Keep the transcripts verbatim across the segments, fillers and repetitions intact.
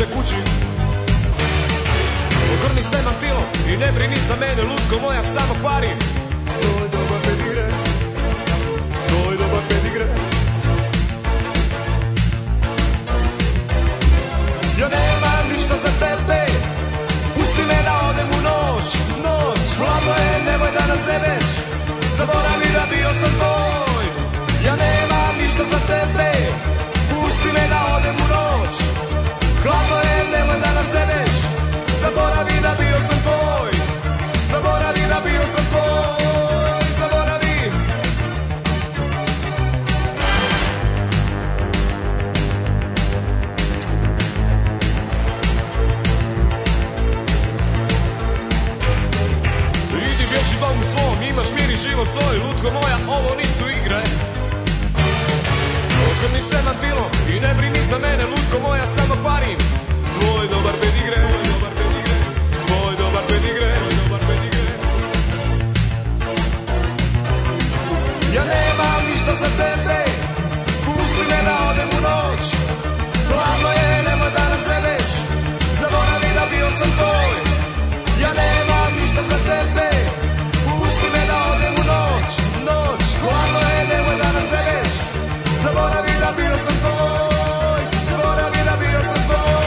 te kući. Ogrni se mantilom i ne brini za mene, lutko moja samo kvari tvoj dobar pedigre, tvoj dobar pedigre. Ja nemam ništa za tebe, pusti me da odem u noć, noć. Hladno je, nemoj da nas zebeš, zaboravi da bio sam tvoj. Ja nemam ništa za tebe, pusti me da odem u noć. Hladno je, nemoj da nas zebeš, zaboravi da bio sam tvoj. Zaboravi da bio sam tvoj, zaboravi. Idi bježi van u svom, imaš mir i život svoj, lutko moja, ovo nisu igre. Okrni se mantilom i ne brini za mene, lutko moja, samo parim tvoj dobar pedigre, tvoj dobar pedigre. Ja nemam ništa za tebe, pusti me da odem u noć. Hladno je, nemoj da nas zebeš, zaboravi da bio sam tvoj. Ja nemam ništa za tebe, pusti me da odem u noć, noć. Hladno je, nemoj da nas zebeš, zaboravi da bio sam tvoj, zaboravi da bio sam tvoj.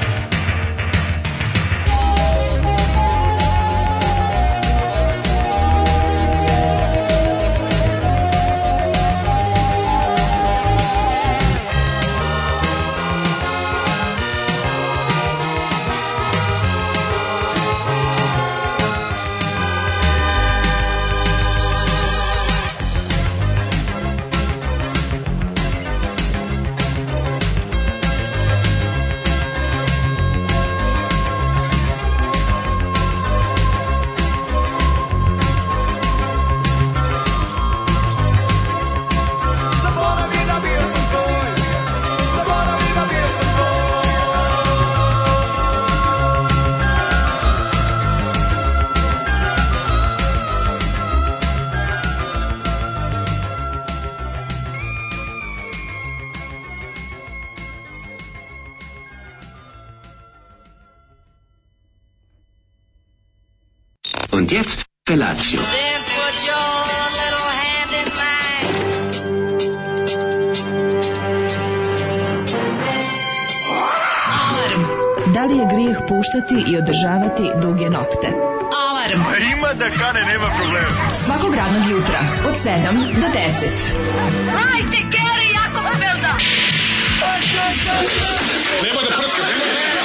Und jetzt Felatio. Then put your little hand in mine. Alarm. Da li je grijeh puštati i održavati duge nokte? Alarm. A ima da kane, nema problema. Svakog radnog jutra od sedam do deset. Hajde, Geri, jako se velda. Nema da prska, nema da prska.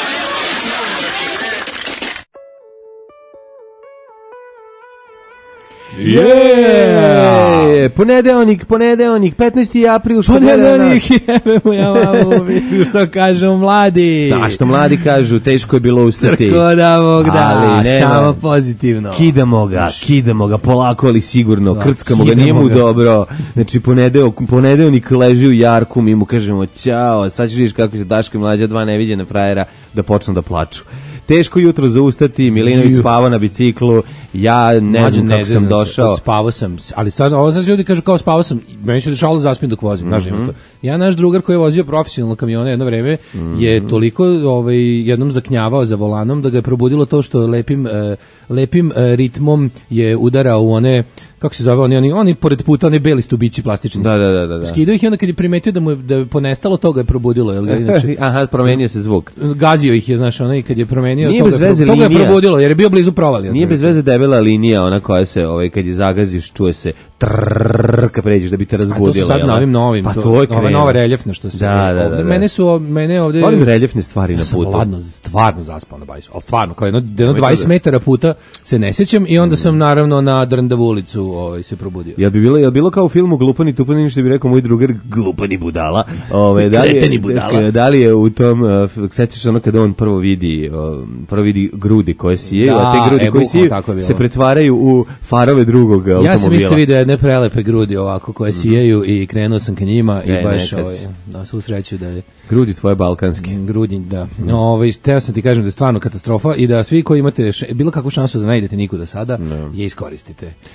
Yeah! Ponedeonik, ponedeonik, petnaesti april, što ponedeonik, jebemo ja mamu, viću što kažu mladi. Da, što mladi kažu, teško je bilo ustati. Crko da Bog da, ali nema, samo pozitivno. Kidamo ga, kidamo ga, polako ali sigurno, da, krckamo ga, nije mu ga. Dobro. Znači, ponedeo, ponedeonik leži u jarku, mi mu kažemo ćao, sad ćeš vidiš kako se Daško i Mlađa, dva neviđena frajera, da počnu da plaču. Teško jutro za ustati, Milinović spava na biciklu, ja ne znam kako sam došao. Spavao sam, ali sad, ovo znači ljudi kažu kao spavao sam, meni se dešavalo da zaspim dok vozim, znaš, mm-hmm. to. Ja, naš drugar koji je vozio profesionalno kamione jedno vreme, mm-hmm. je toliko ovaj, jednom zaknjavao za volanom da ga je probudilo to što lepim, uh, lepim uh, ritmom je udarao u one, kako se zove, oni, oni, oni pored puta, oni beli stubići plastični. Da, da, da, da. Skidao ih i onda kad je primetio da mu je, da je ponestalo, toga je probudilo. Jel ga, inače, aha, promenio se zvuk. Gazio ih je, znaš, onaj kad je promenio, nije toga, bez je, toga je probudilo, jer je bio blizu provali. Nije bez veze debela linija, ona koja se, ovaj, kad je zagaziš, čuje se trrrr, kad pređeš da bi te razbudila. A to su sad na ovim novim, pa to, to je ova nova reljefna što se... Da, da, da, da. Mene su, mene ovde... Volim reljefne stvari ja na putu. Ja sam ladno, stvarno zaspao na bajsu, ali stvarno, kao jedno, jedno dvadeset metara puta se ne sjećam i onda sam naravno na Drndavu ulicu ovaj, se probudio. Jel bi bilo, jel bilo kao u filmu Glupani Tupani, što bi rekao moj drugar, glupani budala. Ove, da, li je, budala. Da li je u tom, uh, sećaš ono kada on prvo vidi, uh, prvo vidi grudi koje sijeju, da, a te grudi e, koje sijeju se pretvaraju u farove drugog automobila. Ja sam isto vidio jedne prelepe grudi ovako koje sijeju i krenuo sam ka njima i e, baš ovaj, da svu sreću da je... Grudi tvoje balkanske. Grudi, da. No, ovaj, teo sam ti kažem da je stvarno katastrofa i da svi koji imate š, bilo kakvu šansu da najdete nikuda sada, no. je iskoristite.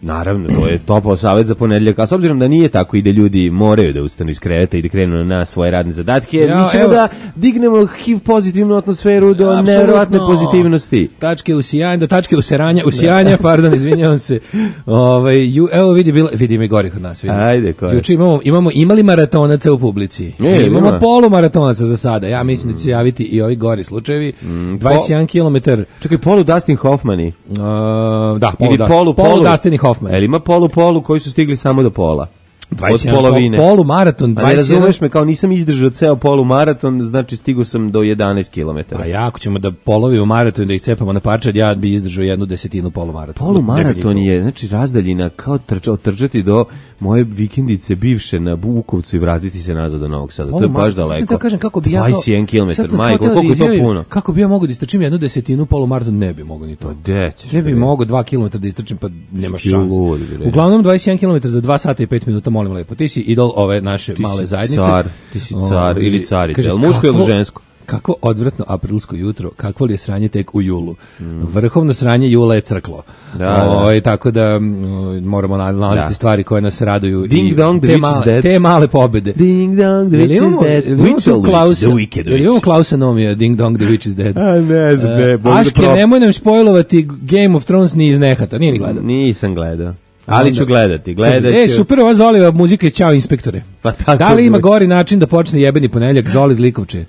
Naravno, to je topao savjet za ponedeljak, a s obzirom da nije tako i da ljudi moraju da ustanu iz kreveta i da krenu na svoje radne zadatke, Ja, mi ćemo evo. da dignemo H I V pozitivnu atmosferu do Apsolutno. nevjerovatne pozitivnosti. Tačke usijanja, do tačke usiranja, usijanja, pardon, izvinjavam se. Ovaj ju, evo vidi bilo, vidi mi gori kod nas, vidi. Ajde, ko je? Juče imamo imamo imali maratonaca u publici. E, imamo ima. polumaratonaca za sada. Ja mislim da će se javiti i ovi gori slučajevi. dvadeset jedan kilometar. Čekaj, polu Dustin Hoffmani. Uh, da, polu, Ili da, polu, polu. polu Dustin i Hoffman. Jel ima polu, polu koji su stigli samo do pola? dvadeset Od jedan polovine. pol- Polumaraton, A ne dvadeset jedan. razumeš me, kao nisam izdržao ceo polumaraton, znači stigu sam do jedanaest kilometara. A ja, ako ćemo da polovimo maraton, da ih cepamo na parče, ja bi izdržao jednu desetinu polumaratona. Polumaraton je, znači, razdaljina kao trča, trčati do moje vikendice bivše na Bukovcu i vratiti se nazad do Novog Sada. To je baš Sad sam daleko. teo kažem kako bi ja to- dvadeset jedan kilometar, sad sam majko, kao teo koliko je da to izjavim, puno? Kako bi ja mogao da istrčim jednu desetinu polumaraton, ne bi mogao ni to. Gde ćeš? Ne bi bre? mogao dva kilometra da istrčim, pa nema Ti šanse. lud, bre. Uglavnom dvadeset jedan kilometar za dva sata i pet minuta, molim lepo. Ti si idol ove naše Ti male si zajednice. car, ti si car Ovaj, ili carica, kaže, jel muško ili kako- žensko? Kako odvratno aprilsko jutro, kakvo li je sranje tek u julu. Vrhovno sranje jula je crklo. Da, da. Ovaj, tako da mm, moramo nalaziti Da. stvari koje nas raduju. Ding i dong, the te, witch male, is dead. te male pobede. Ding dong, the Jel witch is imamo- dead. jel imamo Witch tu or witch? Klausa? The wicked Jel imamo witch. Klausanomija, Ding dong, the witch is dead. A ne znam, ne, E, Bog da Aške, prop- nemoj nam spojlovati Game of Thrones ni iz nehata, nije ni gledao. Nisam gledao. Ali Onda- ću gledati, gledat E, ću. super ova Zoliva muzika je Ćao inspektore. Pa tako Da li ima zvuči. gori način da počne jebeni ponedeljak Zoli Zlikovče?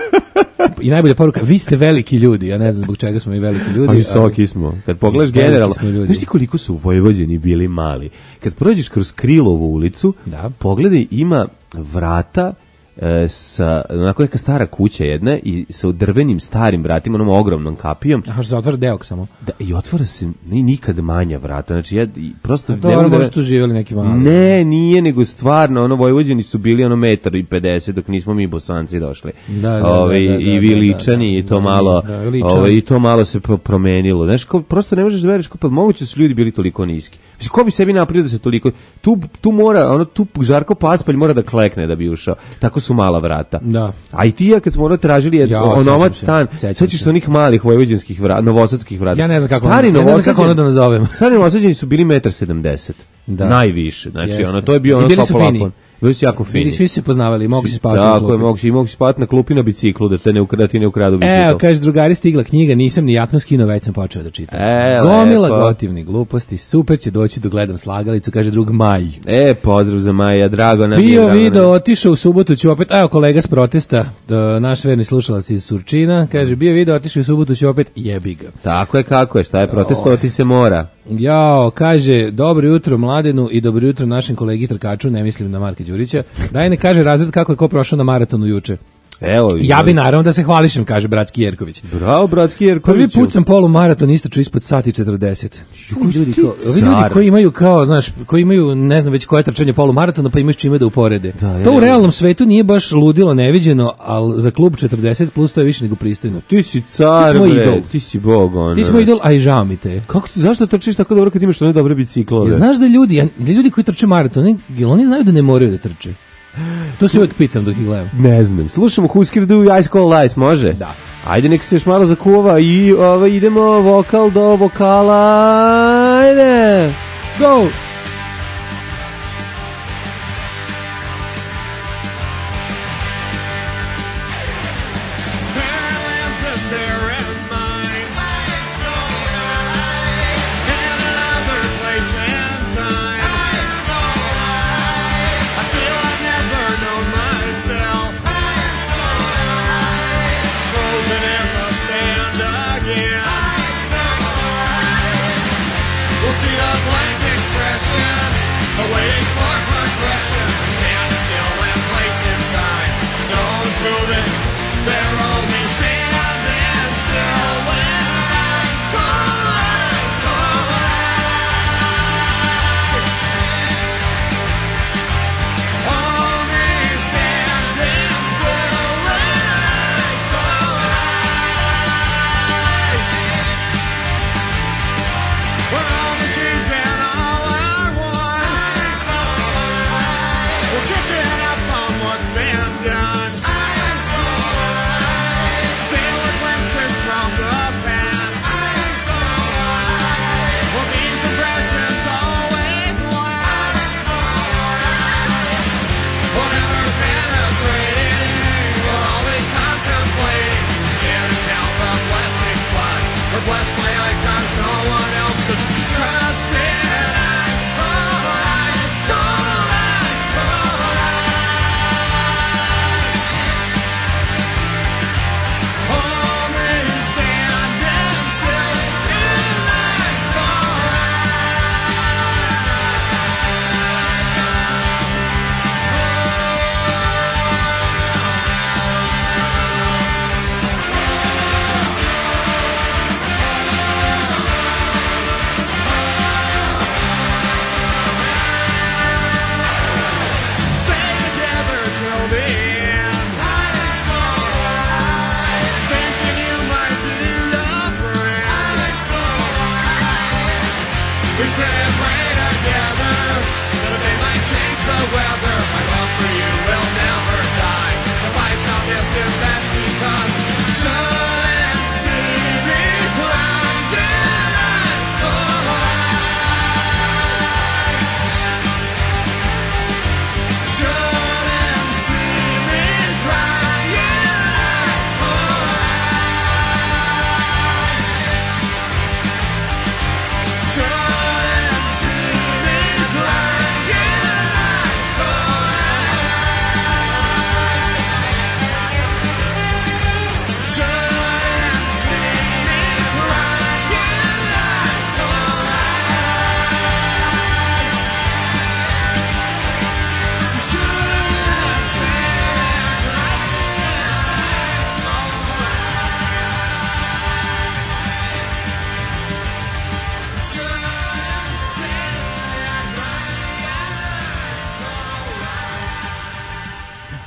I najbolja poruka, vi ste veliki ljudi, ja ne znam zbog čega smo mi veliki ljudi. Pa visoki smo. Kad pogledaš Veliki generalno, smo ljudi. znaš ti koliko su Vojvođani bili mali? Kad prođeš kroz Krilovu ulicu, Da. pogledaj, ima vrata e, sa, onako neka stara kuća jedna i sa drvenim starim vratima, onom ogromnom kapijom. Aha, što se otvara deok samo. Da, i otvara se ni nikad manja vrata. Znači ja i prosto ne Dobro, mogu da- možda tu živjeli neki mali. Ne, nije, nego stvarno, ono, Vojvođani su bili ono metar i pedeset dok nismo mi Bosanci došli. Da, da, Ovaj, da, da, i da, vi da, Ličani da, i to da, malo, da, Ličani. ovaj, i to malo se pro- promenilo. Znaš, kao, prosto ne možeš da veriš, kao, pa moguće su ljudi bili toliko niski. Mislim, ko bi sebi napravio da se toliko, tu, tu mora, ono, tu Žarko Paspalj mora da klekne da bi ušao. Tako su mala vrata. Da. A i ti ja kad smo ono tražili jed, Ja, onovac sećam se, stan, sećam sećaš se. se onih malih vojvođanskih vrata, novosadskih vrata. Ja ne znam kako Stari ono- ja ne znam kako Novosađani- ono da nazovem. Stari Novosađani su bili metar sedamdeset. Da. Najviše. Znači, Jeste. ono, to je bio I ono bili kao su polako. fini. Bili su jako fini. Vidi, svi su se poznavali, mogu se spavati na Tako klupi. je, mogu si, i mogu si spavati na klupi na biciklu, da te ne ukrada, ti ne ukradu bicikl. Evo, kaže, drugari, stigla knjiga, nisam ni jakno skinuo, već sam počeo da čitam. E, Gomila lepo. gotivnih gluposti, super će doći da gledam slagalicu, kaže drug Maj. E, pozdrav za Maja, drago nam je. Bio drago nam je. video, otišao u subotu, ću opet, evo kolega s protesta, da, naš verni slušalac iz Surčina, kaže, bio video, otišao u subotu, ću opet, jebi ga. Tako je, kako je, šta je, protestovati se mora. Jao, kaže, dobro jutro Mladenu i dobro jutro našem kolegi trkaču, ne mislim na Marka Đurića. Daj ne kaže razred kako je ko prošao na maratonu juče. Evo, Ja bi naravno da se hvališem, kaže Bratski Jerković. Bravo, bratski Jerkoviću. Prvi put sam polumaraton istračio ispod sati četrdeset. Ovi ljudi, ti kao, ovi ljudi car. koji imaju kao, znaš, koji imaju ne znam već koje trčanje polumaratona, pa imaju s čime da uporede. Da, ja to u ne- realnom svetu nije baš ludilo neviđeno, ali za klub četrdeset plus to je više nego pristojno. Ti si car, Ti smo bre, idol. ti si bog, ono. Ti smo idol, a i žao mi te. Kako ti, zašto trčiš tako dobro kad imaš one dobre biciklove? Jel znaš da ljudi, ja- ljudi koji trče maraton, oni- jel oni znaju da ne moraju da trče? To se uvek pitam dok ih gledam. Ne znam. Slušamo Husker Du i Ice Cold Ice, može? Da. Ajde, nek se još malo zakuva i ovaj, idemo vokal do vokala. Ajde. Go! Parallels in their own minds. In another place and time. I feel I've never known myself. Frozen in the sand again. We'll see a blank expression.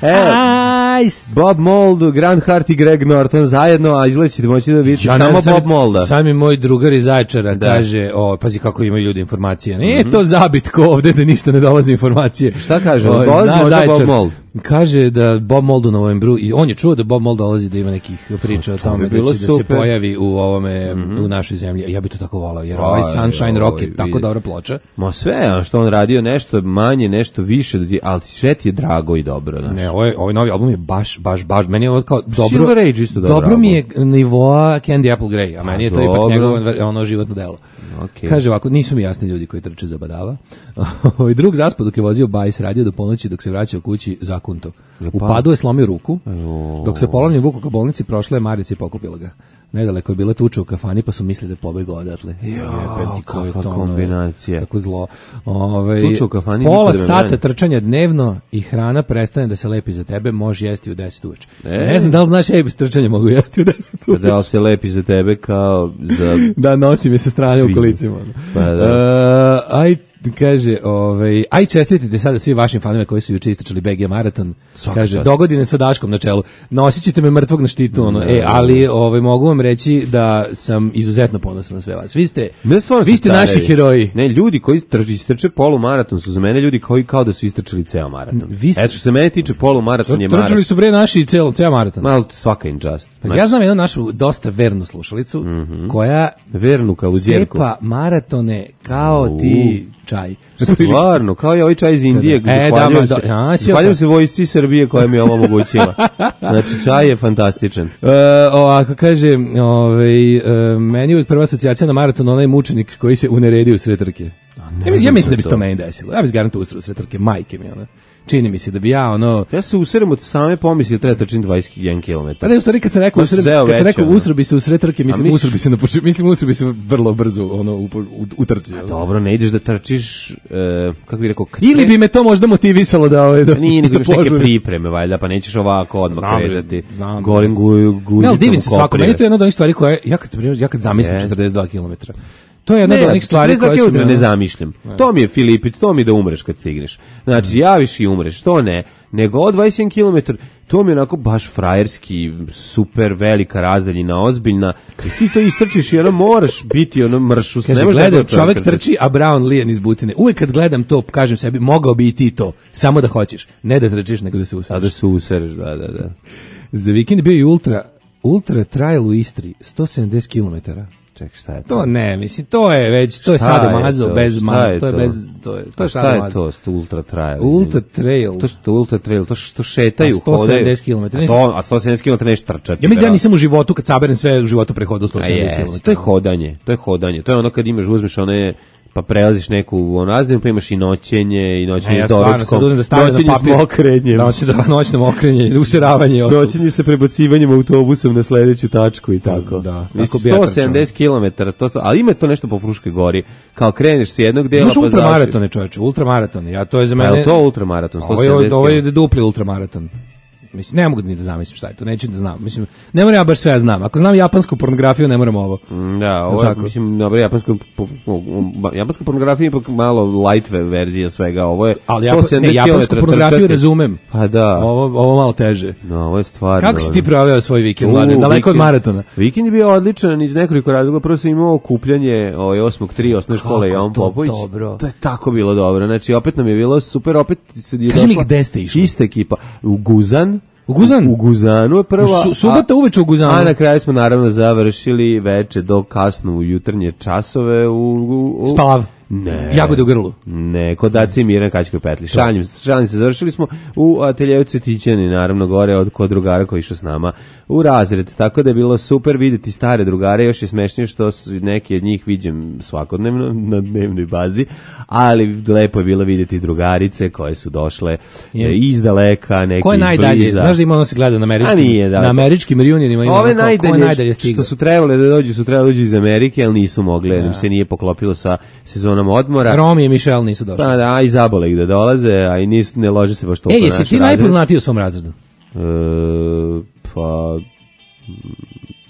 E, Ice. Bob Mould, Grant Hart i Greg Norton zajedno, a izgleda ćete moći da vidite Ja samo ne znam, Bob Moulda. Sad mi moj drugar iz Zaječara Da. kaže, o, pazi kako imaju ljudi informacije. Nije to zabit ko ovde da ništa ne dolazi informacije. Šta kaže? O, Dolazi zna možda Zaječar. Bob Mould? Kaže da Bob Mould u novembru, i on je čuo da Bob Mould dolazi, da ima nekih priča o bi tome da bilo će da se super. pojavi u ovome, u našoj zemlji. Ja bi to tako volao, jer ovaj Aj, Sunshine oj, Rocket, tako vidi. dobra ploča. Ma sve, a što on radio nešto manje, nešto više, da ti- ali ti sve ti je drago i dobro. Znaš. Ne, ovaj, ovaj novi album je baš, baš, baš, meni je ovo kao dobro, Silver Age isto dobar dobro mi je album. nivoa Candy Apple Grey, a meni je to ipak dobro. njegovo ono životno delo. Okej. Kaže ovako, nisu mi jasni ljudi koji trče za badava. Ovaj drug zaspad dok je vozio bajs, radio do ponoći, dok se vraćao kući zakunto. U padu je slomio ruku, dok se polovnim vuku ka bolnici, prošla je Marica i pokupila ga. Nedaleko je bila tuča u kafani, pa su mislili da je pobegao odatle. Jebem ti, ko je kakva to, ono, kombinacija. Kako zlo. Ovaj, Tuča u kafani, pola niko da me sata brani. trčanja dnevno i hrana prestane da se lepi za tebe, može jesti u deset uveče. E. Ne znam da li znaš, ej, bez trčanja mogu jesti u deset Pa uveče. da li se lepi za tebe kao za... Da, nosim je sa strane u Svinju. kolicima. Pa da. Uh, aj, kaže, ovaj, aj čestitite sada svi vašim fanovima koji su juče istračali B G maraton. Svaka Kaže, čast. dogodine sa Daškom na čelu. Nosit ćete me mrtvog na štitu, ono. E, ali ovaj, mogu vam reći da sam izuzetno ponosan na sve vas. Vi ste, Ne, stvarno vi ste carevi. naši heroji. Ne, ljudi koji trči, istrče polumaraton su za mene ljudi koji kao da su istrčali ceo maraton. Vi ste- Eto što se mene tiče, polumaraton je maraton. Trčali su bre naši ceo, ceo maraton. Malo svaka im čast. Znači, Ja znam jednu našu dosta vernu slušalicu, koja vernu kao luđerku. cepa maratone kao ti čaj. Stvarno, kao je ovaj čaj iz Indije. E, da, zahvaljujem ma, se, da, a, si zahvaljujem opet. se vojsci Srbije koja mi je ovo omogućila. Znači, čaj je fantastičan. E, ovako kaže, ovaj, e, meni je uvijek prva asocijacija na maraton onaj mučenik koji se uneredi u sred trke. Ja, mislim- ja mislim da bi se to meni desilo. Ja bi se garantuo usro u sred trke, majke mi ono. Čini mi se da bi ja ono... Ja se userem od same pomisli da treba trčim dvadeset jedan kilometar. Pa ne, u stvari kad se neko Ma, usred, zeo kad se već, neko ono. usro bi se u sred trke, mislim misliš- usro bi se na početku, mislim usro bi se vrlo brzo ono u, u, u trci. ono. Dobro, ne ideš da trčiš, e, kako bih rekao... kad Ili kre- bi me to možda motivisalo da ovaj da. Nije, nego da imaš neke požurim. pripreme, valjda, pa nećeš ovako odmah Znam, bre, kretati. znam. Golim guju, guzicom Ne, ali divim se svako. koprive. Meni to je jedna od onih stvari koje, ja kad, ja kad zamislim Yes. četrdeset dva kilometra, to je jedna Ne, od onih stvari koje su... ne zamišljam. To mi je Filipit, to mi je da umreš kad stigneš. Znači, javiš i umreš, to ne. Nego od dvadeset jedan kilometar, to mi je onako baš frajerski, super velika razdaljina, ozbiljna. I ti to istrčiš i ono moraš biti ono mršus. Kaže, ne možeš gledam, da to čovek trčiš. trči, a Brown lijen iz butine. Uvijek kad gledam to, kažem sebi, mogao bi i ti to, samo da hoćeš. Ne da trčiš, nego da se A usadiš. da se usereš, da, da, da. Za vikend je bio i ultra, ultra trail u Istri, sto sedamdeset kilometara. Ček, šta je to? To ne, mislim, to je već, to je Šta sada je mazo, to? bez Šta mazo, je to je to? bez, to je, to Pa je šta sada je mazo. to? Sto ultra trail. Ultra trail. To što ultra trail, to što šetaju, A sto sedamdeset hodaju. kilometara. A to- A sto sedamdeset kilometara neš trčati. Ja mislim da ja verovatno. nisam u životu, kad saberem sve u životu prehodao sto A sedamdeset jes, kilometara. to je hodanje, to je hodanje. To je ono kad imaš, uzmeš one, pa prelaziš neku onazdim, pa imaš i noćenje, i noćenje Ne, ja s stvarno doručkom, sad uzmem da stavim na noćenje s papir. mokrenjem, Noć, da, noćno mokrenje, useravanje. i ostalo. noćenje sa prebacivanjem autobusom na sledeću tačku i tako. Da, tako Mislim, bi ja sto trčao. sedamdeset kilometara, to sa, ali ima to nešto po Fruškoj gori, kao kreneš s jednog dela, Imaš pa ultramaratone, čoveče, ultramaratone. Ja to je za završiš. Pa mene. je li to ultramaraton, sto Ovo je, sedamdeset ovo je kilometara? dupli ultramaraton. Mislim, ne mogu ni da zamislim šta je to, neću da znam. Mislim, ne moram ja baš sve ja znam. Ako znam japansku pornografiju, ne moram ovo. Mm, Da, ovo je, Tako. mislim, dobro, japanska, po- po- japanska pornografija je ipak malo light ve- verzija svega, ovo je Ali sto ja, ne, sedamdeset japansku kilometara pornografiju trčati. razumem. Pa da, Ovo, ovo malo teže. no, ovo je stvarno. Kako si ti proveo svoj vikend, U, Mladen? Daleko od vikend- maratona. Vikend je bio odličan iz nekoliko razloga. Prvo sam imao okupljanje ovaj osmog tri osnovne škole Kako Jovan to Popović. dobro. To je tako bilo dobro. Znači, opet nam je bilo super, opet se je Kaži mi došla gde ste išli? Ista ekipa. U Guzan. U Guzan? U, u Guzanu je prva. U su- subota a- uveče u Guzanu. A na kraju smo naravno završili veče do kasno u jutarnje časove u... u, u Spalav. Ne. Jagode u grlu. Ne, kod Daci i Mirna Kaćkoj petli. Šalim, šalim se, završili smo u ateljevu Cvetićani, naravno gore od kod drugara koji išao s nama u razred. Tako da je bilo super videti stare drugare, još je smešnije što s- neki od njih viđem svakodnevno na dnevnoj bazi, ali lepo je bilo videti drugarice koje su došle Je. e, iz daleka, neki Ko je iz najdalje? bliza. Znaš da ima ono se gleda na američkim, A nije, da. na američkim reunionima ima Ove ono kao, ko je najdalje, najdalje što stigao. su trebale da dođu, su trebale da dođu iz Amerike, ali nisu mogle, jer im se nije poklopilo sa sezonom odmora. Romi i Michelle nisu došli. Pa da, a i zabole ih da dolaze, a i nis, ne lože se baš toliko E, na jesi naš ti razred. najpoznatiji u svom razredu? E, pa...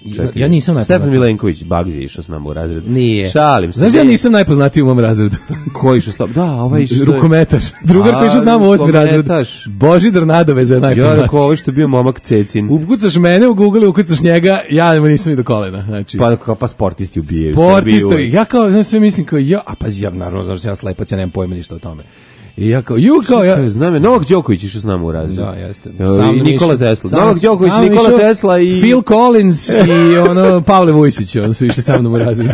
Čekaj. Ja nisam najpoznatiji. Stefan Milenković, Bagzi je išao s nama u razredu. Nije. Šalim se. Znaš, ja nisam najpoznatiji u mom razredu. Ko je išao s nama? Da, ovaj što je... Rukometaš. Drugar koji je išao s nama u osmi razred. Božidar Nadoveza je najpoznatiji. Ja rekao, ovo što je bio momak Cecin. Ukucaš mene u Google, ukucaš njega, ja mu nisam ni do kolena. Znači, pa, kao, pa sportisti ubijaju. Sportisti, ja kao, znaš, sve mislim kao, ja, a pa ja, naravno, ja slepac, ja nemam pojma ništa o tome. I ja kao, ju kao, ja... Znam je, Novak Đoković išao s nama u razred. Da, jeste. Sam I Nikola Tesla. Sam, Novak Đoković, Nikola Tesla i... Phil Collins i ono, Pavle Vujsić, ono su išli sa mnom u razred.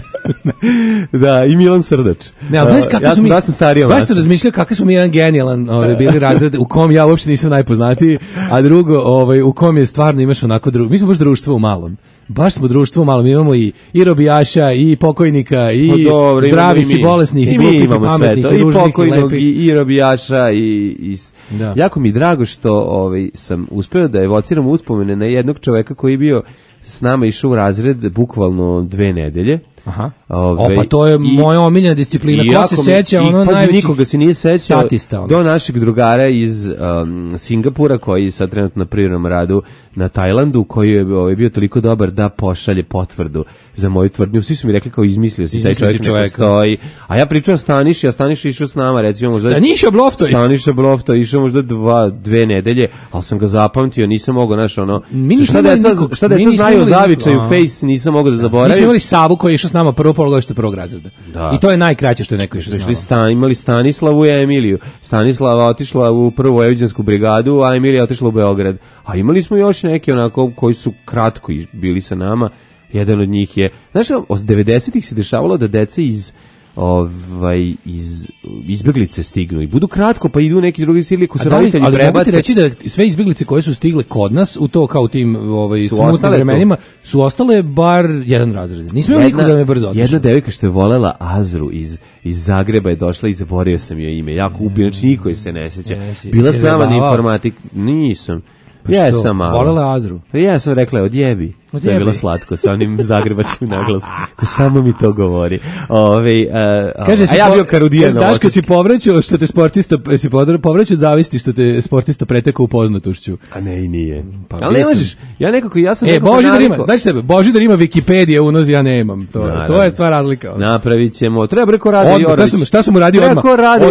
Da, i Milan Srdač. Ne, ali znaš kako ja smo mi... Ja sam starija vas. Baš sam razmišljao kako smo mi jedan genijalan ovaj, bili razred u kom ja uopšte nisam najpoznatiji, a drugo, ovaj, u kom je stvarno imaš onako drugo. Mi smo baš društvo u malom. Baš smo društvo malo, mi imamo i, i robijaša, i pokojnika, i no, dobro, zdravih, i, i bolesnih, i, i glupih, i pametnih, i ružnih, i, i lepih. I, i robijaša, i... i... Da. Jako mi drago što ovaj, sam uspeo da evociram uspomene na jednog čoveka koji je bio s nama išao u razred bukvalno dve nedelje. Aha. Ove, o, pa to je i, moja omiljena disciplina. Ko se seća, ono najveći... Nikoga se nije sećao do našeg drugara iz um, Singapura, koji sad trenutno na privremenom radu na Tajlandu, koji je ovaj, bio toliko dobar da pošalje potvrdu za moju tvrdnju. Svi su mi rekli kao izmislio si taj čovjek ne postoji. A ja pričao Staniši, a Staniša išao s nama, recimo možda... Staniša Bloftoj! Staniša Bloftoj, išao možda dva, dve nedelje, ali sam ga zapamtio, nisam mogao, znaš, ono... Mi šta deca, nikog, šta deca znaju o zavičaju, Face, nisam mogao da zaboravim. Mi smo imali Savu koji je išao s nama prvo polugodište prvog razreda. Da. I to je najkraće što je neko išao s nama. Stan, imali Stanislavu i Emiliju. Stanislava otišla u prvu Vojvođansku brigadu, a Emilija otišla u Beograd. A imali smo još neke onako koji su kratko bili sa nama. Jedan od njih je, znaš, od devedesetih se dešavalo da deca iz ovaj iz izbeglice stignu i budu kratko pa idu neki drugi sili ko se roditelji ali prebace. Ali reći da sve izbeglice koje su stigle kod nas u to kao tim ovaj smutnim vremenima su ostale bar jedan razred. Nismo imali nikoga da me brzo otišao. Jedna devojka što je volela Azru iz iz Zagreba je došla i zaboravio sam joj ime. Jako ubio, znači niko se ne seća. Bila s nama na informatik, nisam. Pa ja sam malo. Volela Azru. Ja sam rekla odjebi. To je bilo slatko sa onim zagrebačkim naglasom. Samo mi to govori. Ove, uh, kaže, a ja bio Karudijan. Daško si povraćao što te sportista, si povraćao od zavisti što te sportista pretekao u poznatošću. A ne, i nije. Pa, ali ne možeš. Ja nekako, ja sam... E, Božidar ima, znači tebe, Božidar ima Wikipedija unoz, ja nemam. To, to je stvar razlika. Napravit ćemo. Treba preko Rade Jorović. Šta sam, šta sam uradio odmah?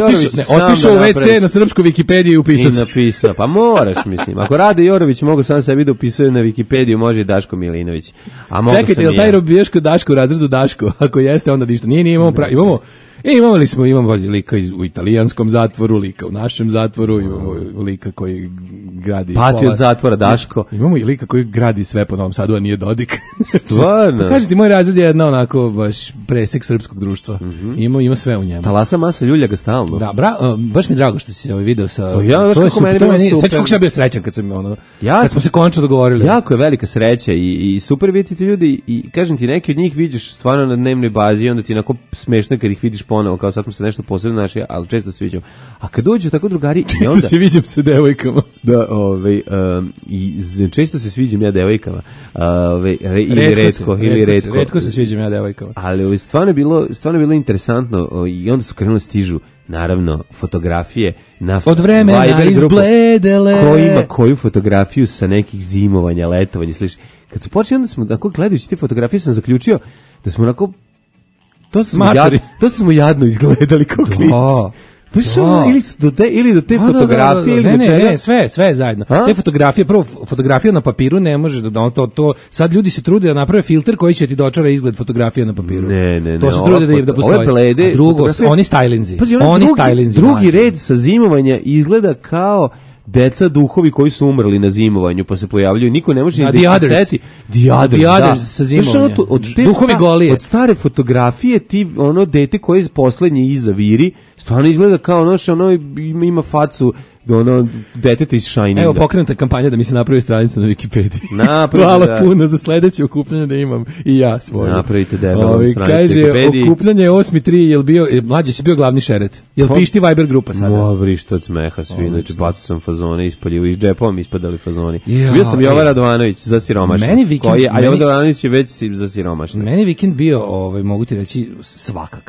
Otišao u ve ce na srpsku Wikipediju i upisao se. I napisao. Pa moraš, mislim. Ako Rade Jorović mogu sam sebi da upisuje na Wikipediju, može i Daško Milinović. A čekajte, je li taj robijaško Daško u razredu Daško? Ako jeste, onda ništa. Nije, nije imamo pravi. Imamo, e, imali smo, imamo lika iz, u italijanskom zatvoru, lika u našem zatvoru, imamo lika koji gradi... Pati od zatvora Daško. Imamo i lika koji gradi sve po Novom Sadu, a nije Dodik. Stvarno? Pa kažete, moj razred je jedna onako baš presek srpskog društva. Mm-hmm. Ima, ima sve u njemu. Talasa masa ljulja ga stalno. Da, bra, uh, baš mi je drago što si ovaj video sa... To ja, to je super, meni, meni super. Sveći kako sam bio srećan kad sam, ono, ja kad smo se končno dogovorili. Jako je velika sreća i, i super vidjeti ljudi i kažem ti, neki od njih vidiš stvarno na dnevnoj bazi i onda ti onako smešno kad ih vidiš ponovo, kao sad smo se nešto posebno našli, ali često se viđam. A kad dođu tako drugari... Često onda, se viđam sa devojkama. Da, ovaj, um, i često se sviđam ja devojkama. Ovaj, re, ili retko, se, ili retko. Se, retko se sviđam ja devojkama. Ali ovaj, stvarno je bilo, stvarno je bilo interesantno o, i onda su krenuli stižu, naravno, fotografije na od vremena izbledele. Ko ima koju fotografiju sa nekih zimovanja, letovanja, sliš. Kad su počeli, onda smo, tako gledajući te fotografije, sam zaključio da smo onako dosta smo, jad, dosta smo jadno izgledali kao klinci. Pa što, ili, do te, ili do te a, fotografije, da, da, da, ili ne, do čega? Ne, ne, sve, sve zajedno. A? Te fotografije, prvo, fotografija na papiru ne može da, da to, to, sad ljudi se trude da naprave filter koji će ti dočara izgled fotografije na papiru. Ne, ne, ne. To se trude da, da postoji. Blede, a drugo, oni stylinzi. Pazi, oni drugi, stylinzi. Drugi red sa zimovanja izgleda kao deca duhovi koji su umrli na zimovanju pa se pojavljuju, niko ne može ni da se seti. The Others, the others da. Sa zimovanja. Od, od te duhovi sta, golije. Od stare fotografije ti ono dete koje je poslednje iza viri, stvarno izgleda kao ono što ono ima, ima facu ono deteta iz Shininga. Evo pokrenuta kampanja da mi se napravi stranica na Wikipediji. Napravite, hvala da. puno za sledeće okupljanje da imam i ja svoje. Napravite debelu stranicu kaže, na Wikipediji. Okupljanje osmi tri, jel bio, mlađe si bio glavni šeret. Jel pišti Viber grupa sada? Mo, vrišta od smeha svi, znači bacao sam fazone, ispaljivo iz džepa mi ispadali fazoni. Ja, bio sam Jova Radovanović za siromašne. Meni vikend, koji, a Jova Radovanović je već za siromašne. Meni vikend bio, ovaj, mogu ti reći, svakakav.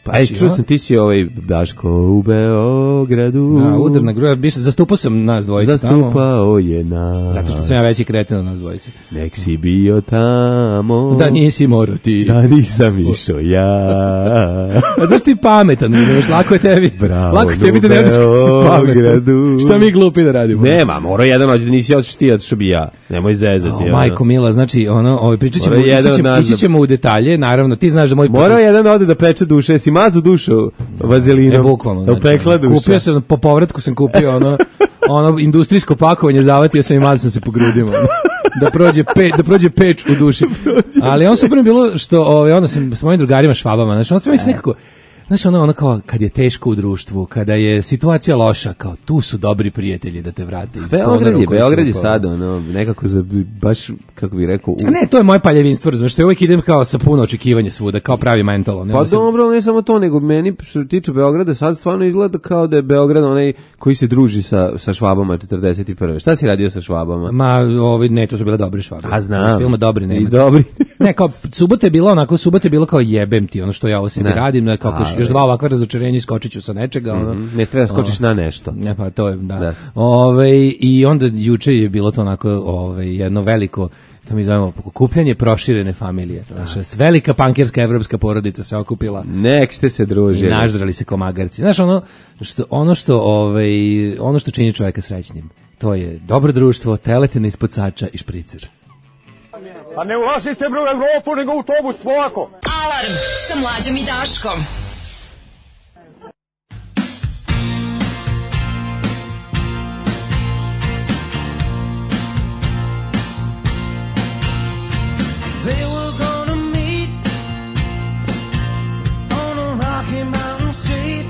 Pa aj, čuo sam, ti si ovaj Daško u Beogradu. Da, udarna gruja, zastupao sam nas dvojice tamo. Zastupao je nas. Zato što sam ja veći kreten od nas dvojice. Nek si bio tamo. Da nisi morao ti. Da nisam išao ja. A zašto ti pametan? Znaš, lako je tebi. Bravo, lako tebi da ne odeš kad si pametan. Šta mi glupi da radimo? Nema, mora jedan ođe da nisi otiš ti, otišao bi ja. Nemoj zezati. O, majko mila, znači, ono, ovaj, pričat ćemo, ići ćemo, ići ćemo u detalje, naravno, ti znaš da moj... Morao jedan ode da peče duše, si mazu dušu vazelinom. E, bukvalno. Znači, pekla duša. Kupio sam, po povratku sam kupio ono, ono industrijsko pakovanje, zavatio sam i mazao sam se po grudima. Da prođe, pe, da prođe peč u duši. Ali on super bilo što, ovaj, onda sam s mojim drugarima švabama, znači, on sam mislim nekako, znaš, ono, ono kao, kad je teško u društvu, kada je situacija loša, kao, tu su dobri prijatelji da te vrate iz Beograd je, Beograd je sad, ono, nekako za, baš, kako bih rekao... U... A ne, to je moje paljevinstvo, razumiješ, što ja uvijek idem kao sa puno očekivanja svuda, kao pravi mental. Pa sam... dobro, ne samo to, nego meni, što tiče Beograda, sad stvarno izgleda kao da je Beograd onaj koji se druži sa, sa švabama četrdeset prve. Šta si radio sa švabama? Ma, ovi, ne, to su bile dobri švabe. A znam. Filma dobri Nemac. I dobri. Ne, kao, subota je bila onako, subota je bilo kao jebem ti, ono što ja ovo sebi ne. radim, ne, kao, još dva ovakva razočarenja, skočit ću sa nečega. Ono, mm-hmm. Ne treba skočiš o, na nešto. Ne, pa to je, da. da. Ove, I onda juče je bilo to onako ove, jedno veliko, to mi zovemo, okupljanje proširene familije. Naša velika pankerska evropska porodica se okupila. Nek ste se družili. I naždrali se ko magarci. Znaš, ono što, ono što, ovaj, ono što čini čovjeka srećnim, to je dobro društvo, teletina ispod sača i špricer. A ne ulazite bre u Evropu, nego u autobus, polako. Alarm sa Mlađom i Daškom. They were gonna meet on a Rocky Mountain street.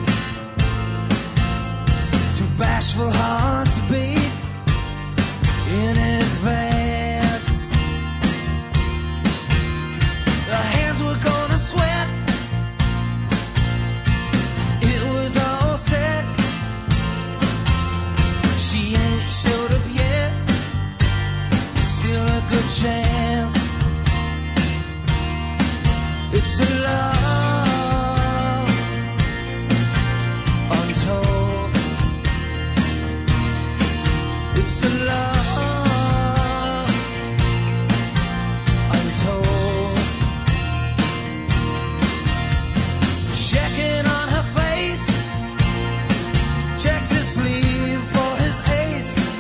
Two bashful hearts beat in advance. The hands were gonna sweat. It was all set. She ain't showed up yet. Still a good chance. It's a love untold. It's a love untold. Checking on her face, checks his sleeve for his ace,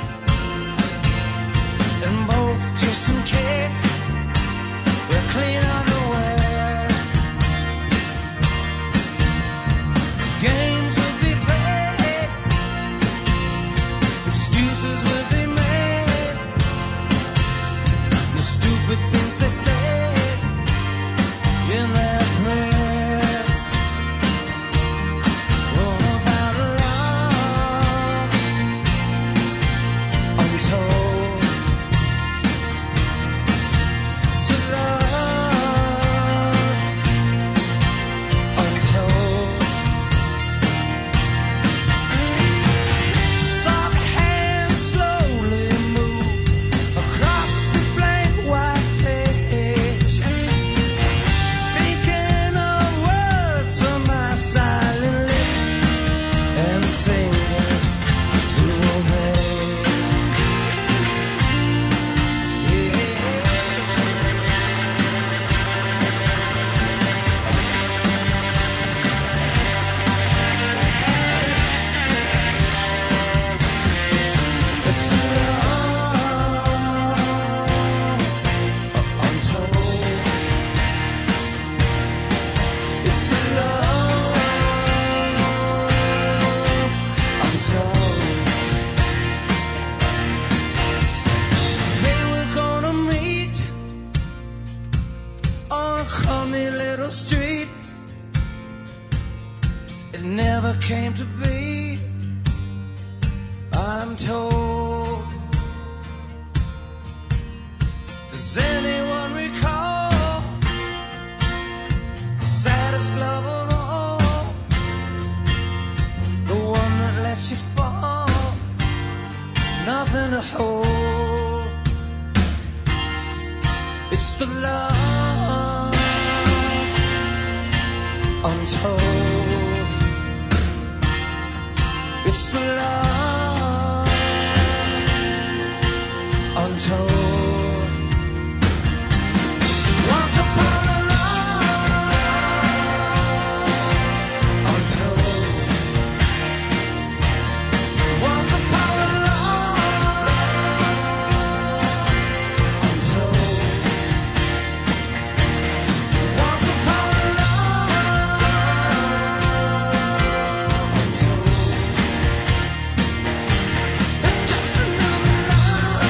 and both just in case we're clean underwear. Games would be played, excuses would be made, the stupid things they say in their prayers. All about love untold. To love untold. Soft hands slowly move across the blank white page, thinking of words from my silent lips and fingers to obey. It's a love untold. It's a love untold. They were gonna meet on a crummy little street. It never came to be, I'm told. Does anyone recall the saddest love of all? The one that lets you fall, nothing to hold. It's the love untold. It's the love untold. Once upon a love untold. Once upon a love untold. Once upon a love untold. It's just another love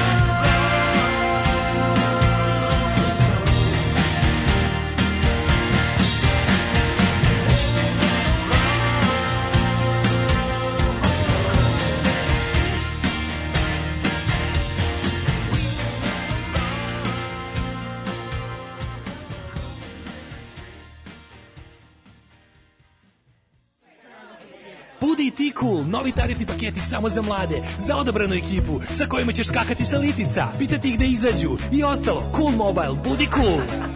Budi ti cool, novi tarifni paketi samo za mlade, za odabranu ekipu, sa kojima ćeš skakati sa litica, pitati ih da izađu i ostalo. Cool Mobile, budi cool.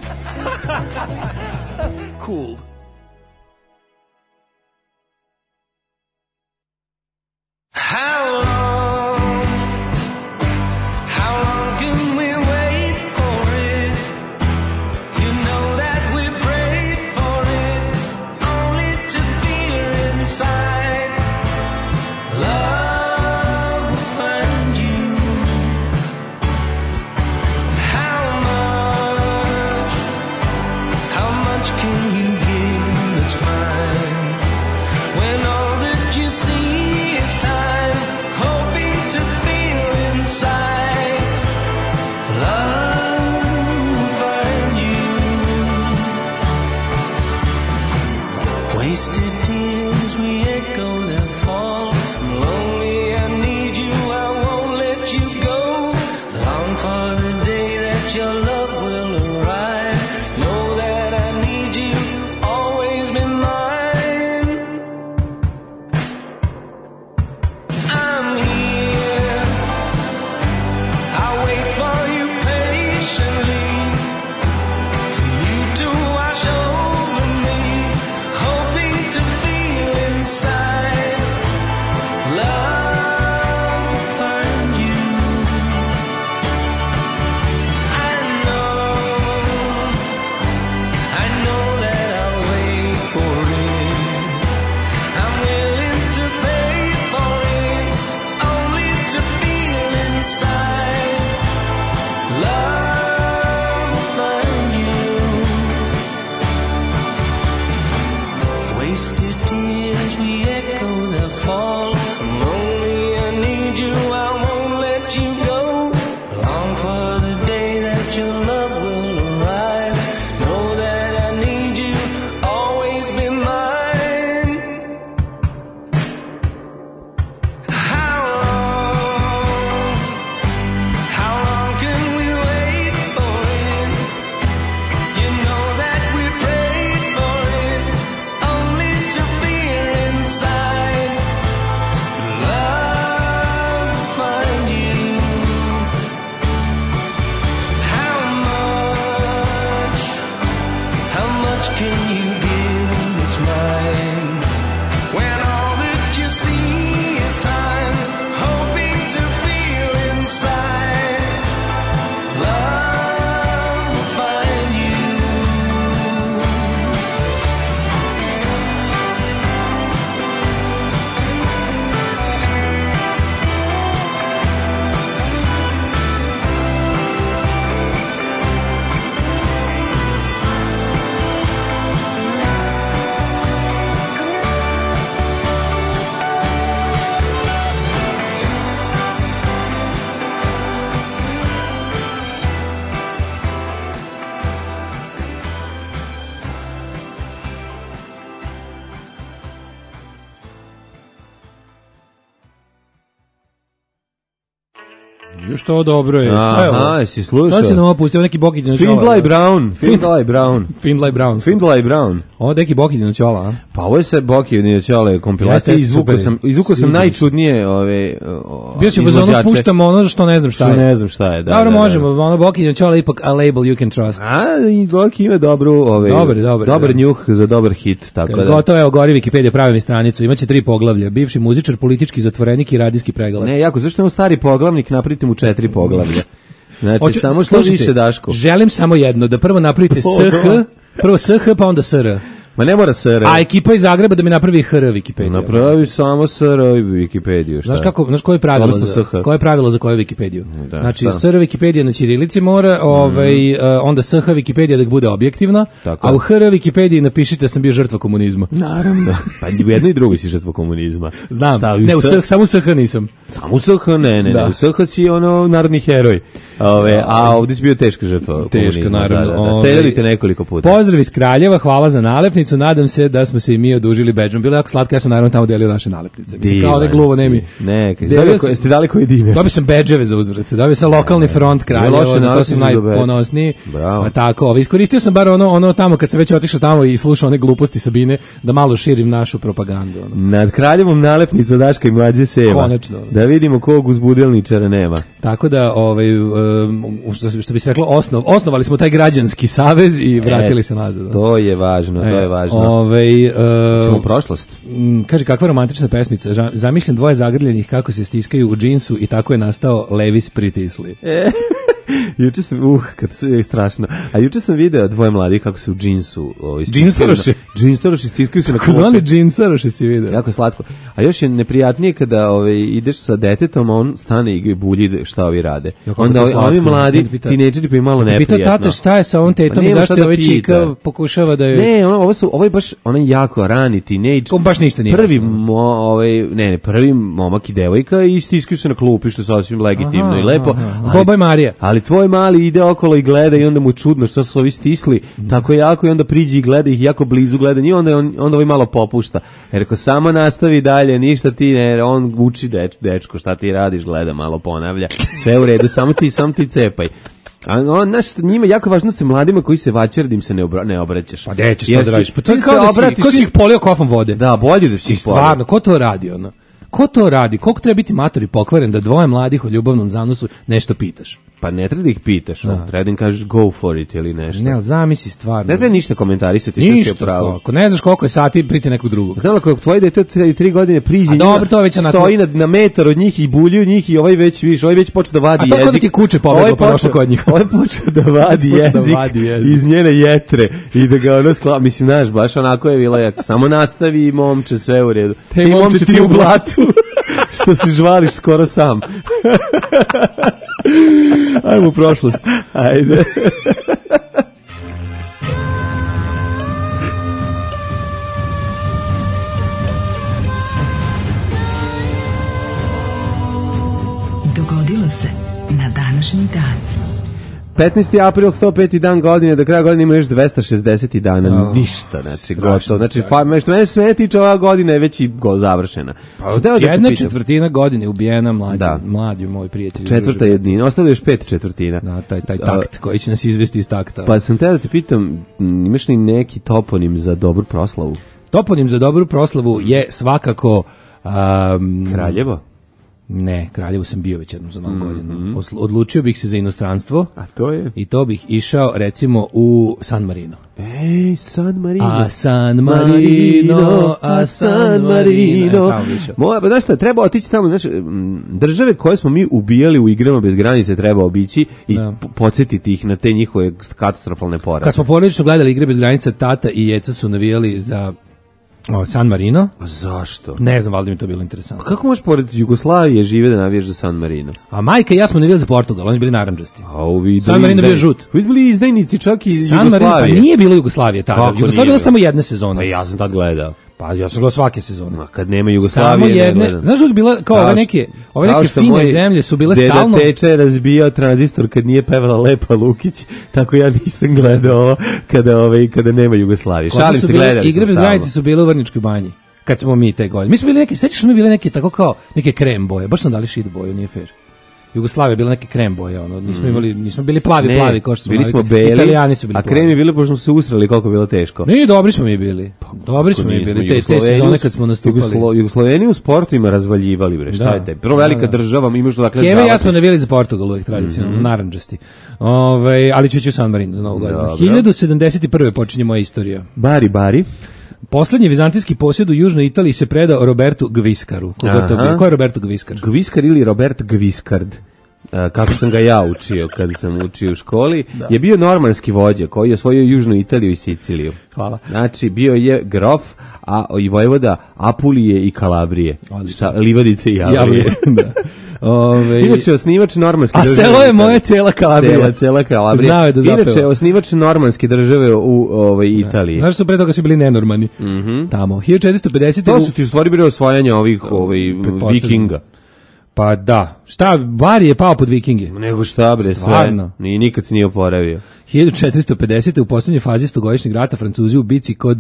Cool. How long, how long can we wait for it? You know that we prayed for it, only to fear inside. Love will find you. How much, how much can you give that's mine? When all that you see is time, hoping to feel inside. Love will find you. Wasted tears, we echo their fall. I'm lonely, I need you, I won't let you go. Long for the day that your love will arrive. Know that I need you, always be mine. I'm here, I wait for you patiently, for you to wash over me, hoping to feel inside. Love will find you. I know, I know that I'll wait for it. I'm willing to pay for it, only to feel inside. Love will find you. Wasted tears, we echo their fall. I'm lonely, I need you, I won't let you go. Long for the day that your love will arrive. Know that I need you, always be mine. How long, how long can we wait for it? You know that we prayed for it, only to fear inside. Love will find you. How much, how much can you give that's mine? When all that you see is time, hoping to feel inside. Love will find you. Ju što dobro je. Šta je ovo? Aha, jesi slušao? Šta si nam opustio? Neki Bokić na čola. Findlay Brown, Findlay Brown. Findlay Brown. Findlay Brown. Ovo neki Bokić na čola, a? Pa ovo je sve Bokić na čola kompilacija. Jeste, Izvukao super. sam, izvukao sam Sviđa najčudnije ove o, Bio će uz ono izvođače. puštamo ono što ne znam šta Što je. ne znam šta je, da. Dobro, da, da, možemo, ono Bokić na čola ipak a label you can trust. A, i Boki ima dobru, ovaj, Dobar, dobar, dobar da. njuh za dobar hit, tako da. Gotovo, evo, gori Wikipedia, pravi mi stranicu, imaće tri poglavlja, bivši muzičar, politički zatvorenik i radijski pregalac. Ne, jako, zašto je on stari poglavnik, napravite mu četiri poglavlja. Znači, Hoću- samo što slušajte, više, Daško. Želim samo jedno, da prvo napravite S H, prvo S H pa onda S R. Ma ne mora S R. A ekipa iz Zagreba da mi napravi H R Wikipedia. Napravi samo S R i Wikipediju, šta? Znaš kako, znaš koje je pravilo Odnosno za, S H. koje je pravilo za koju Wikipediju? Da, Znači šta? S R Wikipedija na ćirilici mora, ovaj uh, onda S H Wikipedija da bude objektivna, Tako a je. u H R Wikipediji napišite da sam bio žrtva komunizma. Naravno. Pa u jednoj i drugoj si žrtva komunizma. Znam. Šta, Ne, u S- S H, samo u S H nisam. Samo u S H, ne, ne, Da. ne. U S H si ono narodni heroj. Ove, a ovdje si bio teška žrtva Teška, komunizma. naravno. Da, da, da. Ovaj, Steljali te nekoliko puta. Pozdrav iz Kraljeva, hvala za nalepnicu, nadam se da smo se i mi odužili bedžom. Bilo je jako slatko, ja sam naravno tamo delio naše nalepnice. Mislim, kao ne Divan gluvo, si. ne mi. Neka, Delio znali sam- ko- jeste dali koji dinar? Dobio sam bedževe za uzvrat. Dobio sam lokalni front Kraljevo, loše na to nalepnice sam za bedž. najponosniji. Bravo. A tako, ovaj, iskoristio sam bar ono, ono tamo, kad sam već otišao tamo i slušao one gluposti Sabine, da malo širim našu propagandu. Ono. Nad Kraljevom nalepnica Daška i mlađe Seva. Konačno. Da vidimo kog uzbudelničara nema. Tako da, ovaj, um, što, se- što bi se reklo, osnov, osnovali smo taj građanski savez i vratili E, se nazad. To je važno, to je važno. Ovaj, uh, Ćemo u prošlost. Mm, kaže, kakva romantična pesmica. Ža- Zamišljam dvoje zagrljenih kako se stiskaju u džinsu i tako je nastao Levis pritisli. E, juče sam, uh, kad se je strašno. A juče sam video dvoje mladih kako se u džinsu, ovaj, stiskaju Džinsaroši? na- Džinsaroši stiskaju se na Ko zvani klupe. džinsaroši si vidio. Jako slatko. A još je neprijatnije kada ovaj, ideš sa detetom, a on stane i bulji šta ovi rade. kako Onda to ovi, slatko. ovi mladi Pita- tinejdžeri pa im malo Ti pita neprijatno. tata šta je sa ovom tetom Pa i nema zašto šta je da ovaj pita. čika pokušava da je... Ne, ono, ovo su, ovo je baš onaj jako rani tinejdž. Ko baš ništa nije Prvi, jasno. mo, ovaj, ne, ne, prvi momak i devojka i stiskaju se na klupi, što je sasvim legitimno Aha, i lepo. aha. ali- Boba i Marija. Ali tvoj mali ide okolo i gleda i onda mu čudno što su ovi stisli tako jako i onda priđi i gleda ih jako blizu gleda njih, onda, on, onda ovaj malo popušta. Jer ako samo nastavi dalje, ništa ti ne, on uči deč, dečko, šta ti radiš, gleda, malo ponavlja. Sve u redu, samo ti, samo ti cepaj. A on, znaš, njima je jako važno da se mladima koji se vaćer da im se ne, obra, ne obraćaš. Pa gde ćeš Jer to da si- radiš? Pa čim ti se kao da si, obratiš, ko si čim- ih polio kofom vode? Da, bolje da si Si ih stvarno, ko to radi ono? Ko to radi? Koliko treba biti mator i pokvaren da dvoje mladih o ljubavnom zanosu nešto pitaš? Pa ne treba da ih pitaš, no. Treba da im kažeš go for it ili nešto. Ne, ali zamisli stvarno. Ne treba ništa komentarisati, što si Ništa, pravo. kako. Ne znaš koliko je sati, priti nekog drugog. Znam ako tvoje dete od tri, tri godine priđe, A njima, dobro, to je već onako- stoji na, na metar od njih i bulju njih i ovaj već, viš, ovaj već počeo da vadi A to jezik. kao da ti kuće pobeglo Ovaj pa došlo počeo- kod njih. Ovaj počeo da vadi Počeo da jezik, vadi jezik. iz njene jetre i da ga ono skla... Mislim, znaš, baš onako je bilo jak. Samo nastavi, momče, sve u redu. Hej, momče, ti u blatu. Što se žvališ skoro sam. Ajmo u prošlost. Ajde. Dogodilo se na današnji dan. petnaesti april, sto peti dan godine, do kraja godine ima još dvesta šezdeset dana, Oh, ništa, znači strašno, gotovo. Znači, strašno. fa, me, što mene sve tiče, ova godina je već i go, završena. Pa, Sad, evo da te jedna pitam, četvrtina godine ubijena mlađi, Da. mlađi moj prijatelj. četvrta jednina, ostalo je još pet četvrtina. Da, taj, taj takt koji će nas izvesti iz takta. Pa sam te da te pitam, m, imaš li neki toponim za dobru proslavu? Toponim za dobru proslavu je svakako... Um, Kraljevo? Ne, Kraljevo sam bio već jednom za novu godinu. Oslu- Odlučio bih se za inostranstvo A to je? i to bih išao recimo u San Marino. Ej, San Marino. A San Marino, a San Marino. Tamo bi išao. Moja, pa znaš šta, treba otići tamo, znaš, m, države koje smo mi ubijali u igrama bez granice treba obići i Da. p- podsjetiti ih na te njihove katastrofalne poraze. Kad smo porodično gledali Igre bez granica, tata i Jeca su navijali za o, San Marino. A zašto? Ne znam, valjda mi je to bilo interesantno. Kako možeš pored Jugoslavije žive da navijaš za San Marino? A majka i ja smo navijali za Portugal, oni su bili narandžasti. A ovi San Marino bio žut. Vi ste bili izdajnici čak i San Marino, pa Jugoslavije. nije bilo Jugoslavije tada. Kako Jugoslavija nije je bila bilo? samo jedna sezona. Pa ja sam tad gledao. Pa ja sam gledao svake sezone. Ma kad nema Samo Jugoslavije, ne jedne, gledam. znaš uvijek bila, kao ove Kao neke, što- ove kao neke što fine moj zemlje su bile deda stalno... Teča je razbijao tranzistor kad nije pevala Lepa Lukić, tako ja nisam gledao ovo kada, ove, kada nema Jugoslavije. Kod nas Šalim su se, bile- gledali Igre sam bez stalno. granice su bile u Vrničkoj banji. Kad smo mi te godine. Mi smo bili neke, sećaš smo mi bile neke tako kao neke krem boje. Baš smo dali šit boju, nije fair. Jugoslavija je bila neke krem boje, ono, nismo imali, nismo bili plavi, Ne, plavi, kao što smo bili smo navikli. beli, Italijani su bili a plavi. krem je bilo pošto smo se usrali koliko je bilo teško. Ne, dobri smo mi bili. Dobri smo mi bili, te, te sezone kad smo nastupali. Jugoslo, Jugosloveni u sportu ima razvaljivali, bre, šta Da. je te? Prvo velika Da, da. država, imaš dakle Keve i ja zavatiš. smo navijali za Portugal uvek tradicionalno, narandžasti. Ove, ali ću ću u San Marino za novu godinu. Dobro. hiljadu sedamdeset prve počinje moja istorija. Bari, bari. Poslednji vizantijski posjed u Južnoj Italiji se predao Robertu Gviskaru. Koga to Aha. bio? Ko je Roberto Gviskar? Gviskar ili Robert Gviskard, a, kako sam ga ja učio kad sam učio u školi, je bio normanski vođa koji je osvojio Južnu Italiju i Siciliju. Hvala. Znači, bio je grof, a i vojvoda Apulije i Kalabrije. Odlično. Šta, livadice i Javlije. Javlije, da. Ove, Inače, osnivač normanske A države. selo je moje cela Kalabrija. Cela, cela Kalabrija. Znao je da zapeva. Inače, osnivač normanske države u ovaj, Italiji. Znaš su pre toga svi bili nenormani. Tamo. hiljadu četiristo pedesete To su ti u stvari bili osvajanja ovih ovaj, Pretpostavljam. vikinga. Pa da. Šta, Bari je pao pod vikinge. Nego šta bre, sve. Stvarno. Ni, nikad se nije oporavio. hiljadu četiristo pedesete u poslednjoj fazi stogodišnjeg rata Francuzi u bici kod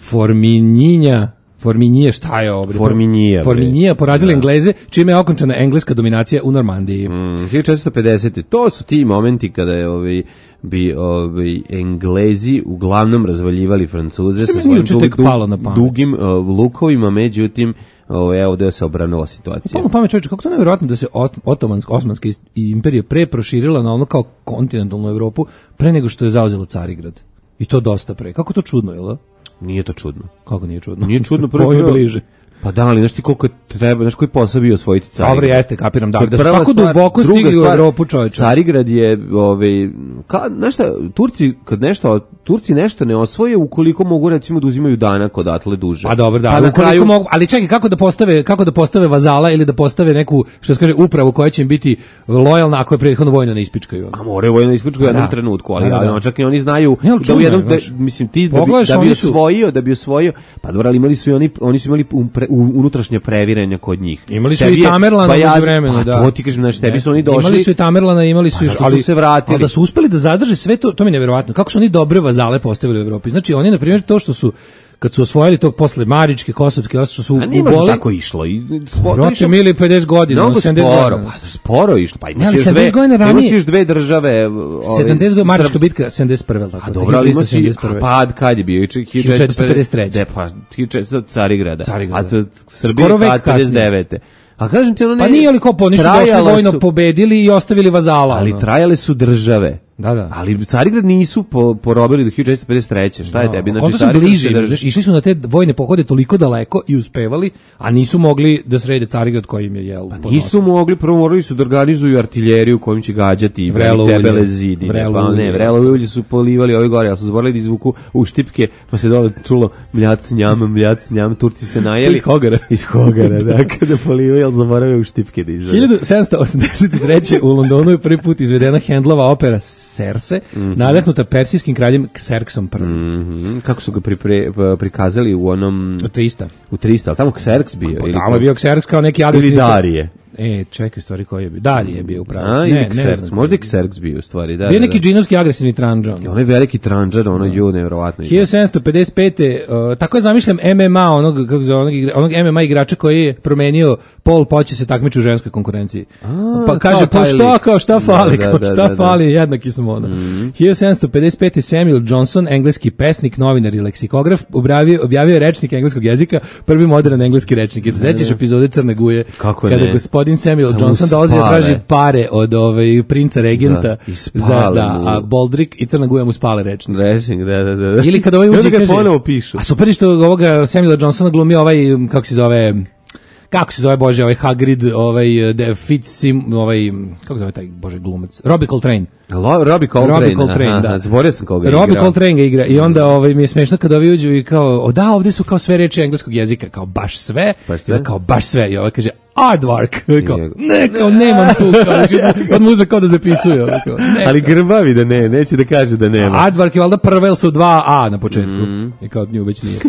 Forminjinja Forminije, šta je ovo? bre? Forminija, bre. Forminija porazili Engleze, čime je okončana engleska dominacija u Normandiji. Mm, hiljadu četiristo pedesete To su ti momenti kada je ovaj bi ovaj Englezi uglavnom razvaljivali Francuze Što sa mi svojim juče dug- tek palo na pamet? dugim uh, lukovima, međutim ovaj evo da se obranula situacija. Palo pamet čovječe, kako to nevjerojatno da se ot- otomanska, osmanska is- imperija pre proširila na ono kao kontinentalnu Evropu pre nego što je zauzela Carigrad. I to dosta pre. Kako to čudno, jel da? Nije to čudno. Kako nije čudno? Nije čudno prvo. Ovo je prvo- bliže. Pa da, ali znaš ti koliko treba, znaš koji posao bio osvojiti Carigrad? Dobro, jeste, kapiram, da, To je da su prva tako stvar. duboko Druga stigli u stvar, Evropu, čovječe. Carigrad je, ovaj, ka, znaš šta, Turci, kad nešto, Turci nešto ne osvoje, ukoliko mogu recimo da uzimaju danak odatle duže. Pa dobro, da, Pa ali, na ukoliko kraju, mogu, ali čekaj, kako da postave, kako da postave vazala ili da postave neku, što se kaže, upravu koja će im biti lojalna ako je prethodno vojno ne ispičkaju. a more vojno ispičku u Pa jednom da. trenutku, ali, Da, da, da. ali čak i oni znaju Ne, ali da u čudno je, jednom, da, znaš. mislim, ti da bi, Pogledaš, da bi oni su- osvojio, da bi osvojio, pa dobro, ali imali su i oni, oni su imali um, pre, u, unutrašnje previranje kod njih. Imali su Tebi i je Tamerlana Bajaz- umeđu vremenu, pa da. to ti kažem, znači, tebi su oni Jeste. došli. Imali su i Tamerlana, imali su Pa još, zato su ali se vratili. ali da su uspeli da zadrže sve to, to mi je neverovatno. Kako su oni dobre vazale postavili u Evropi? Znači oni na primjer to što su kad su osvojili to posle Maričke, Kosovske, što su A nije baš uboli. tako išlo. I, spo, Brate, išlo- mili pedeset godina, Mnogo sedamdeset sporo, godina. pa sporo je išlo. Pa Ne, imaš ali još sedamdeset dve, godina imaš ranije- još dve države. Ove, sedamdeset godina Marička srpske. bitka sedamdeset prve tako. A dobro, ali imaš i sedamdeset prve. pad kad je bio? hiljadu četiristo pedeset treće. De, pa hiljadu četiristo Carigrada. Carigrada. A to Srbija Skoro vek pad kasnije. pedeset devete A kažem ti ono ne... Pa nije li kao po, oni su došli trajale vojno su- pobedili i ostavili vazala. Ali ono. trajale su države. Da, da. Ali Carigrad nisu po, porobili do hiljadu četiristo pedeset treće Šta je tebi? Onda su Carigrad bliže, se drži- znaš, išli su na te vojne pohode toliko daleko i uspevali, a nisu mogli da srede Carigrad koji im je jel. Pa nisu mogli, prvo morali su da organizuju artiljeriju kojim će gađati i Vrelo ulje. tebele zidine. Vrelo Pa ulje, ne, vrelo isto. ulje su polivali ove gore, ali su zaboravili da izvuku u štipke, pa se dole čulo mljac njam, mljac njam, Turci se najeli. Iz Hogara. Iz Hogara, da, kada polivaju, ali zaboravaju u štipke da izvede. hiljadu sedamsto osamdeset treće u Londonu je prvi put izvedena Handlova opera Serse, nadahnuta persijskim kraljem Kserksom prvim. Mhm, kako su ga pripre, p- prikazali u onom trista. u trista ali tamo Kserks bio Pa ili tamo je bio Kserks kao neki agresivni... ili Darije. E, čekaj, stvari koji je bio. Darije je bio upravo. A, Ne, ili ne, Kserks, znam. možda i Kserks bio u stvari, da. Bio da, neki da. džinovski agresivni tranđa. I onaj veliki tranđar, ono ju nevjerovatno. ima. hiljadu sedamsto pedeset pete Uh, tako je zamišljam M M A onog, kako zove, onog, igra- onog M M A igrača koji je promenio pol, pa će se takmiči u ženskoj konkurenciji. Pa kaže, kao pa taj šta, lik. kao šta fali, Da, da, kao da, šta da, da. fali, jednaki smo ono. hiljadu sedamsto pedeset pete Samuel Johnson, engleski pesnik, novinar i leksikograf, objavio, objavio je rečnik engleskog jezika, prvi modern engleski rečnik. I se sećaš epizode Crne guje, Kako kada ne? gospodin Samuel Da mu Johnson dolazi da spale. traži pare od ovaj princa regenta Da, i za spale da, mu. a Boldrik i Crna guja mu spale rečnik. Rečnik, da, da, da. Ili kada ovaj I onda uđe ga kaže... ponovo pišu. A super je što ovoga Samuela Johnsona glumi ovaj, kako se zove... Kako se zove, bože, ovaj Hagrid, ovaj de, Fitzsim, ovaj, kako se zove taj, bože, glumac? Robbie Coltrane. Lo, Robbie Coltrane. Robbie Coltrane, aha, da. aha, zaboravio sam koga Robbie igra. Coltrane ga igra i onda ovaj, mi je smešno kada ovi uđu i kao, o da, ovdje su kao sve reči engleskog jezika, kao baš sve, Baš sve? I kao baš sve, i ovaj kaže, aardvark, I kao, I- ne, kao, nemam tu, kao, od mu uzme kao da zapisuje, ovaj, kao, ne, Ali grbavi da ne, neće da kaže da nema. Aardvark je valjda prva, jer su dva A na početku, Mhm. i kao od nju već nije.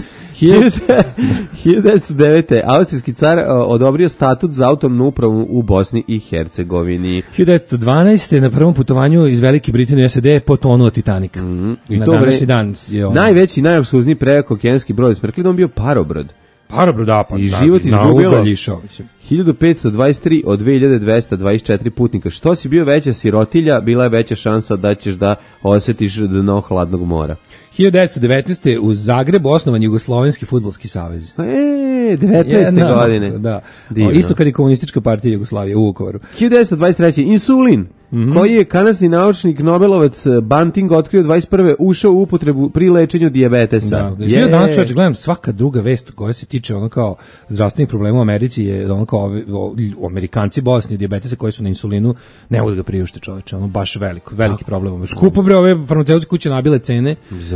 hiljadu devetsto devete austrijski car o, odobrio statut za autonomnu upravu u Bosni i Hercegovini. hiljadu devetsto dvanaeste na prvom putovanju iz Velike Britanije u S A D potonuo Titanic. I Na to današnji vre- dan je ono. Najveći, najapsluzniji prekookeanski brod s Prklidom bio parobrod. Parabro, da, pa I da, život na izgubilo ugalj išao, mislim. hiljadu petsto dvadeset tri od dve hiljade dvesta dvadeset četiri putnika. Što si bio veća sirotilja, bila je veća šansa da ćeš da osjetiš dno hladnog mora. hiljadu devetsto devetnaeste u Zagrebu osnovan Jugoslovenski fudbalski savez. E, devetnaeste Jedna, godine. Da. Divno. O, isto kad je komunistička partija Jugoslavije u Vukovaru. hiljadu devetsto dvadeset treće insulin, mm-hmm. koji je kanadski naučnik Nobelovac Banting otkrio dvadeset prve ušao u upotrebu pri lečenju dijabetesa. Da, je danas čovječ, gledam svaka druga vest koja se tiče ono kao zdravstvenih problema u Americi je ono kao ovi, o, o, Amerikanci bolesni dijabetesa koji su na insulinu ne mogu da ga priušte, čoveče, ono baš veliko, veliki problem. Skupo bre, ove farmaceutske kuće nabile cene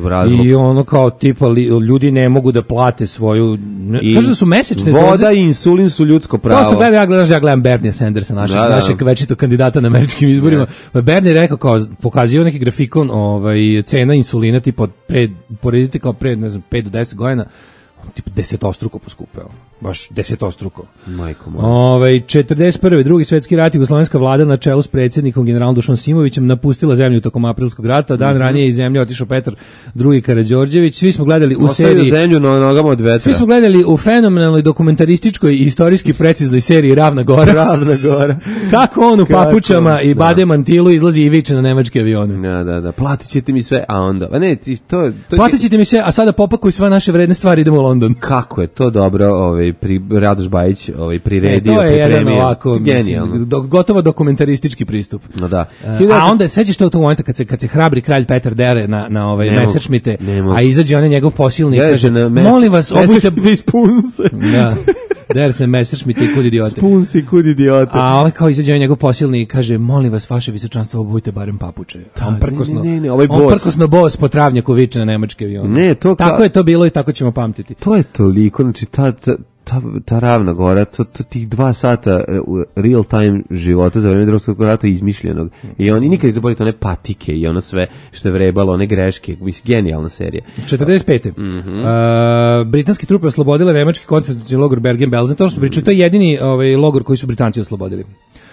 i ono kao tipa li, ljudi ne mogu da plate svoju, ne, kažu da su mesečne voda doze. I insulin su ljudsko pravo. To se gleda, ja gledam, ja gledam Bernie Sandersa, našeg, da, da. našeg večitog kandidata na američkim izborima. Yes. Bernie je rekao kao, pokazio neki grafikon ovaj, cena insulina, tipa pred, poredite kao pred, ne znam, pet do deset godina, tipa desetostruko poskupeo. Baš desetostruko. Majko moja. Ovaj četrdeset prve drugi svetski rat, jugoslovenska vlada na čelu s predsjednikom generalom Dušanom Simovićem napustila zemlju tokom aprilskog rata. Dan mm-hmm. ranije iz zemlje otišao Petar drugi Karađorđević. Svi smo gledali u Ostavio seriji zemlju na nogama od vetra. Svi smo gledali u fenomenalnoj dokumentarističkoj i istorijski preciznoj seriji Ravna Gora. Ravna Gora. Kako on u papučama i bade mantilu izlazi i viče na nemačke avione. Da, da, da. Platit ćete mi sve, a onda. A ne, ti to to Platit ćete mi sve, a sada popakuj sve naše vredne stvari, idemo u London. Kako je to dobro, ovaj pri Radoš Bajić, ovaj priredio, e, to je jedan ovako genijalno. Mislim, do, gotovo dokumentaristički pristup. No da. Uh, a onda sećaš to u tom momentu kad se kad se hrabri kralj Petar dere na na ovaj Messerschmitte, a izađe on njegov posilnik i kaže molim vas obujte spunse. Da. Der se Messerschmitte i kud idiote. Spunsi kud idiote. A ovaj kao izađe njegov posilnik i kaže molim vas vaše visočanstvo obujte barem papuče. On prkosno. Ne, ne, ne, ovaj on prkosno bos po travnjaku viče na nemačke avione. Ne, to tako ka... je to bilo i tako ćemo pamtiti. To je toliko, znači ta, ta Ta, ta Ravna Gora, to, to tih dva sata uh, real time života za vreme Drugog svjetskog rata izmišljenog. I oni nikad ne zaboravite one patike i ono sve što je vrebalo, one greške. Mislim, genijalna serija. četrdeset pete Mm-hmm. Uh, britanski trupe oslobodile nemački koncentracioni logor Bergen-Belsen. To što pričaju, to je jedini ovaj, logor koji su Britanci oslobodili.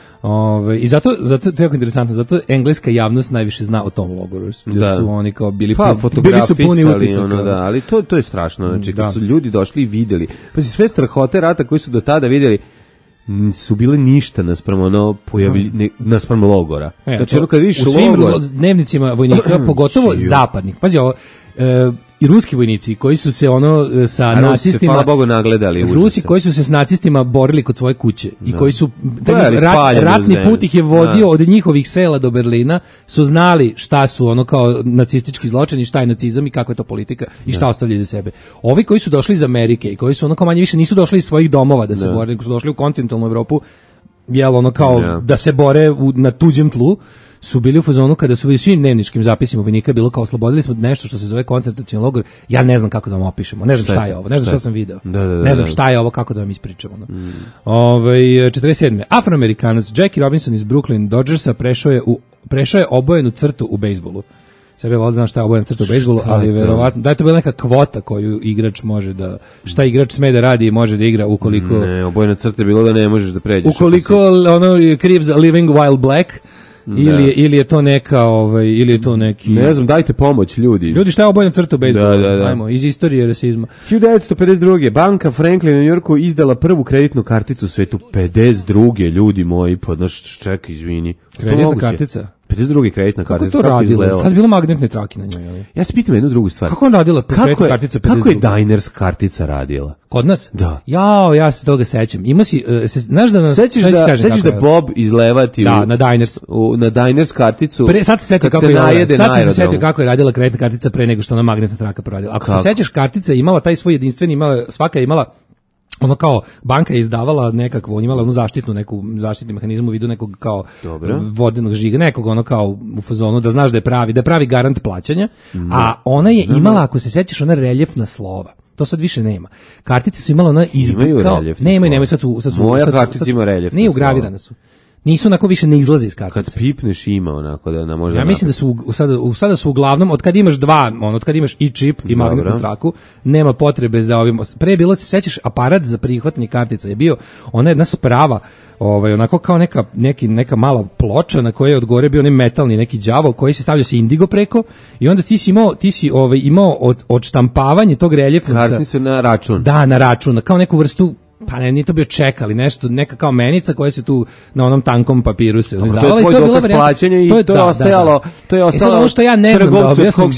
Ove, i zato zato to je jako interesantno, zato engleska javnost najviše zna o tom logoru, jer da. su oni kao bili pa, pun, bili su puni utisaka. Ono, da, ali to to je strašno, znači kad su ljudi došli i videli, pa si sve strahote rata koji su do tada videli su bile ništa naspram ono pojavili ne, naspram logora. E, znači ono kad vidiš u svim logor, dnevnicima vojnika, pogotovo zapadnih. Pazi ovo, e, i ruski vojnici koji su se ono sa a nacistima hvala Bogu nagledali Rusi užase. Koji su se s nacistima borili kod svoje kuće i da. koji su taj rat, ratni put ih je vodio da. od njihovih sela do Berlina, su znali šta su ono kao nacistički zločini, šta je nacizam i kakva je to politika i šta da. ostavljaju za sebe. Ovi koji su došli iz Amerike i koji su ono kao manje više nisu došli iz svojih domova da se da. bore, nego su došli u kontinentalnu Evropu, jel ono kao da, da se bore u, na tuđem tlu, su bili u fazonu kada su u svim dnevničkim zapisima vojnika bilo kao oslobodili smo nešto što se zove koncentracioni logor. Ja ne znam kako da vam opišemo. Ne znam šta, šta je ovo. Ne znam šta, šta sam video. Da, da, da, ne znam šta je ovo, kako da vam ispričamo. No. Mm. Ove, četrdeset sedme Afroamerikanac Jackie Robinson iz Brooklyn Dodgersa prešao je, u, prešao je obojenu crtu u bejsbolu. Sebe volim znam šta je obojena crta u bejsbolu, ali verovatno da je to bila neka kvota koju igrač može da, šta igrač sme da radi i može da igra ukoliko... Ne, obojena crta je bilo da ne možeš da pređeš. Ukoliko ono Creeps Living While Black, ili je, ili je to neka ovaj ili je to neki ne znam, dajte pomoć ljudi. Ljudi, šta je obojena crta u bejsbolu? Da, da, da. Ajmo, iz istorije rasizma. hiljadu devetsto pedeset druge banka Franklin u Njujorku izdala prvu kreditnu karticu u svetu. pedeset druge ljudi moji, podnoš ček, izvini. Kreditna kartica. pedeset druge kreditna kartica. Kako to radila? Kad je bilo magnetne trake na njoj, ali? Ja se pitam jednu drugu stvar. Kako on radila kreditna kartica pedeset druge? Kako je Diners kartica radila? Kod nas? Da. Jao, ja se toga sećam. Ima si, uh, se, znaš da nas... Sećaš da, kaže sećaš da Bob izlevati da, u, na Diners. U, na Diners karticu. Pre, sad se setio kako, je, sad se setio kako je radila kreditna kartica pre nego što ona magnetna traka proradila. Ako kako? se sećaš, kartica je imala taj svoj jedinstveni, imala, svaka je imala ono kao banka je izdavala nekakvu, imala onu zaštitnu neku zaštitni mehanizam u vidu nekog kao Dobro. vodenog žiga, nekog ono kao u fazonu da znaš da je pravi, da je pravi garant plaćanja, mm. a ona je imala, ako se sećaš, ona reljefna slova. To sad više nema. Kartice su imala ona izbukao. Imaju nema, nema, sad su, sad su moja sad, kartica sad, ima reljefna. Nije ugravirana su. Nisu onako više ne izlaze iz kartice. Kad pipneš ima onako da na možda. Ja mislim da su u, sada, u, sada su uglavnom, od kad imaš dva, on, od kad imaš i čip i magnetnu traku, nema potrebe za ovim. Pre je bilo, se sećaš, aparat za prihvatanje kartica je bio ona jedna sprava, ovaj, onako kao neka, neki, neka mala ploča na kojoj je od gore bio onaj metalni neki đavo koji se stavljao se indigo preko i onda ti si imao, ti si ovaj, imao od, odštampavanje tog reljefnog kartice na račun. Da, na račun, kao neku vrstu, pa ne, nije to bio ček, ali nešto, neka kao menica koja se tu na onom tankom papiru se izdavala. To je tvoj dokaz plaćanja i to je, to je da, ostajalo, da, da. to je ostalo. E sad, ono što ja ne znam da objasnim,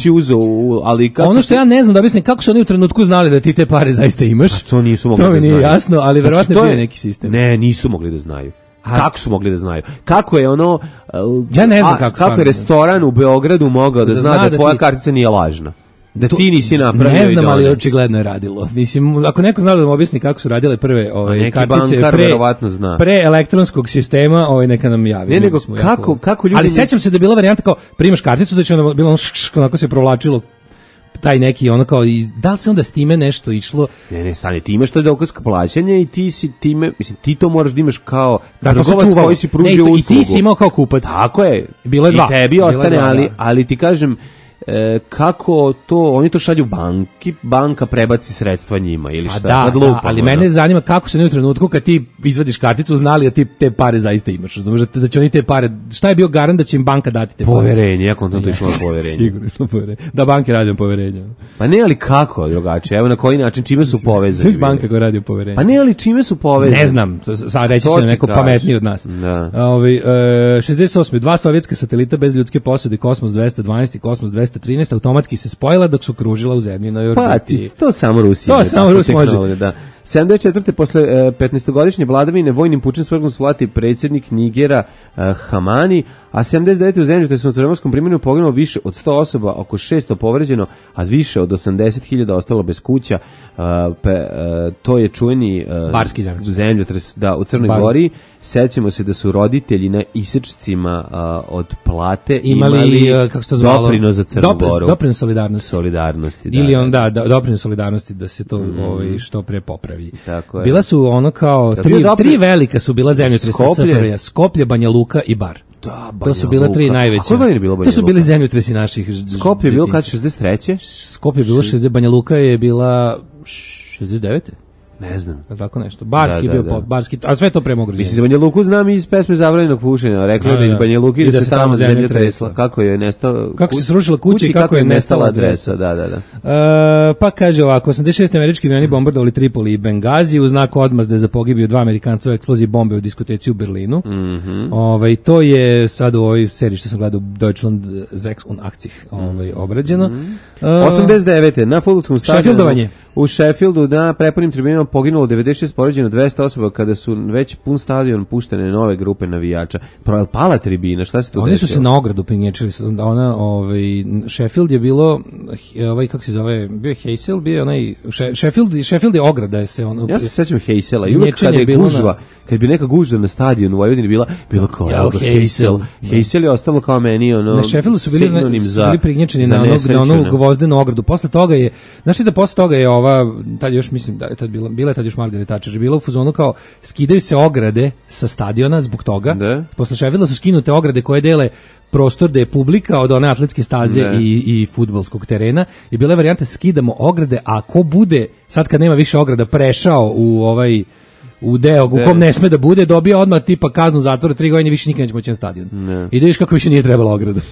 ali kako ono što ja ne znam da objasnim, kako su oni u trenutku znali da ti te pare zaista imaš. A to nisu mogli to da znaju. To mi nije jasno, ali verovatno znači, je bio neki sistem. Ne, nisu mogli da znaju. A, kako su mogli da znaju? Kako je ono ja ne znam kako, a, kako je restoran u Beogradu mogao da, da zna da, da tvoja ti... kartica nije lažna? Da to, ti nisi napravio. Ne znam, ali očigledno je radilo. Mislim, ako neko zna da vam objasni kako su radile prve ove kartice pre, zna. pre elektronskog sistema, ovaj neka nam javi. Ne, nego kako, jako... kako ljudi... Ali sećam se da je bila varijanta kao primaš karticu, da će onda bilo ono šš, onako se provlačilo taj neki ono kao i da li se onda s time nešto išlo? Ne, ne, stani, ti imaš to dokaz plaćanja i ti si time, mislim, ti to moraš da imaš kao da, trgovac koji si pružio uslugu. I ti si imao kao kupac. Tako je. Bilo je dva. I tebi ostane, dva, ali, ali ti kažem, E, kako to, oni to šalju banki, banka prebaci sredstva njima ili šta, da, sad lupamo, da, ali mene zanima kako se ne u trenutku kad ti izvadiš karticu znali da ti te pare zaista imaš, razumiješ, da će oni te pare, šta je bio garant da će im banka dati te poverenje, pare? Poverenje, ja kontam to išlo na poverenje. Sigurno išlo poverenje, da banke radi o poverenju. Pa ne, ali kako, drugačije, evo na koji način, čime su povezani? Sve banka koja radi o poverenju. Pa ne, ali čime su povezani? Ne znam, sad reći će neko pametniji od nas. Da. Ovi, e, šezdeset osme dva sovjetska satelita bez ljudske posade, Kosmos dvesta dvanaest i Kosmos dvesta trinaest, automatski se spojila dok su kružila u zemljinoj orbiti. Pa, ti, to samo Rusija. To samo Rus može. Da. sedamdeset četvrte posle uh, petnaestogodišnje vladavine vojnim pučem svrgnu slati predsjednik Nigera uh, Hamani, a sedamdeset devete u zemlju te su na crnomorskom primjerju poginulo više od sto osoba, oko šesto povređeno, a više od osamdeset hiljada ostalo bez kuća. Uh, pe, uh, to je čuveni uh, barski zemljotres da, u Crnoj Bar. Gori. Sećamo se da su roditelji na isečcima uh, od plate imali, imali kako se to zvalo? Doprinos za Crnu Dopris, Goru. Doprinos solidarnosti. solidarnosti da, Ili onda da, doprinos solidarnosti da se to mm. ovaj, što pre popravi. Tako je. Bila su ono kao tri, dopri... tri velika su bila zemljotresa S F R J, Skoplje, Banja Luka i Bar. Da, to su bile tri najveće. A koje je bilo Banja Luka? To su bili zemljotresi naših. Skoplje je bilo kad šezdeset treće Skoplje je bilo šezdeset, Banja Luka je bila šezdeset devete Ne znam. Je tako nešto. Barski da, bio da, pop, Barski, a sve to pre mogu reći. Mislim, za Banja Luku znam iz pesme Zabranjenog pušenja. Rekla je da iz Banja Luki da, da se tamo zemlja tresla. Kako je nestala... Kako se srušila kuća i kako je nestala adresa. Da, da, da. Uh, pa kaže ovako, osamdeset šeste američki avioni bombardovali Tripoli i Bengazi u znak odmazde za pogibiju dva Amerikanca u eksploziji bombe u diskoteci u Berlinu. Mm -hmm. Ovaj, to je sad u ovoj seriji što sam gledao Deutschland sechs und achtzig ovaj, obrađeno. Mm -hmm. uh, osamdeset devete na fudbalskom stadionu u Sheffieldu na prepunim tribinama poginulo devedeset šest, povređeno dvesta osoba kada su već pun stadion puštene nove grupe navijača. Pala tribina, šta se tu Oni desilo? su se na ogradu pinječili. Ona, ovaj, Sheffield je bilo, ovaj, kako se zove, bio je Heysel, bio je onaj, Sheffield, Sheffield je ograda. Je se ono, ja se sećam Heysela i uvijek kada je gužva, kad bi neka gužva na stadionu u Vojvodini bila, bilo kao ja, Heysel. Heysel je ostalo kao meni, ono, na Sheffieldu su bili, na, su bili prignječeni na, onog, na onu gvozdenu ogradu. Posle toga je, znaš da posle toga je ova, tad još mislim da je tad bila, bila je tad još Margaret Thatcher, bila u fuzonu kao skidaju se ograde sa stadiona zbog toga. Da. Posle Sheffielda su skinute ograde koje dele prostor da je publika od one atletske staze ne. i, i fudbalskog terena i bila je varijanta skidamo ograde, a ko bude, sad kad nema više ograda, prešao u ovaj u deo u kom ne sme da bude, dobija odmah tipa kaznu zatvora tri godine, više nikad neće moći na stadion. Ne. I da vidiš kako više nije trebala ograda.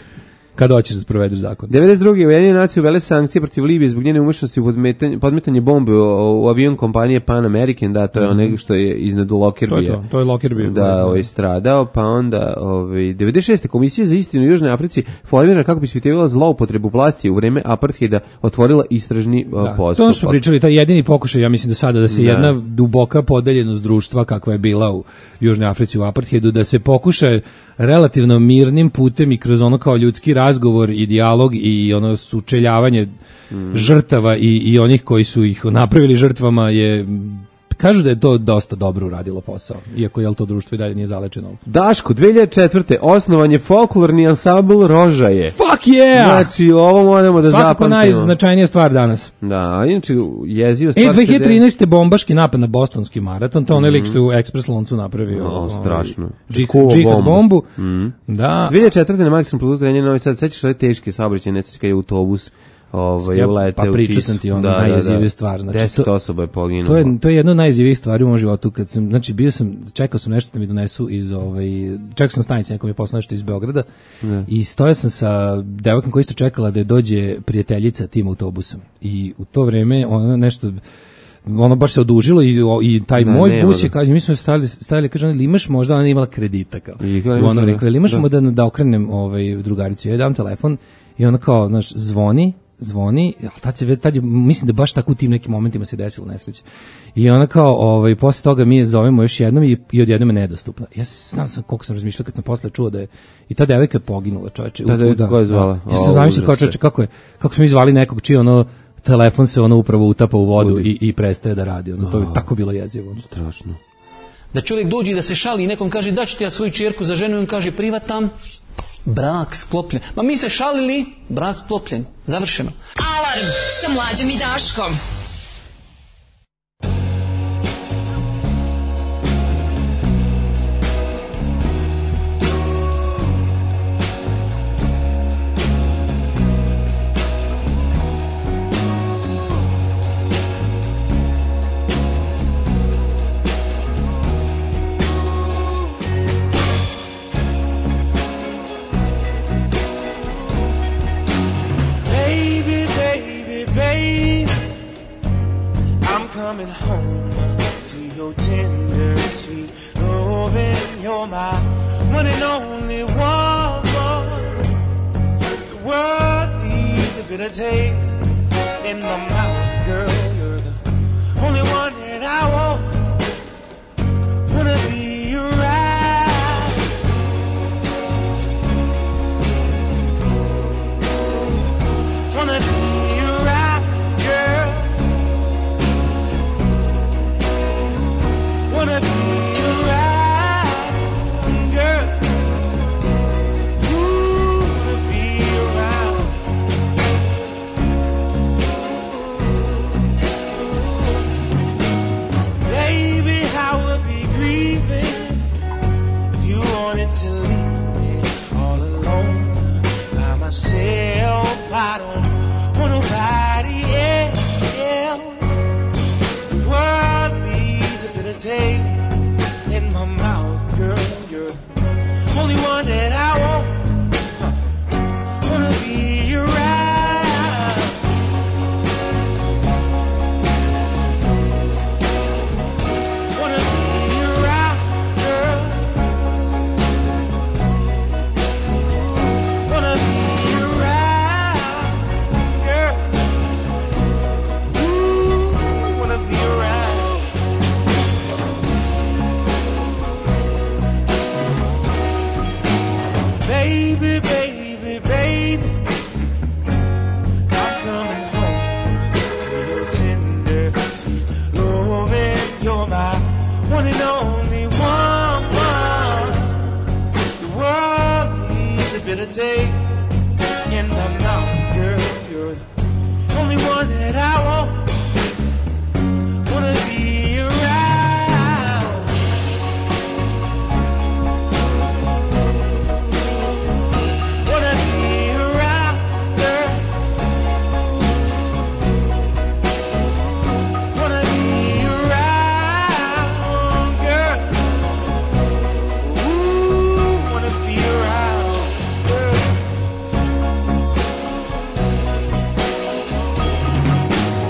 Kada hoćeš da sprovedeš zakon. devedeset druge Ujedinjene nacije uvele sankcije protiv Libije zbog njene umešnosti u podmetanje, podmetanje bombe u, u avion kompanije Pan American, da, to je mm -hmm. ono što je iznad Lockerbie. To je to, to je Lockerbie. Da, ovaj stradao, pa onda ovaj devedeset šeste Komisija za istinu u Južnoj Africi formirana kako bi ispitivala zloupotrebu vlasti u vreme apartheida, otvorila istražni da, postupak. To smo pričali, taj jedini pokušaj, ja mislim da sada da se da. jedna duboka podeljenost društva kakva je bila u Južnoj Africi u apartheidu, da se pokuša relativno mirnim putem i kroz ono kao ljudski razgovor i dijalog i ono sučeljavanje mm. žrtava i, i onih koji su ih napravili žrtvama je kažu da je to dosta dobro uradilo posao, iako je to društvo i dalje nije zalečeno. Daško, dve hiljade četvrte osnovan je folklorni ansambl Rožaje. Fuck yeah! Znači, ovo moramo da svakako zapamtimo. Svakako najznačajnija stvar danas. Da, a inače, jeziva stvar... E, dve hiljade trinaeste bombaški napad na bostonski maraton, to onaj lik što je u Express Loncu napravio. O, strašno. Džihad bombu. Mm. Da. dve hiljade četvrte na Maksim Plus Zrenjanin Novi Sad, sećaš ove teške saobraćajne nesreće kad je autobus ovaj ja, uleteo pa pričao sam ti ono da, najjeziviju da, da. stvar. Znači, deset to, osoba je poginulo. To je, to je jedna od najjezivijih stvari u mom životu. Kad sam, znači, bio sam, čekao sam nešto da mi donesu iz, ovaj, čekao sam na stanici, neko mi je poslao nešto iz Beograda da. I stojao sam sa devojkom koja isto čekala da je dođe prijateljica tim autobusom. I u to vreme ona nešto... ono baš se odužilo i, i taj ne, moj bus je, kaže, mi smo stavili, stavili kaže, ali imaš možda, ona nije imala kredita, kao. I ona rekao, ili imaš da. da, da okrenem ovaj, drugaricu, ja dam telefon i ona kao, znaš, zvoni, zvoni, tad se, tad je, mislim da baš tako u tim nekim momentima se desilo nesreće. I ona kao, ovaj, posle toga mi je zovemo još jednom i, i odjednom je nedostupna. Ja znam sam koliko sam razmišljao kad sam posle čuo da je i ta devojka je poginula, čoveče. Ta devojka koja je zvala? Ja sam zamislio kao čoveče, kako je, kako smo mi zvali nekog čiji ono, telefon se ono upravo utapa u vodu i, i prestaje da radi. Ono, to je tako bilo jezivo. Strašno. Da čovjek dođe i da se šali i nekom kaže da ću ti ja svoju čerku za ženu i on kaže privatam, brak sklopljen. Ma mi se šalili, brak sklopljen. Završeno. Alarm sa Mlađom i Daškom. Coming home to your tender, sweet loving. You're my one and only one. The world needs a bitter taste in my mouth, girl. You're the only one that I want. Wanna be around. Wanna be around, girl. Wanna be around, girl. Ooh, wanna be around. Baby, I would be grieving if you wanted to leave me all alone by myself. I don't want nobody else. The world needs a bitter taste in my mouth, girl. You're the only one that I want. Huh. Wanna be around. Wanna be around, girl. Wanna be around, girl. Ooh, wanna be around. Baby, baby, baby, I'm coming home to your tender, sweet loving. You're my one and only one. The world needs a bitter taste in my mouth, girl. You're the only one that I want. Wanna be around. Wanna be around, girl. Wanna be around, girl. Ooh, wanna be around, girl.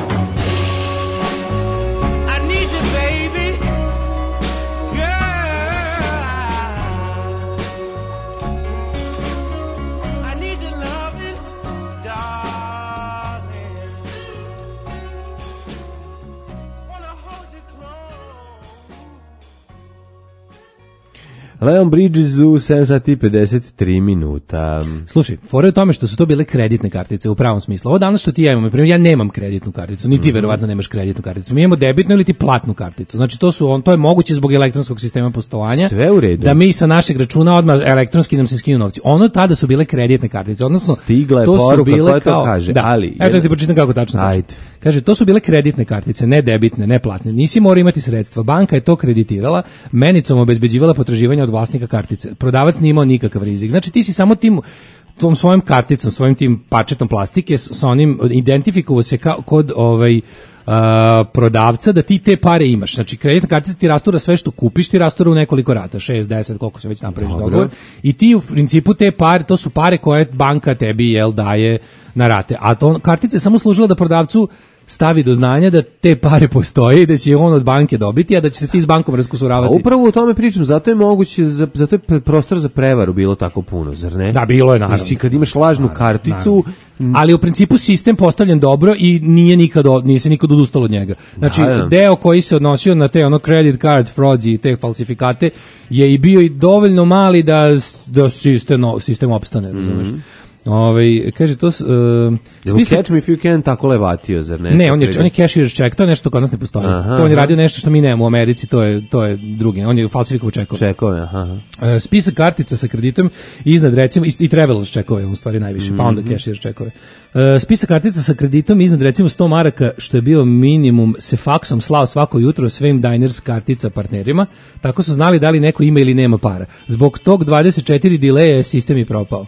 Leon Bridges u sedam sati i pedeset tri minuta. Slušaj, fora je u tome što su to bile kreditne kartice u pravom smislu. Ovo danas što ti ja imam, na primjer, ja nemam kreditnu karticu, ni ti mm-hmm. verovatno nemaš kreditnu karticu. Mi imamo debitnu ili ti platnu karticu. Znači to su on, to je moguće zbog elektronskog sistema poslovanja. Sve u redu. Da mi sa našeg računa odmah elektronski nam se skinu novci. Ono tada su bile kreditne kartice, odnosno stigla je to poruka su bile koja to kao, kaže, da, ali eto da ti pročitam kako tačno kaže. Kaže, to su bile kreditne kartice, ne debitne, ne platne. Nisi morao imati sredstva. Banka je to kreditirala, menicom obezbeđivala potraživanja od vlasnika kartice. Prodavac nije imao nikakav rizik. Znači ti si samo tim tom svojom karticom, svojim tim pačetom plastike sa onim identifikovao se kao kod ovaj Uh, prodavca da ti te pare imaš. Znači kreditna kartica ti rastura sve što kupiš, ti rastura u nekoliko rata, šest, deset, koliko se već napraviš dogovor. I ti u principu te pare, to su pare koje banka tebi jel daje na rate. A to kartica je samo služila da prodavcu stavi do znanja da te pare postoje i da će on od banke dobiti, a da će se ti s bankom raskusuravati. A upravo o tome pričam, zato je moguće, zato je prostor za prevaru bilo tako puno, zar ne? Da, bilo je naravno. Mislim, kad imaš lažnu naravno, karticu... Naravno. Ali u principu sistem postavljen dobro i nije nikad, nije se nikad odustalo od njega. Znači, da, da. deo koji se odnosio na te ono credit card frauds i te falsifikate je i bio i dovoljno mali da, da sistem, sistem opstane, razumiješ? Mm-hmm. Ove, kaže to uh, spisak... Catch me if you can tako levatio, zar ne? Ne, on je, on je cashier's check, to je nešto kod nas ne postoji. Aha, to on je radio nešto što mi nemamo u Americi, to je, to je drugi, on je falsifikovao čekove. Čekove, aha. Uh, spisak kartica sa kreditom iznad recimo, i, i travelers čekove, u stvari najviše, mm-hmm. pa onda cashier's čekove. Uh, spisak kartica sa kreditom iznad recimo sto maraka, što je bio minimum, se faksom slao svako jutro svim diners kartica partnerima, tako su znali da li neko ima ili nema para. Zbog tog dvadeset četiri dileja sistem je propao.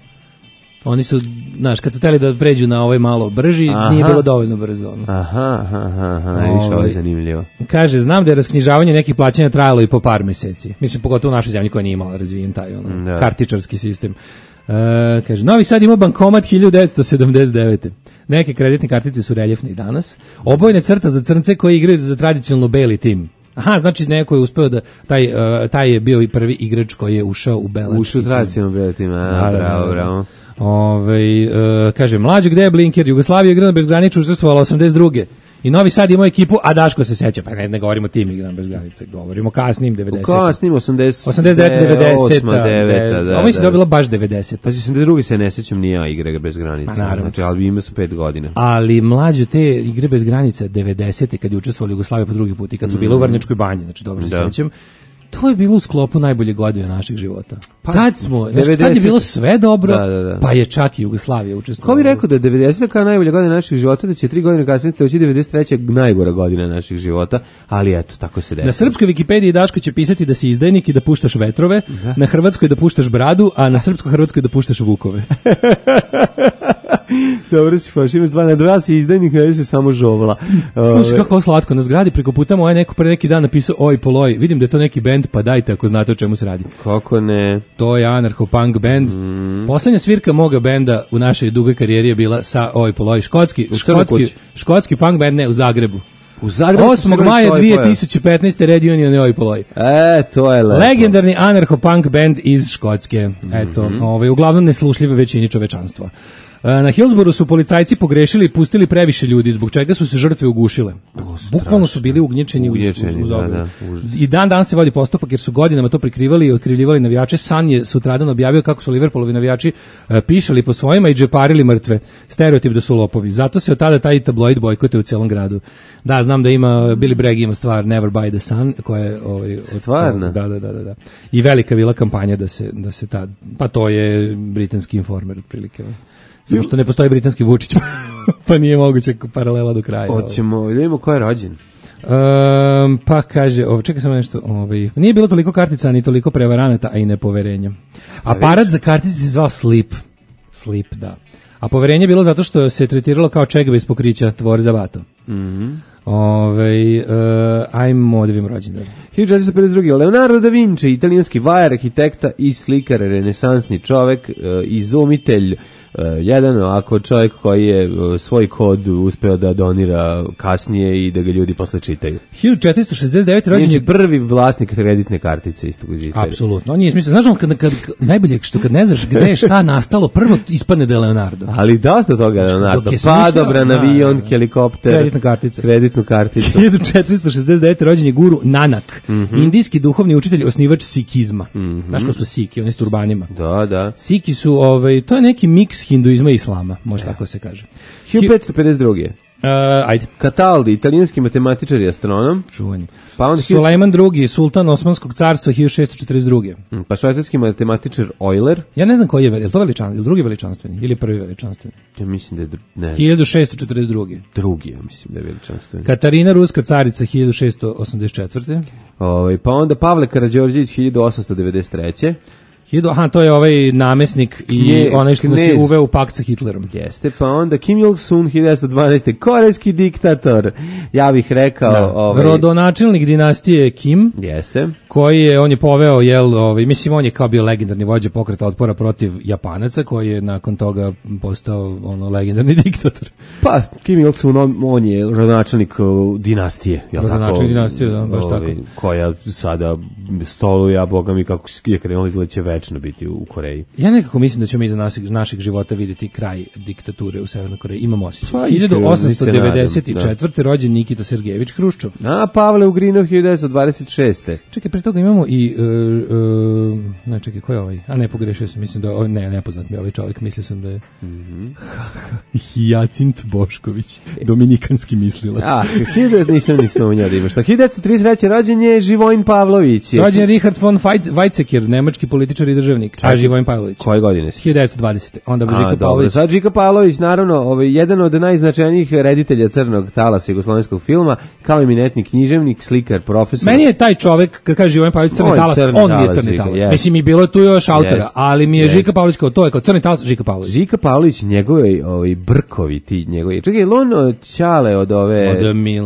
Oni su, znaš, kad su hteli da pređu na ovaj malo brži, aha. nije bilo dovoljno brzo. Ono. Aha, aha, aha, najviše ovo je zanimljivo. Kaže, znam da je rasknjižavanje nekih plaćanja trajalo i po par meseci. Mislim, pogotovo u našoj zemlji koja nije imala razvijen taj ono, da. kartičarski sistem. Uh, kaže, Novi Sad ima bankomat hiljadu devetsto sedamdeset devete. Neke kreditne kartice su reljefne i danas. Obojne crta za crnce koji igraju za tradicionalno beli tim. Aha, znači neko je uspeo da taj uh, taj je bio i prvi igrač koji je ušao u belački. Ušao u tradicionalno beli tim, a, da, bravo, bravo. Ove, uh, kaže, mlađo, gde je Blinker? Jugoslavija igrana bez granice, učestvovala osamdeset druge. I Novi Sad imao ekipu, a Daško se seća, pa ne, ne govorimo tim igram bez granice, govorimo kasnim devedeset. Kasnim osamdeset, osamdeset devet, devedeset, deveta, da. Ovo mislim da je bilo baš devedeset. Pa osamdeset druge se ne sećam ni ja igre bez granice. Znači, ali ima sam pet godina. Ali mlađo te igre bez granice devedesete kad je učestvovali Jugoslavija po drugi put i kad su bile u Vrnjačkoj banji, znači dobro se sećam. To je bilo u sklopu najbolje godine našeg života. Pa, tad smo, znači, tad je bilo sve dobro, da, da, da. Pa je čak i Jugoslavija učestvovala. Ko bi rekao da je devedeseta kao najbolja godina našeg života, da će tri godine kasnije doći devedeset treća najgora godina našeg života, ali eto, tako se desilo. Na srpskoj Wikipediji Daško će pisati da si izdajnik i da puštaš vetrove, da. Na hrvatskoj da puštaš bradu, a na srpsko-hrvatskoj da puštaš vukove. Dobro si paš, imaš dva na dva, si izdajnik, ne si samo žovla. Slušaj, kako slatko, na zgradi preko puta moje neko pre neki dan napisao oj poloj, vidim da je to neki bend, pa dajte ako znate o čemu se radi. Kako ne? To je anarcho-punk band. Mm. Poslednja svirka moga benda u našoj dugoj karijeri je bila sa oj poloj, škotski, škotski, škotski punk band, ne, u Zagrebu. U Zagrebu osmog maja dve tisuće petnaeste Red Union i oj poloj. E, to je lepo. Legendarni anarcho-punk band iz Škotske. Eto, mm-hmm. ovaj, uglavnom neslušljive većini čovečanstva. Na Hillsboru su policajci pogrešili i pustili previše ljudi, zbog čega su se žrtve ugušile. O, bukvalno su bili ugnječeni, ugnječeni uz, uz, uz da, da, I dan dan se vodi postupak jer su godinama to prikrivali i otkrivljivali navijače. Sun je sutradan objavio kako su Liverpoolovi navijači uh, pišali po svojima i džeparili mrtve. Stereotip da su lopovi. Zato se od tada taj tabloid bojkote u cijelom gradu. Da, znam da ima, Billy Bragg ima stvar Never Buy the Sun, koja je... Ovaj, Stvarno? Da, da, da, da. I velika bila kampanja da se, da se ta... Pa to je britanski Informer, otprilike. Samo što ne postoji britanski Vučić, pa nije moguće paralela do kraja. Hoćemo, da vidimo ko je rođen. Um, pa kaže, ovo, čekaj samo nešto, ovaj, nije bilo toliko kartica, ni toliko prevaranata, a i nepoverenja. Aparat za kartice se zvao Sleep. Sleep, da. A poverenje je bilo zato što se tretiralo kao čega bez pokrića, tvor za vato. Mhm. Ove, uh, ajmo da vidimo rođendan. hiljadu četiristo pedeset druge. Leonardo da Vinci, italijanski vajar, arhitekta i slikar, renesansni čovek, uh, izumitelj Uh, jedan ovako čovjek koji je uh, svoj kod uspeo da donira kasnije i da ga ljudi posle čitaju. hiljadu četiristo šezdeset devete rođen je prvi vlasnik kreditne kartice istog iz istorije. Apsolutno, on nije smisao. Znaš, on kad, kad, najbolje što kad ne znaš gde je šta nastalo, prvo ispadne da je Leonardo. Ali dosta toga je Leonardo. Padobran, avion, helikopter, kreditna kartica. Kreditnu karticu. hiljadu četiristo šezdeset devete rođen je guru Nanak, mm-hmm. indijski duhovni učitelj, osnivač sikizma. Mm-hmm. Znaš ko su Siki, oni s turbanima. Da, da. Siki su, ovaj, to je neki miks hinduizma i islama, može tako se kaže. hiljadu petsto pedeset druge. Uh, ajde. Cataldi, italijanski matematičar i astronom. Čuvanje. Pa on Sulejman drugi, sultan Osmanskog carstva, hiljadu šessto četrdeset druge. Pa švajcarski matematičar Euler. Ja ne znam koji je, je li to veličanstveni, ili drugi veličanstveni, ili prvi veličanstveni? Ja mislim da je, ne. hiljadu šessto četrdeset druge. Drugi, ja mislim da je veličanstveni. Katarina, ruska carica, hiljadu šessto osamdeset četvrte. Ovaj, pa onda Pavle Karađorđević, hiljadu osamsto devedeset treće. Aha, to je ovaj namesnik i Knje, onaj što se uveo u pakt sa Hitlerom. Jeste, pa onda Kim Il-sung, hiljadu devetsto dvanaeste. Korejski diktator. Ja bih rekao... Da. Ovaj... Rodonačelnik dinastije Kim. Jeste. Koji je, on je poveo, jel, ovaj, mislim, on je kao bio legendarni vođa pokreta otpora protiv Japanaca, koji je nakon toga postao ono legendarni diktator. Pa, Kim Il-sung, on, on je rodonačelnik uh, dinastije. Rodonačelnik dinastije, da, baš ovaj, tako. Koja sada stoluje, a boga mi kako je krenulo izgledaće večno biti u Koreji. Ja nekako mislim da ćemo mi za naših, naših života vidjeti kraj diktature u Severnoj Koreji. Imam osjećaj. Pa, hiljadu osamsto devedeset četvrte. rođen Nikita Sergejević Hruščov. A Pavle Ugrinov, hiljadu devetsto dvadeset šeste. Čekaj, pre toga imamo i... Uh, uh, ne, čekaj, ko je ovaj? A ne, pogrešio sam, mislim da... Ovaj, ne, nepoznat mi ovaj čovjek, mislio sam da je... Mm-hmm. Hijacint Bošković, dominikanski mislilac. A, hiljadu nisam ni sumnjao da imaš to. hiljadu devetsto trideset treće. rođen je Živojin Pavlović. Rođen Richard von Weizsäcker, nemački političar i državnik. A Živojin Pavlović. Koje godine si? hiljadu devetsto dvadesete. Onda Žika Pavlović. Dobro, sad Žika Pavlović, naravno, ovaj, jedan od najznačajnijih reditelja crnog talasa jugoslovenskog filma, kao eminentni književnik, slikar, profesor. Meni je taj čovjek, kad kaže Živojin Pavlović crni talas, on je crni talas. Yes. Mislim, i bilo je tu još autora, yes. ali mi je yes. Žika Pavlović kao to je, kao crni talas, Žika Pavlović. Žika Pavlović, njegove ovaj, brkovi ti, njegove, čekaj, je li on Ćale od ove... Od Mil, uh,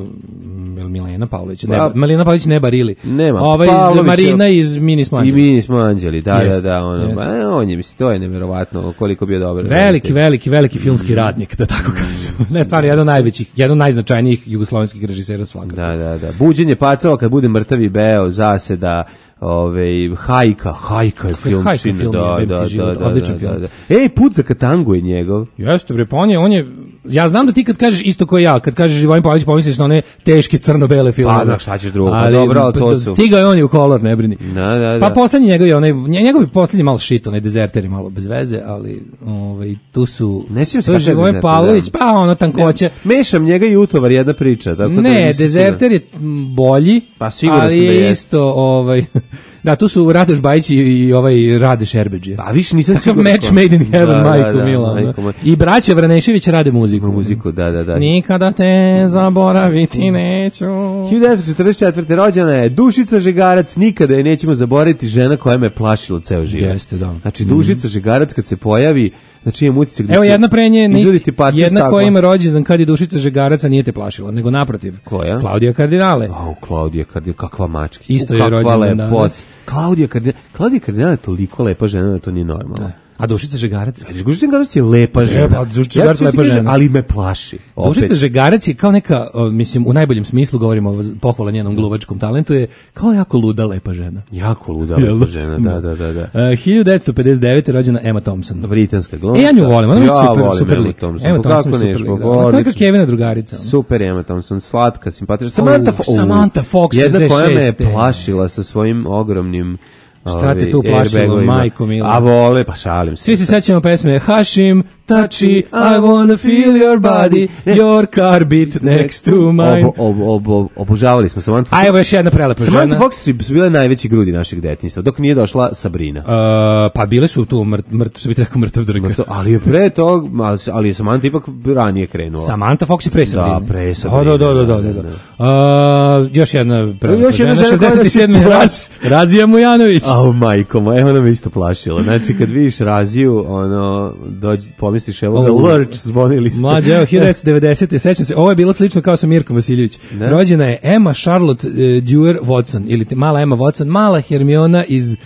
Milena Pavlović, ne, pa, Milena Pavlović ne barili. Nema. Ova iz Marina iz Mini Smanđeli. I Mini Smanđeli, da, yes. da, da, ono, yes. ba, on je, mislim, to je nevjerovatno koliko bio dobar. Veliki, veliki, veliki filmski radnik, da tako kažem. Ne, stvarno, jedan od najvećih, jedan od najznačajnijih jugoslovenskih režisera svakako. Da, da, da. Buđenje pacova kad bude mrtav i beo, zaseda, ove, Hajka, Hajka je film čini, da, da, da, da, odličan da, film. da, da. Ej, Put za Katangu je njegov. Jeste, bre, pa on je, on je, ja znam da ti kad kažeš isto kao ja, kad kažeš Živojin Pavlović pomisliš na one teške crno-bele filme. Pa, da, šta ćeš drugo, pa dobro, ali to su. Stigao je on i u kolor, ne brini. Da, da, da. Pa poslednji njegov je onaj, njegov je poslednji malo shit, onaj Dezerter je malo bez veze, ali ovaj, tu su, ne sjećam se to je Živojin Pavlović, pa ono tankoće. Ne, mešam njega i Utovar, jedna priča. Tako ne, da Dezerter je bolji, pa sigurno ali sam da je je isto, ovaj... Da, tu su Radoš Bajić i, i ovaj Rade Šerbeđe. Pa više nisam siguran. Match made in heaven, da, majko da, mila. Da, I braća Vranešević rade muziku. Muziku, da, da, da. Nikada te zaboraviti neću. hiljadu devetsto četrdeset četvrte. rođena je Dušica Žegarac, nikada je nećemo zaboraviti, žena koja me plašila ceo život. Jeste, da. Znači, Dušica Žegarac kad se pojavi, znači imam utisak da evo jedna prenje, jedna koja ima rođendan rođendan kad je Dušica Žegarac, nije te plašila, nego naprotiv. Koja? Klaudija Kardinale. Au, Klaudija Kardinale, kakva mačka. Isto je rođendan danas. Klaudija Kardinale, Klaudija Kardinale je toliko lepa žena da to nije normalno. Da. A Dušica Žegarac? Dušica Žegarac je lepa žena. Pa Dušica Žegarac je lepa žena. Ali me plaši. Dušica Žegarac je kao neka, mislim, u najboljem smislu govorimo pohvala njenom gluvačkom talentu, je kao jako luda lepa žena. Jako luda lepa žena, da, da, da. da. Uh, hiljadu devetsto pedeset devete. rođena Emma Thompson. Britanska glumica. E, ja nju volim, ona mi ja super, volim super Emma lik. Thompson. Emma Thompson je super lik. Ona je kao Kevina drugarica. Ona. Super Emma Thompson, slatka, simpatična. Samantha, uh, Samantha Fox, jedna koja me je plašila sa svojim ogromnim šta te tu plašilo, majko mila? A vole, pa šalim se. Svi se sećamo pesme Hashim, Tachi, I wanna feel your body, your car beat next to mine. Ob, ob, ob, ob, obožavali smo Samantha Fox. A evo još jedna prelepa žena. Samantha Fox su bile najveći grudi našeg detinjstva, dok nije došla Sabrina. Uh, pa bile su tu, mrt, mrt, što bi rekao, mrtav drga. Mrtav, ali je pre tog, ali je Samantha ipak ranije krenula. Samantha Fox je pre Sabrina. Da, pre Sabrina. Da, da, da, da, da, da. Uh, još jedna prelepa još žena, šezdeset sedme. Raz, Razija Mujanović. Au, majko moja, evo nam isto plašilo. Znači, kad vidiš Raziju, ono, dođi, pomisliš, evo ga, oh, Lurch, zvonili ste. Mlađe, evo, hiljadu devetsto devedesete. Sećam se, ovo je bilo slično kao sa Mirkom Vasiljević. Ne? Rođena je Emma Charlotte uh, Dewar Watson, ili te, mala Emma Watson, mala Hermiona iz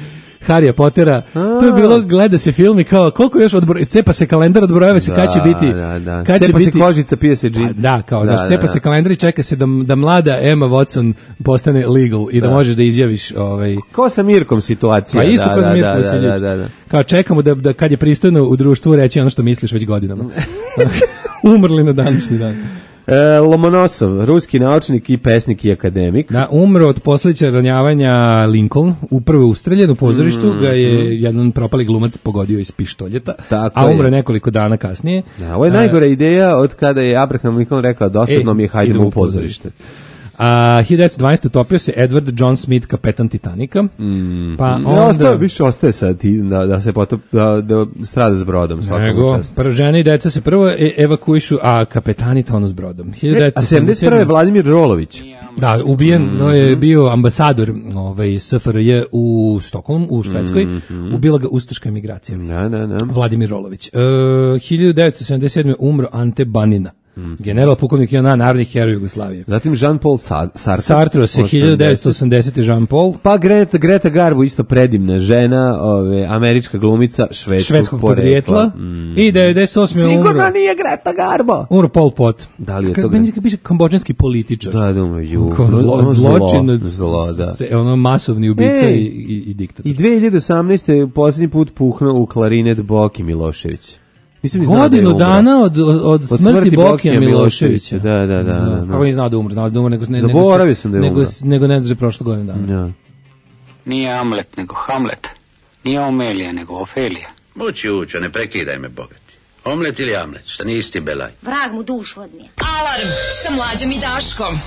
Harrya Pottera. To je bilo, gleda se film i kao, koliko još odbroj, cepa se kalendar, odbrojava se kad će biti. Da, da. Kad cepa će se biti, kožica, pije se džin. Da, kao, da, znaš, cepa da, se kalendar i čeka se da, da mlada Emma Watson postane legal i da, da možeš da izjaviš ovaj... Ko sa Mirkom situacija. Pa isto da, ko sa Mirkom da, da, da, da. Kao čekamo da, da kad je pristojno u društvu reći ono što misliš već godinama. Umrli na današnji dan. E, Lomonosov, ruski naučnik i pesnik i akademik. Da, umro od posljedica ranjavanja Lincoln, upravo ustreljen u pozorištu, mm, ga je mm. jedan propali glumac pogodio iz pištoljeta, Tako a umro je nekoliko dana kasnije. Da, ovo je najgora ideja od kada je Abraham Lincoln rekao dosadno mi je hajdemo u pozorište. A hiljadu devetsto dvanaeste. utopio se Edward John Smith, kapetan Titanika. Mm. Pa ne, onda ostaje, više ostaje sad ti, da, da se potop, da, da strada s brodom. Nego, prvo žene i deca se prvo e, evakuišu, a kapetani tonu s brodom. E, a sedamdeset prve. Vladimir Rolović. Da, ubijen, mm. no je bio ambasador ovaj, S F R J u Stokholmu, u Švedskoj. Mm -hmm. Ubila ga ustaška emigracija. Da, da, da. Vladimir Rolović. Uh, hiljadu devetsto sedamdeset sedme. umro Ante Banina. Mm. General pukovnik je na narodni heroj Jugoslavije. Zatim Jean-Paul Sartre. Sartre se hiljadu devetsto osamdesete. Jean-Paul. Pa Greta, Greta Garbo, isto predivna žena, ove, američka glumica, švedskog, švedskog podrijetla. Mm. I devedeset osme. Sigurno umro. nije Greta Garbo. Umro Pol Pot. Da li je Kad, to? Meni piše kambodžanski političar. Da, da umro. Ju. Zlo, zločinac, zlo, da. Se, ono masovni ubica i, i, i diktator. I dve hiljade osamnaeste. posljednji put puhnuo u klarinet Boki Milošević. Godinu da dana od, od, od smrti, smrti Bokija Miloševića. Da, da, da. da, da. Kako nije znao da umre? Znao da umre, nego, ne, Zaboravio nego, sam da je nego, umre. nego ne znaš prošle godine dana. Ja. Nije Amlet, nego Hamlet. Nije Omelija, nego Ofelija. Mući učo, ne prekidaj me, bogati. Omlet ili Amlet, šta nije isti belaj. Vrag mu dušu odnije. Alarm sa Mlađom i Daškom.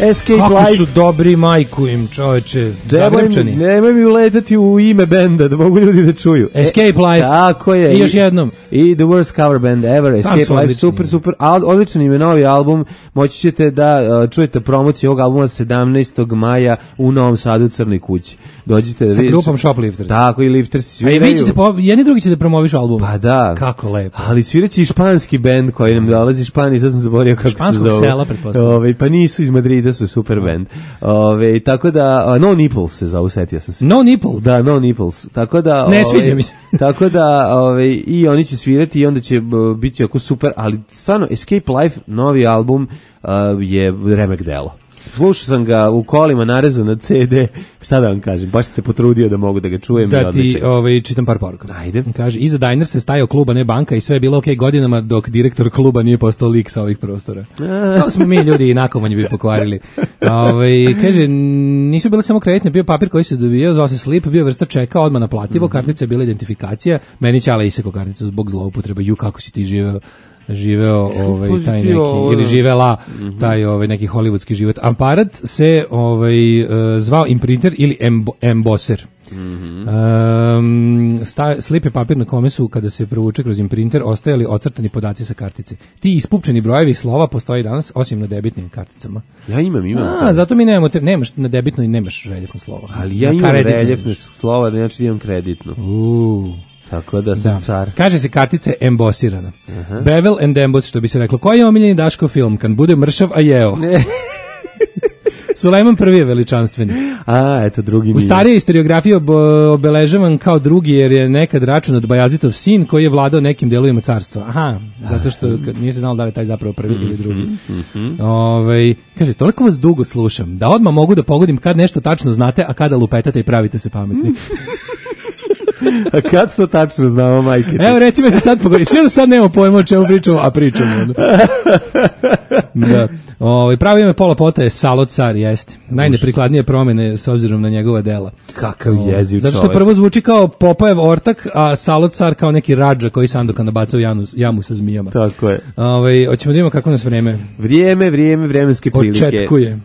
Escape Kako Life. su dobri, majku im, čoveče, Nemoj, Zagrebčani. nemoj mi uletati u ime benda, da mogu ljudi da čuju. Escape Life. E, tako je. I još jednom. I The Worst Cover Band Ever, Sam Escape su Life, odlični. super, super. Al, odličan im je novi album, moći ćete da uh, čujete promociju ovog albuma sedamnaestog maja u Novom Sadu u Crnoj kući. Dođite da Sa vidite. grupom Shoplifters. Tako, i Lifters A i sviraju. vi ćete, po, jedni drugi ćete promoviš album. Pa da. Kako lepo. Ali sviraće i španski bend koji nam dolazi iz Španije, sad sam zaboravio kako Španskog se zove. sela, pretpostavljam. Ove, pa nisu iz Madrida, su super bend. Ove, tako da, uh, No Nipples se zove, setio sam se. No Nipple? Da, No Nipples. Tako da, Ne ove, sviđa mi se. tako da, ove, i oni će svirati i onda će uh, biti jako super, ali stvarno, Escape Life, novi album, uh, je remek delo. Slušao sam ga u kolima narezao na ce de, šta da vam kažem, baš sam se potrudio da mogu da ga čujem. Da ti ovaj, čitam par poruka. Ajde. Kaže, iza Diners se stajao kluba, ne banka i sve je bilo ok godinama dok direktor kluba nije postao lik sa ovih prostora. To smo mi ljudi i nakovanje bi pokvarili. Ovaj, kaže, nisu bile samo kreditne, bio papir koji se dobijao, zvao se slip, bio vrsta čeka, odmah naplativo, kartica je bila identifikacija, meni ćala iseko karticu zbog zloupotreba, ju kako si ti živeo živeo ovaj taj neki ili živela taj ovaj neki hollywoodski život. Aparat se ovaj uh, zvao imprinter ili embo, embosser. Mm-hmm. Um, sta, slip je papir na kome su kada se provuče kroz imprinter ostajali ocrtani podaci sa kartice. Ti ispupčeni brojevi i slova postoji danas osim na debitnim karticama. Ja imam, imam. A, a zato mi nemamo te, nemaš na debitnoj nemaš reljefno slovo. Ali ja na imam reljefno slovo, znači imam kreditno. Uuu. Tako da sam da. car. Kaže se kartica embosirana. Uh-huh. Bevel and Emboss, što bi se reklo. Koji je omiljeni Daško film? Kad bude mršav, a jeo. Ne. Sulejman prvi je veličanstveni. A, eto, drugi nije. U starijoj historiografiji ob, obeležavan kao drugi jer je nekad račun od Bajazitov sin koji je vladao nekim delovima carstva. Aha, zato što nije se znalo da li je taj zapravo prvi ili drugi. Mm-hmm. Ove, kaže, toliko vas dugo slušam da odmah mogu da pogodim kad nešto tačno znate, a kada lupetate i pravite se pametni. A kad to tačno znamo, majke? Evo, recimo se sad pogodi. Sve do sad nemamo pojma o čemu pričamo, a pričamo. Da. O, pravo ime Pola Pota je Salo car, jeste. Najneprikladnije promene s obzirom na njegova dela. Kakav jeziv čovjek. Zato što prvo zvuči kao Popajev ortak, a Salo car kao neki rađa koji Sandokan nabacao u jamu, jamu sa zmijama. Tako je. Ove, hoćemo da imamo kako nas vreme. Vrijeme, vrijeme, vremenske prilike. Očetkuje.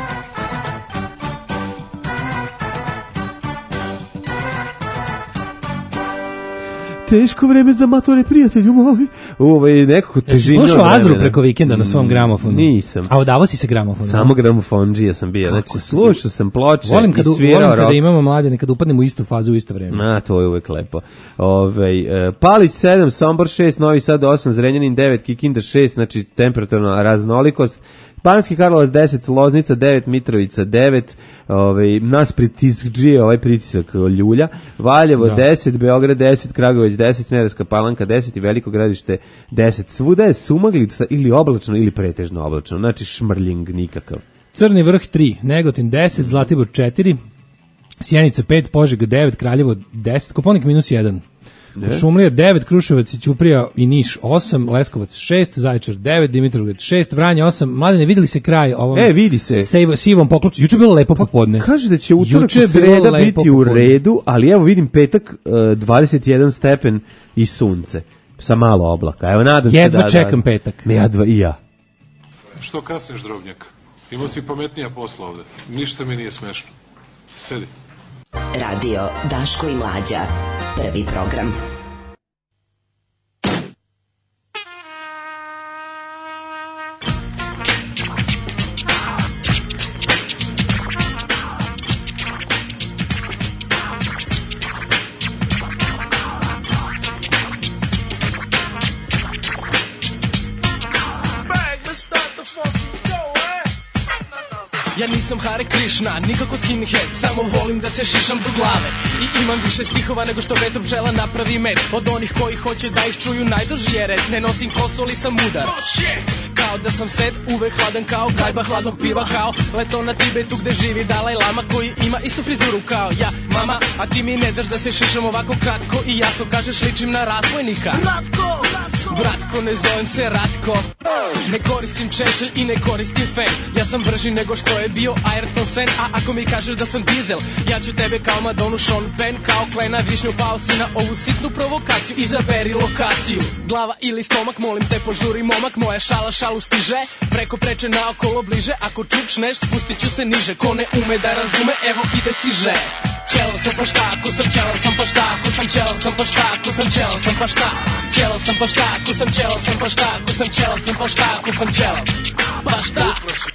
Teško vreme za matore, prijatelju moji. Ovaj nekako težina. Jesi slušao Azru preko vikenda na svom gramofonu? Nisam. A odavao si se gramofonu? Samo gramofonđija sam bio. Znači, slušao sam ploče volim kad, i svirao volim kada rock. imamo mlade, nekad upadnemo u istu fazu u isto vreme. Na, to je uvek lepo. Ove, Palić sedam, Sombor šest, Novi Sad osam, Zrenjanin devet, Kikinda šest, znači temperaturna raznolikost. Banski Karlovac deset, Loznica devet, Mitrovica devet, ovaj, nas pritiskđije ovaj pritisak ljulja, Valjevo da. deset, Beograd deset, Kragujevac deset, Smederevska Palanka deset i Veliko Gradište deset. Svuda je sumaglica ili oblačno ili pretežno oblačno, znači šmrljing nikakav. Crni vrh tri, Negotin deset, Zlatibor četiri, Sjenica pet, Požega devet, Kraljevo deset, Koponik minus jedan. Šumlija devet, Kruševac i Ćuprija i Niš osam, Leskovac šest, Zaječar devet, Dimitrovgrad šest, Vranje osam. Mladene, videli se kraj ovom e, vidi se. Sejvo, sivom poklopcu. Juče je bilo lepo popodne. Kaže da će utorak u sreda biti u redu, ali evo vidim petak uh, dvadeset jedan stepen i sunce sa malo oblaka. Evo nadam jedva se da... Jedva čekam da, petak. Ne, jedva i ja. Što kasniš, drobnjak? Imao si pametnija posla ovde. Ništa mi nije smešno. Sedi. Radio Daško i Mlađa. Prvi program. Ja nisam Hare Krishna, nikako skinhead, samo volim da se šišam do glave. I imam više stihova nego što vetrom pčela napravi med. Od onih koji hoće da ih čuju najduži je red. Ne nosim kosu, ali sam udar. Kao da sam sed, uvek hladan kao gajba hladnog piva kao leto na Tibetu gde živi Dalaj Lama koji ima istu frizuru kao ja, mama. A ti mi ne daš da se šišam ovako kratko i jasno kažeš ličim na razbojnika. Ratko! Bratko, ne zovem se Ratko, ne koristim češelj i ne koristim fen. Ja sam brži nego što je bio Ayrton Sen. A ako mi kažeš da sam dizel, ja ću tebe kao Madonu Sean Penn, kao Klena Višnju pao si na ovu sitnu provokaciju. Izaberi lokaciju, glava ili stomak, molim te požuri momak. Moja šala šalu stiže, preko preče naokolo bliže. Ako čučneš, spustit ću se niže. Ko ne ume da razume, evo ide siže. Čelo sam pa šta, ako sam čelo sam pa šta, ako sam čelo sam pa šta, ako sam čelo sam pa šta, čelo sam pa šta, ako sam čelo sam pa šta, ako sam čelo sam pa šta, ako sam čelo pa šta.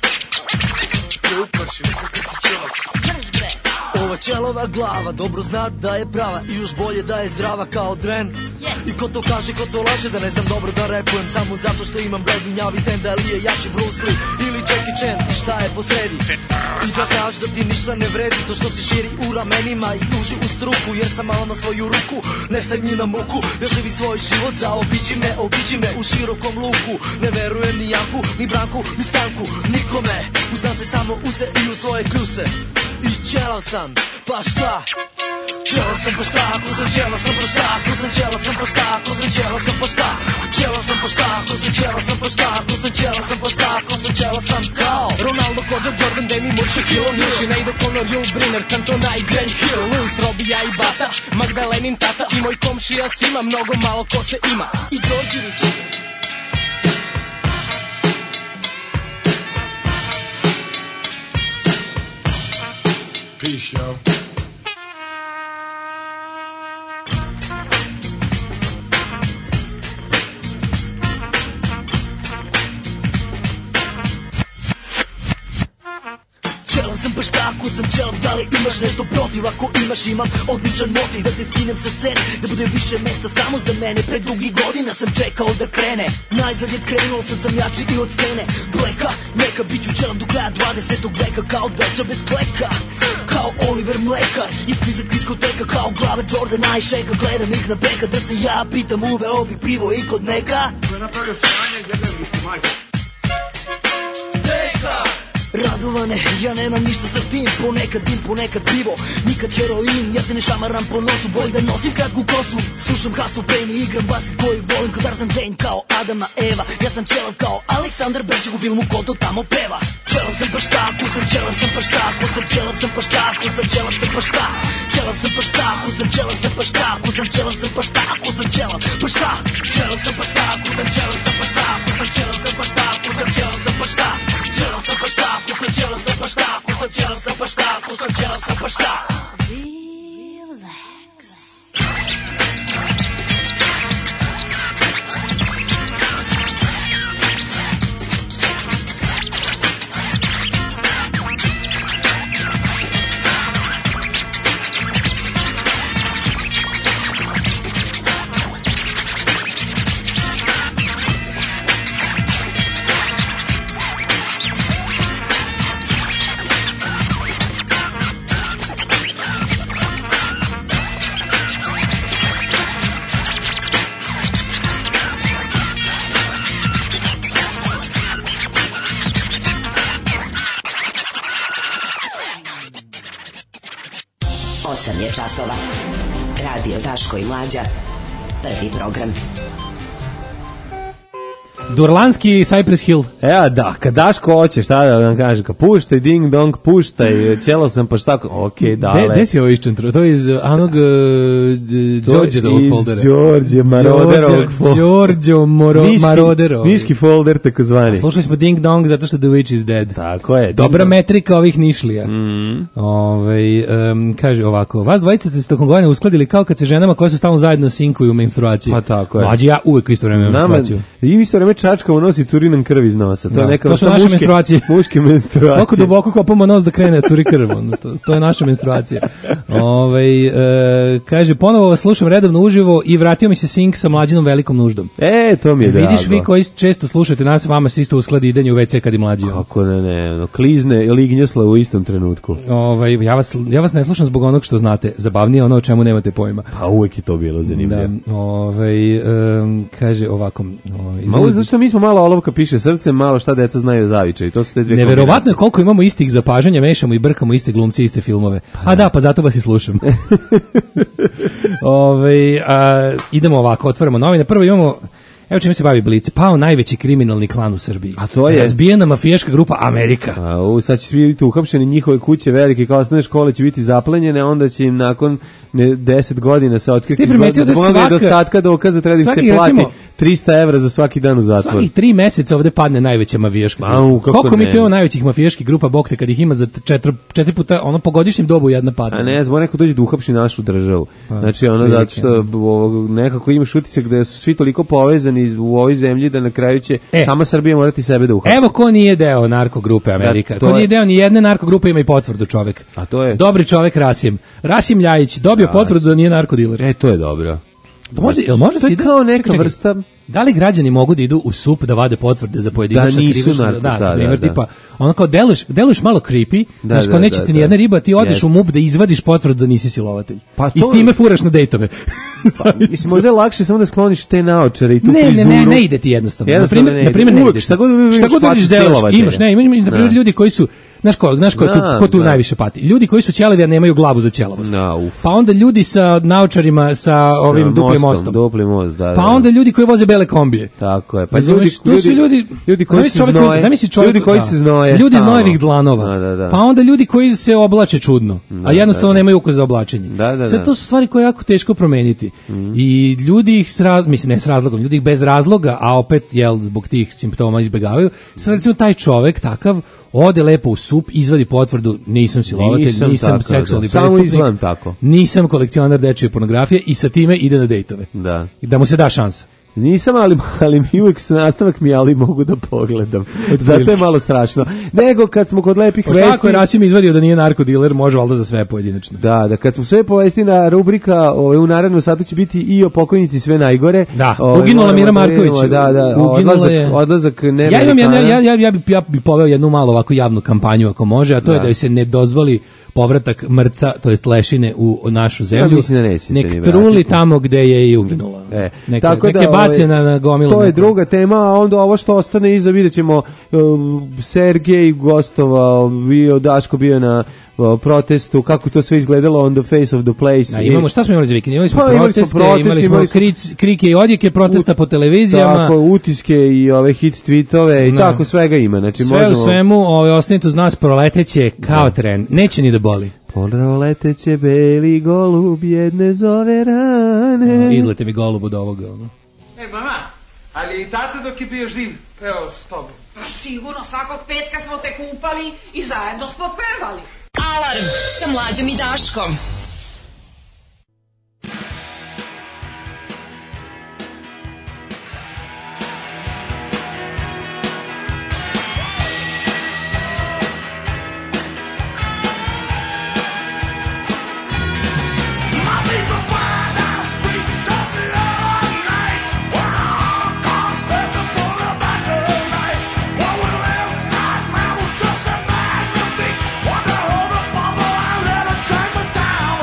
Ova čelova glava dobro zna da je prava i još bolje da je zdrava kao dren. I ko to kaže, ko to laže da ne znam dobro da repujem samo zato što imam bledunjavi ten. Da li je jači Bruce Lee ili Jackie Chan, šta je posredi? I da znaš da ti ništa ne vredi to što se širi u ramenima i uži u struku. Jer sam malo na svoju ruku, ne staj mi na muku. Ja živi svoj život, zaobiđi me, obiđi me u širokom luku. Ne verujem ni Janku, ni Branku, ni Stanku, nikome. Uznam se samo u se i u svoje kljuse. I čelav sam, pa šta? Čelav sam pa šta, ako sam čelav sam pa šta, ako sam čelav sam pa šta, ako sam čelav sam pa šta, čelav sam pa šta, ako sam čelav sam pa šta, ako sam čelav sam pa šta, ako sam čelav sam kao Ronaldo, Kođer, Jordan, Demi Moore, Shaquille O'Neal, Sinead O'Connor, Yul Brynner, Cantona i Grant Hill, Luis, Robija i Bata, Magdalenin tata i moj komšija Sima, mnogo malo ko se ima. I Đorđević. Peace, yo. Čelav sam pa šta, ako sam čelav, da li imaš nešto protiv? Ako imaš, imam odličan motiv da te skinem sa scene, da bude više mesta samo za mene. Pre dugi godina sam čekao da krene, najzad je krenuo, sad sam jači i od stene. Bleka, neka, bit ću čelav do kraja dvadesetog veka, kao deča bez kleka, kao Oliver Mlekar, ispizak diskoteka, kao glava Jordana i Šeka. Gledam ih na beka, da se ja pitam, uveo bi pivo i kod neka. To je napravio sranje, jedan mi su majka. Radovane, ja nemam ništa sa tim, ponekad dim, ponekad pivo, nikad heroin, ja se ne šamaram po nosu, bolj da nosim kratku kosu. Slušam Hustle Pain i igram basi koji volim, kao Tarzan Jane, kao Adama Eva. Ja sam čelav kao Aleksandar Berček u filmu ko to tamo peva. Čelav sam pa šta, ako sam čelav sam pa šta, ako sam čelav sam pa šta, ako sam čelav sam pa šta, čelav sam pa šta, ako sam čelav sam pa šta, ako sam čelav sam pa šta, ako sam čelav pa šta, čelav sam pa šta, ako sam čelav sam pa šta, ako sam čelav sam pa šta, ako sam čelav sam pa šta, čelav sam pa šta, ako sam čelav sam pa šta, ako sam čelav sam pa šta, ako sam čelav sam pa šta. osam je časova. Radio Daško i Mlađa. Prvi program. Durlanski Cypress Hill. Evo da, kad Daško hoće, šta da vam kaže, ka puštaj, ding dong, puštaj, ćelo sam pa šta, ok, dale. Gde si ovo iščentro? To je iz onog Đorđerovog foldera. Iz Đorđe Maroderovog foldera. Đorđe Maroderov. Niški folder, tako zvani. Slušali smo ding dong zato što The Witch is Dead. Tako je. Dobra metrika ovih Nišlija. Mm. Ove, um, kaže ovako, vas dvojica ste se tokom godine uskladili kao kad se ženama koje su stalno zajedno sinkuju u menstruaciji. Pa tako je. Mlađi ja uvek u isto vreme menstruaciju. I u isto vreme čačka u nosi curinan krv iz nosa. To, da, je neka to su naše muške, menstruacije. Muške menstruacije. Koliko duboko kopamo nos da krene curi krv. To, to je naša menstruacija. Ove, e, kaže, ponovo vas slušam redovno uživo i vratio mi se sink sa Mlađinom velikom nuždom. E, to mi je drago. Vidiš vi koji često slušate nas, vama se isto uskladi idenje u ve ce kad je Mlađi. Kako ne, ne, no, klizne i lignjosla u istom trenutku. Ove, ja, vas, ja vas ne slušam zbog onog što znate. Zabavnije ono o čemu nemate pojma. Pa uvek je to bilo zanimljivo. Da, ove, um, kaže ovako. Ove, malo zašto mi smo malo olovka piše srce, malo šta deca znaju zavičaj. To su te dve. Neverovatno koliko imamo istih zapažanja, mešamo i brkamo iste glumce, iste filmove. A da, pa zato vas i slušam. Ove, a, idemo ovako, otvaramo novine. Prvo imamo Evo čime se bavi Blic. Pao najveći kriminalni klan u Srbiji. A to je? Razbijena mafijaška grupa Amerika. A, u, sad će svi biti uhapšeni, njihove kuće velike kao osnovne škole će biti zaplenjene, onda će im nakon ne, deset godina se otkriti da zbog nedostatka dokaza treba da im se plati trista evra za svaki dan u zatvoru. Svaki tri meseca ovde padne najveća mafijaška grupa. Au, koliko mi to imamo najvećih mafijaških grupa, bog te, kad ih ima za četiri, četiri puta, ono po godišnjem dobu jedna padne. A ne, zbog neko dođe da uhapši našu državu. A, znači, ono, zato što ovog, nekako imaš utisak da su svi toliko povezani u ovoj zemlji da na kraju će e, sama Srbija morati sebe da uhapsi. Evo ko nije deo narkogrupe Amerika. Da, ko je, nije deo ni jedne narkogrupe, ima i potvrdu čovek. A to je? Dobri čovek Rasim. Rasim Ljajić dobio da, potvrdu da nije narkodiler. E, to je dobro. To može, jel može to je kao neka čekaj, vrsta... Da li građani mogu da idu u S U P da vade potvrde za pojedinačna da, krivična? Narko, da, da, na primjer, da, da. tipa, ono kao deluješ, deluješ malo creepy, da, znaš, kao da, neće da, ti ni da. jedna riba, ti odeš yes. u M U P da izvadiš potvrdu da nisi silovatelj. Pa I s time furaš na dejtove. Pa, mislim, možda je lakše samo da skloniš te naočare i tu ne, frizuru. Ne, ne, ne ide ti jednostavno. jednostavno na primjer, ne, ne ide. Šta god šta god dođeš delaš, imaš, ne, imaš, na primjer, ljudi koji su, znaš ko, znaš ko, tu, ko tu najviše pati? Ljudi koji su ćelavi, a nemaju glavu za ćelavost. No, pa onda ljudi sa naočarima, sa ovim duplim mostom. Dupli most, da, da. Pa onda ljudi koji voze bele kombije. Tako je. Pa ljudi, to su ljudi, ljudi koji se znoje. Zamisli čovjek, ljudi koji da, se znoje. Ljudi znojevih dlanova. Da, da, da. Pa onda ljudi koji se oblače čudno, da, a jednostavno da, da. nemaju ukus za oblačenje. Da, da, Sad to su stvari koje je jako teško promeniti. Mm. I ljudi ih s raz, mislim ne s razlogom, ljudi ih bez razloga, a opet jel zbog tih simptoma izbegavaju. Sad recimo taj čovjek takav ode lepo u S U P, izvadi potvrdu, nisam silovatelj, nisam, nisam seksualni prestupnik, tako. Nisam kolekcionar dečije pornografije i sa time ide na dejtove. Da. I da mu se da šansa. Nisam, ali, ali mi uvijek sa nastavak mi ali mogu da pogledam. Zato je malo strašno. Nego kad smo kod lepih vesti... Ako je Rasim izvadio da nije narkodiler, može valjda za sve pojedinačno. Da, da kad smo sve povestina rubrika ove, u narednom satu će biti i o pokojnici sve najgore. Da, ove, uginula Mira Marković. Da, da, odlazak, je... odlazak ne ja, imam jedna, ja, ja, ja, bi, ja bi poveo jednu malo ovako javnu kampanju ako može, a to da. je da se ne dozvoli povratak mrca, to jest lešine u našu zemlju. Ja mislim da neće nek se truli tamo gde je i uginula. E, neka, tako neke da, bace na, na gomilu. To je neko. druga tema, a onda ovo što ostane iza vidjet ćemo uh, Sergej gostovao, bio, Daško bio na uh, protestu, kako to sve izgledalo on the face of the place. Da, imamo, šta smo imali za vikend? Imali smo pa, proteste, imali smo, protest, imali smo, imali smo kric, krike i odjeke, protesta po televizijama. Tako, utiske i ove hit tweetove i no. tako svega ima. Znači, sve možemo... u svemu, ovaj, ostanite uz nas, proleteće kao da. tren. Neće ni da boli. Proleteće beli golub jedne zove rane. No, izlete mi golub od ovoga. No. E, mama, ali i tata dok je bio živ, evo s tobom. Sigurno, svakog petka smo te kupali i zajedno smo pevali. Alarm sa Mlađom i Daškom. Wonder who the bumble I let her drag me down.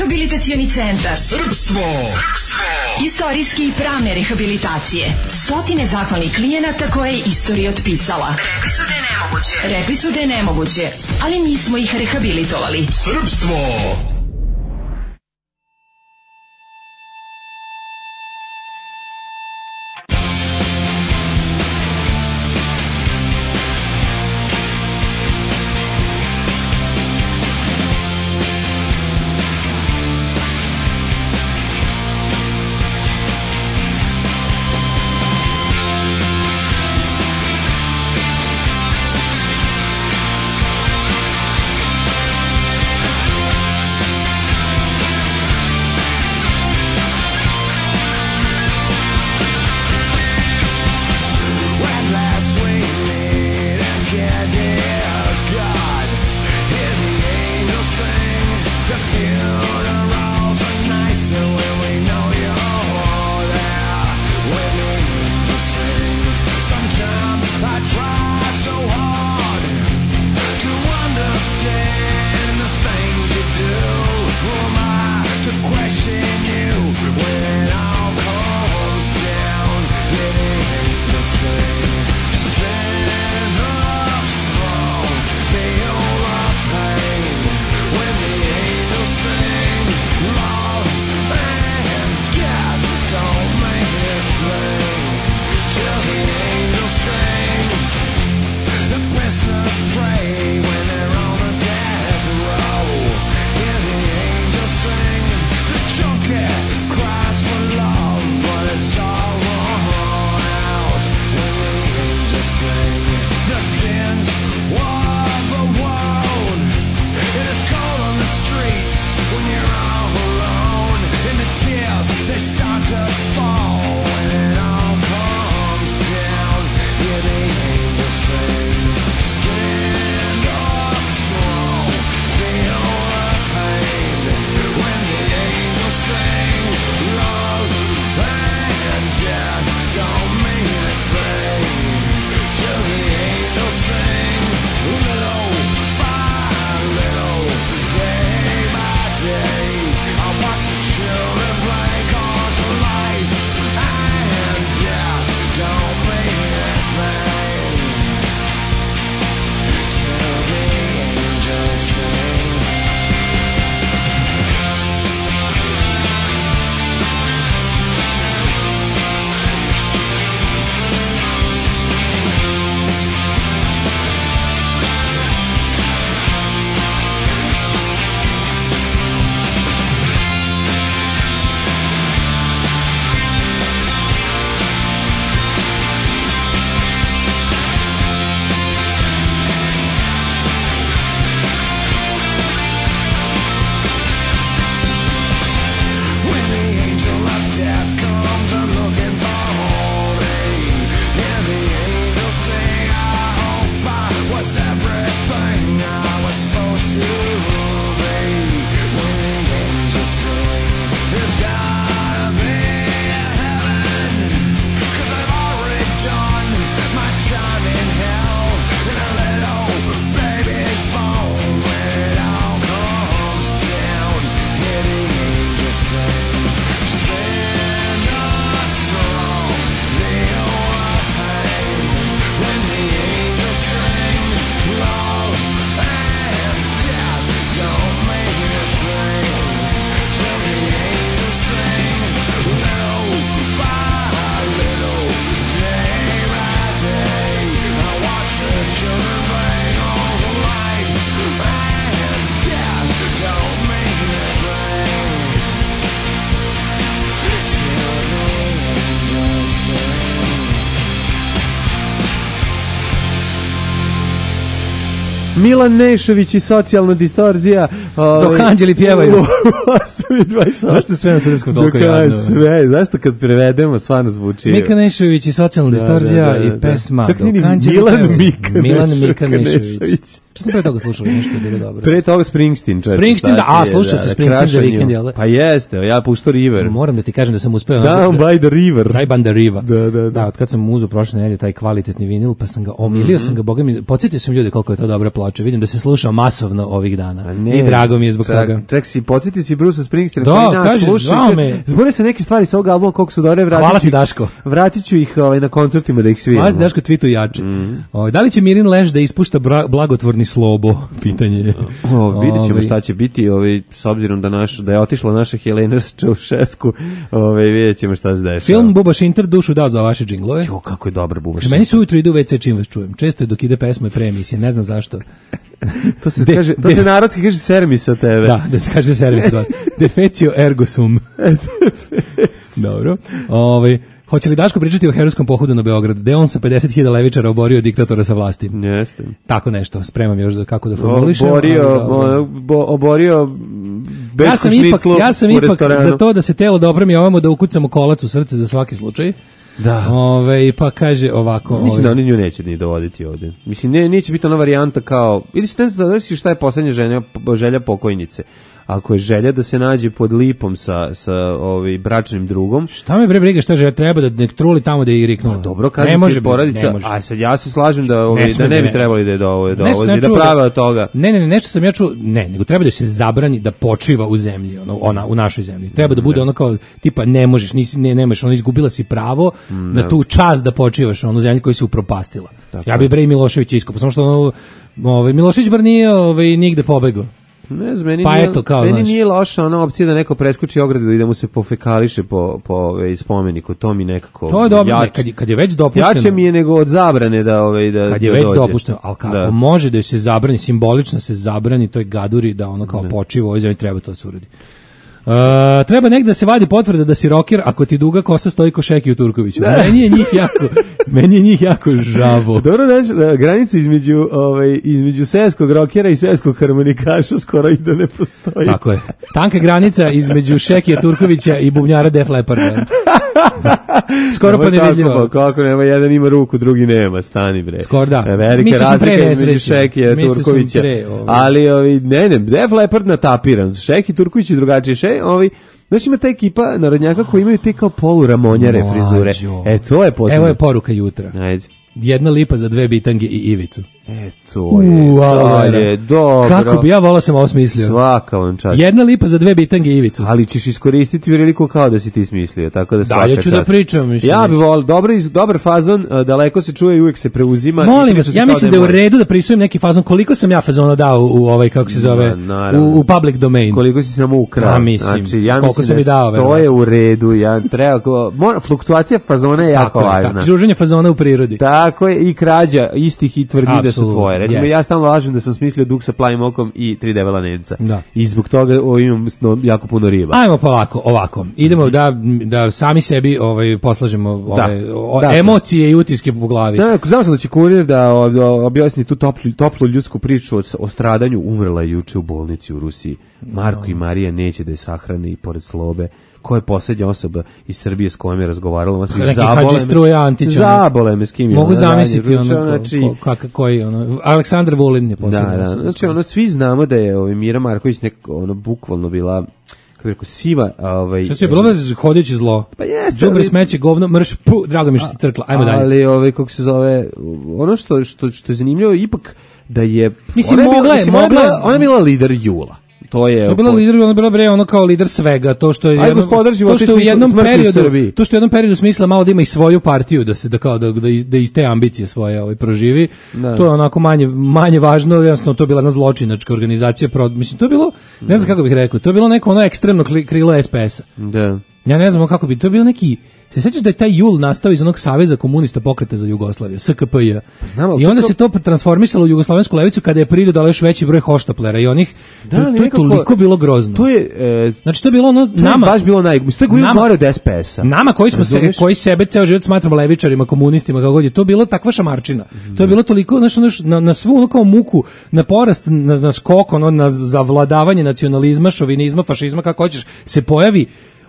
Rehabilitacioni centar Srpstvo. Srpstvo. Istorijske i pravne rehabilitacije. Stotine zahvalnih klijenata koje je istorija otpisala. Rekli su da je nemoguće. Rekli su da je nemoguće, ali mi smo ih rehabilitovali. Srpstvo. Milan Nešović i socijalna distorzija. Dok anđeli pjevaju. osam i dvadeset osam. Zašto sve na srpskom toliko jadno? Sve, zašto kad prevedemo stvarno zvuči? Mika Nešović i socijalna distorzija i pesma Čak Dok anđeli Milan pjevaju. Mika Milan Mika Nešović. Što sam pre toga slušao, nešto je bilo dobro. Pre toga Springsteen, četiri. Springsteen, da, a, slušao se Springsteen za vikend, jel da? Pa jeste, ja puštao River. Moram da ti kažem da sam uspeo... Down by the river. Down by the river. Da, da, da. Da, od kad sam uzeo prošle nedelje taj kvalitetni vinil, pa sam ga omilio, mm-hmm. sam ga, boga mi, podsjetio sam ljudi koliko je to dobra ploča, vidim da se sluša masovno ovih dana. Ne, i drago mi je zbog čak, toga. Ček si, podsjetio si Bruce Springsteen, da, koji nas sluša. Zbore se neke stvari sa ovog albuma, koliko su dobre, vratit Hvala ti, Daško. Vratit ću ih ovaj, na koncertima da ih sviramo. Hvala ti, Daško, tweetu jače. Mm. O, da li će Mirin Leš da ispušta bra, blagotvorni slobo? Pitanje je. O, vidjet ćemo šta će biti, ovaj, s obzirom da, naš, da je otišla naša Helena Čaušesku, ovaj, vidjet ćemo šta se dešava. Film Buba Šinter dušu dao za vaše džinglove. Jo, kako je dobar Buba Šinter. Meni se ujutro ide u ve ce čim vas čujem. Često je dok ide pesma pre emisije, ne znam zašto. to se, de, kaže, to de, se narodski kaže sermi sa tebe. Da, da kaže sermi sa vas. Defecio ergo sum. Dobro. Ovaj hoće li Daško pričati o herojskom pohodu na Beograd, gde on sa pedeset hiljada levičara oborio diktatora sa vlasti? Jeste. Tako nešto, spremam još za kako da formulišem. Oborio, bo, oborio ja sam ipak, ja sam ipak za to da se telo dobro mi ovamo da ukucamo kolac u srce za svaki slučaj. Da. Ove, pa kaže ovako... Mislim ove... da oni nju neće ni dovoditi ovdje. Mislim, ne, neće biti ona varijanta kao... Ili se ne zavisi šta je poslednja želja, želja pokojnice. Ako je želja da se nađe pod lipom sa, sa ovaj, bračnim drugom... Šta me bre briga šta želja, treba da nek truli tamo da je i riknula. A dobro, kaže ne može porodica, ne može. A sad ja se slažem da, ovaj, ne da ne bi trebali da je dovozi, da, da prave od toga. Ne, ne, ne, nešto sam ja čuo, ne, nego treba da se zabrani da počiva u zemlji, ono, ona, u našoj zemlji. Treba da bude ono kao, tipa, ne možeš, nisi, ne, nemaš, ono, izgubila si pravo mm, na tu čast da počivaš, ono, zemlji koja se upropastila. Tako. Ja bi bre i Milošević iskopao, samo što ono, ovaj, Milošević bar nije ovaj, nigde pobegao. Ne znam, meni, pa nije, eto, kao, meni nije loša ona opcija da neko preskuči ogradu i da mu se pofekališe po, po ove, spomeniku, to mi nekako... To je dobro, jač, kad, kad je već dopušteno... Jače mi je nego od zabrane da, ove, da kad je da već dođe. dopušteno, ali kako da. Može da se zabrani, simbolično se zabrani toj gaduri da ono kao ne. Počiva u ovoj zemlji, treba to se uradi. Uh, treba negde da se vadi potvrda da si roker ako ti duga kosa stoji ko Šeki u Turkoviću. Da. Meni je njih jako, meni je njih jako žavo. Dobro, znaš, granica između, ovaj, između seoskog rokera i seoskog harmonikaša skoro i da ne postoji. Tako je. Tanka granica između Šekija Turkovića i bubnjara Def Lepparda. Skoro pa nevidljivo. Kako nema, jedan ima ruku, drugi nema, stani bre. Skoro da. Velika razlika između Šekija Turkovića. Pre, ovaj. Ali ovi, ne, ne, Def Leppard natapiran. Šeki Turković i drugačije še, ovi, znaš ima ta ekipa narodnjaka koji imaju te kao poluramonjare frizure. E, to je posebno. Evo je poruka jutra. Ajde. Jedna lipa za dve bitange i Ivicu. E, to je, uh, to je, dobro. Kako bi ja volao sam ovo smislio. Svaka vam čast. Jedna lipa za dve bitange i Ivicu. Ali ćeš iskoristiti priliku kao da si ti smislio, tako da svaka čast. Da, ja ću čast. Da pričam. Mislim, ja bi volao, dobar, dobar fazon, daleko se čuje i uvijek se preuzima. Molim vas, ja mislim da je u redu da prisvojim neki fazon, koliko sam ja fazona dao u, u ovaj, kako se zove, no, u, u public domain. Koliko si samo ukrao. Ja mislim, znači, ja koliko mislim sam da i dao. To je u redu, ja treba, mora, fluktuacija fazona je jako važna. Tako, kruženje fazona u prirodi. Tako je, i krađa istih i tvrdnji da su tvoje. Recimo, yes. Ja stalno lažem da sam smislio Duk sa plavim okom i tri debela Nemca. Da. I zbog toga o, imam jako puno riba. Ajmo polako, ovako. Idemo mm-hmm. da, da sami sebi ovaj, poslažemo ove, da. O, da. emocije i utiske po glavi. Da, znao sam da će Kurir da objasni tu toplu, toplu ljudsku priču o, o stradanju. Umrla je juče u bolnici u Rusiji. Marko no. i Marija neće da je sahrane i pored Slobe. Ko je posljednja osoba iz Srbije s kojom je razgovarala, zabole me, zabole me s kim je. Mogu zamisliti ono, znači, ko, kak, koji, ono, Aleksandar Vulin je posljednja da, osoba. Da, znači, ono, svi znamo da je ovaj, Mira Marković nek, ono, bukvalno bila, kako je rekao, siva. Ovaj, što se je bilo već hodeći zlo? Pa jeste. Đubre, smeće, govno, mrš, pu, drago mi što se crkla, ajmo dalje. Ali, ovaj, kako se zove, ono što, što, što je zanimljivo, ipak da je... Mislim, ona mogla je, bila, mogla je. Ona je bila lider Jula. To je, to je bila lider, ona bila bre ono kao lider svega, to što je jedno, to što u jednom periodu, to što u jednom periodu smisla malo da ima i svoju partiju, da se da kao da da, da iz te ambicije svoje ovaj proživi. Da. To je onako manje manje važno, jednostavno to je bila jedna zločinačka organizacija, pro, mislim to je bilo, ne znam kako bih rekao, to je bilo neko ono ekstremno krilo es pe es-a. Da. Ja ne znam kako bi, to je bilo neki, se sećaš da je taj Jul nastao iz onog Saveza komunista pokreta za Jugoslaviju, es ka pe je. I onda se to transformisalo u jugoslovensku levicu kada je prirodno dalo još veći broj hoštaplera i onih, da, to, to je toliko bilo grozno. To je, e, znači to je bilo ono, to nama, je baš bilo naj, to je nama, gore od es pe es-a. Nama koji smo se, koji sebe ceo život smatramo levičarima, komunistima, kako god je, to bilo takva šamarčina. Mm. To je bilo toliko, znači, na, na svu ono kao muku, na porast, na, na skok, ono, na zavladavanje nacionalizma, šovinizma, fašizma, kako hoćeš, se pojavi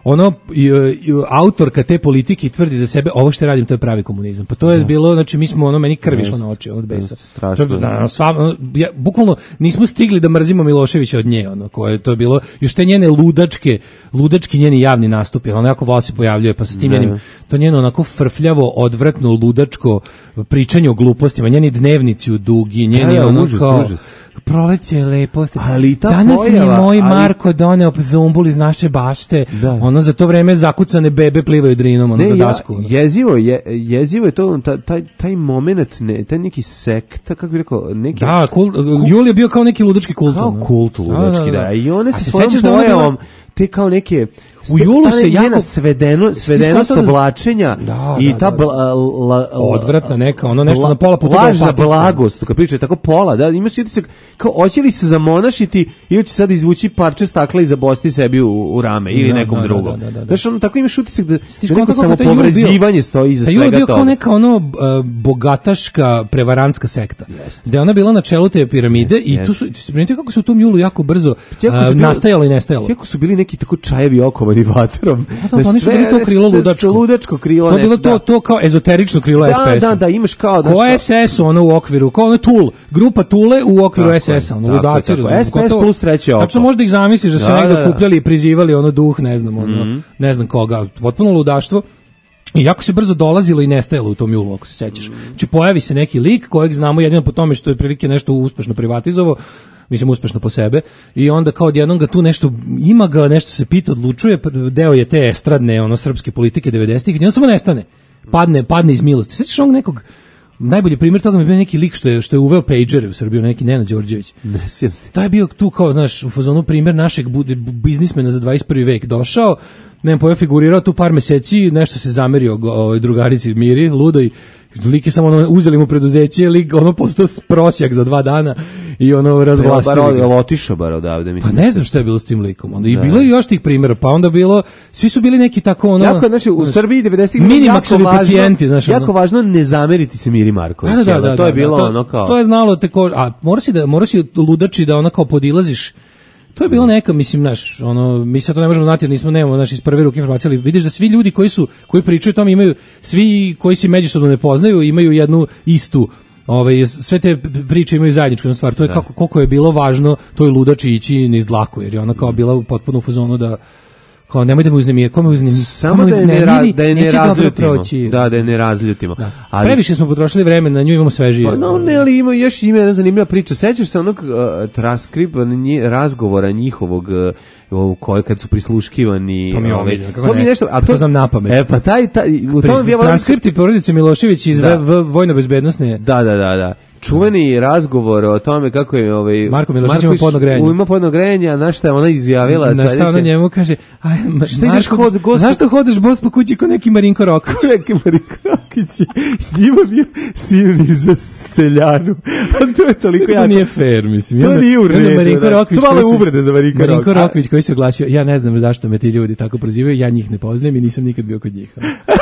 ono i, i, autorka te politike i tvrdi za sebe ovo što radim to je pravi komunizam. Pa to je da. bilo, znači mi smo ono meni krv išla na oči od besa. Strašno. To je, na, sva, ja, bukvalno nismo stigli da mrzimo Miloševića od nje, ono koje to je bilo još te njene ludačke, ludački njeni javni nastupi, ono jako vol se pojavljuje pa sa tim njenim to njeno onako frfljavo, odvratno, ludačko pričanje o glupostima, njeni dnevnici u dugi, njeni ja, ono užas, kao užas. Proleće je lepo. Ali ta danas pojava, mi moj ali... Marko doneo zumbul iz naše bašte. Da. Ono za to vreme zakucane bebe plivaju drinom ono ne, za dasku. Ja, jezivo je, jezivo je to taj taj momenat, ne, taj neki sekta, kako bih rekao, neki. Da, kult, Jul je bio kao neki ludački kult. Kao kult ludački, da, da, da. I one se svojom pojavom te kao neke u Julu se jako svedeno svedenost oblačenja da, i da, ta da, bla, la, la, odvratna neka ono nešto bla, na pola puta lažna blagost, kad priča tako pola, da imaš utisak kao hoće li se zamonašiti ili će sad izvući parče stakla i zabosti sebi u, u rame ili da, nekom da, drugom. Da, da, da, da. Znaš, ono tako imaš utisak da, da neko samo povređivanje stoji iza svega toga. Jul bio kao neka ono uh, bogataška prevarantska sekta. Yes. Da je ona bila na čelu te piramide yes, i yes. tu su se primetio kako se u tom Julu jako brzo uh, nastajalo i nestajalo. Kako su bili neki tako čajevi okovani vatrom. Da, da, oni su bili to krilo ludačko. ludačko krilo. To je bilo to, to kao ezoterično krilo da, S P S. Da, da, imaš kao... Da, ko S S ono u okviru, kao ono Tool, grupa Tule u okviru S S-a, ono ludaci. S P S plus treće oko. Znači možda ih zamisliš da se da, negdje okupljali i prizivali ono duh, ne znam, ono, mm-hmm. ne znam koga, potpuno ludaštvo. I jako se brzo dolazilo i nestajalo u tom Julu, ako se sećaš. Znači pojavi se neki lik kojeg znamo jedino po tome što je prilike nešto uspešno privatizovao, mislim uspešno po sebe, i onda kao odjednom ga tu nešto, ima ga, nešto se pita, odlučuje, deo je te estradne, ono, srpske politike devedesetih, i on samo nestane, padne, padne iz milosti. Sećaš onog nekog, najbolji primjer toga mi je bio neki lik što je, što je uveo pagere u Srbiju, neki Nenad Đorđević. Ne sjećam se. Taj je bio tu kao, znaš, u fazonu primjer našeg biznismena za dvadeset prvi vek, došao, ne znam, figurirao tu par meseci, nešto se zamerio ovoj drugarici Miri, ludoj, lik je samo ono, uzeli mu preduzeće, lik ono postao prosjak za dva dana i ono razvlastili ga. Bar otišao bar odavde, mislim. Pa ne znam šta je bilo s tim likom. Onda i da. Bilo je još tih primjera, pa onda bilo, svi su bili neki tako ono... Jako, znači, u Srbiji devedesetih minimaksovi pacijenti, znaš. Jako ono, važno ne zameriti se Miri Marković. Da, da, da, to je da, bilo da, ono kao... To je znalo te ko... A mora si da, mora si ludači da ono kao podilaziš. To je bilo neka, mislim, naš, ono, mi sad to ne možemo znati jer nismo, nemamo, naš, iz prve ruke informacije, ali vidiš da svi ljudi koji su, koji pričaju o tome imaju, svi koji se međusobno ne poznaju, imaju jednu istu, ovaj, sve te priče imaju zajedničku stvar, to je kako, koliko je bilo važno toj ludači ići niz dlaku, jer je ona kao bila potpuno u fazonu da, kao nemoj da mu uznemiri, kome uznemiri, samo da je ne, ra, da je ne razljutimo, da, da je ne razljutimo. Da. Ali, previše smo potrošili vremena, na nju imamo svežije. Pa no, ne, ali ima još ima jedna zanimljiva priča. Sećaš se onog uh, transkript razgovora njihovog uh, koji kad su prisluškivani, to mi, ovaj, je to mi nešto, a to, to znam napamet. E pa taj, taj u tom je transkripti porodice Milošević iz da. vojno-bezbednosne. Da, da, da, da. Čuveni razgovor o tome kako je ovaj Marko Milošević ima podno grejanje. Ima podno grejanje, a na šta je ona izjavila sledeće? Na šta ona njemu kaže, aj Marko, hod, gospod... zašto hodeš bos po kući ko neki Marinko Rokić? Neki Marinko Rokić. Njima bio sirni za seljanu. A to je toliko jako. To nije fair, mislim. To nije u redu. Marinko Rokić. To malo uvrede za Marinko Rokić. Marinko Rokić koji se oglasio, ja ne znam zašto me ti ljudi tako prozivaju, ja njih ne poznajem i nisam nikad bio kod njih.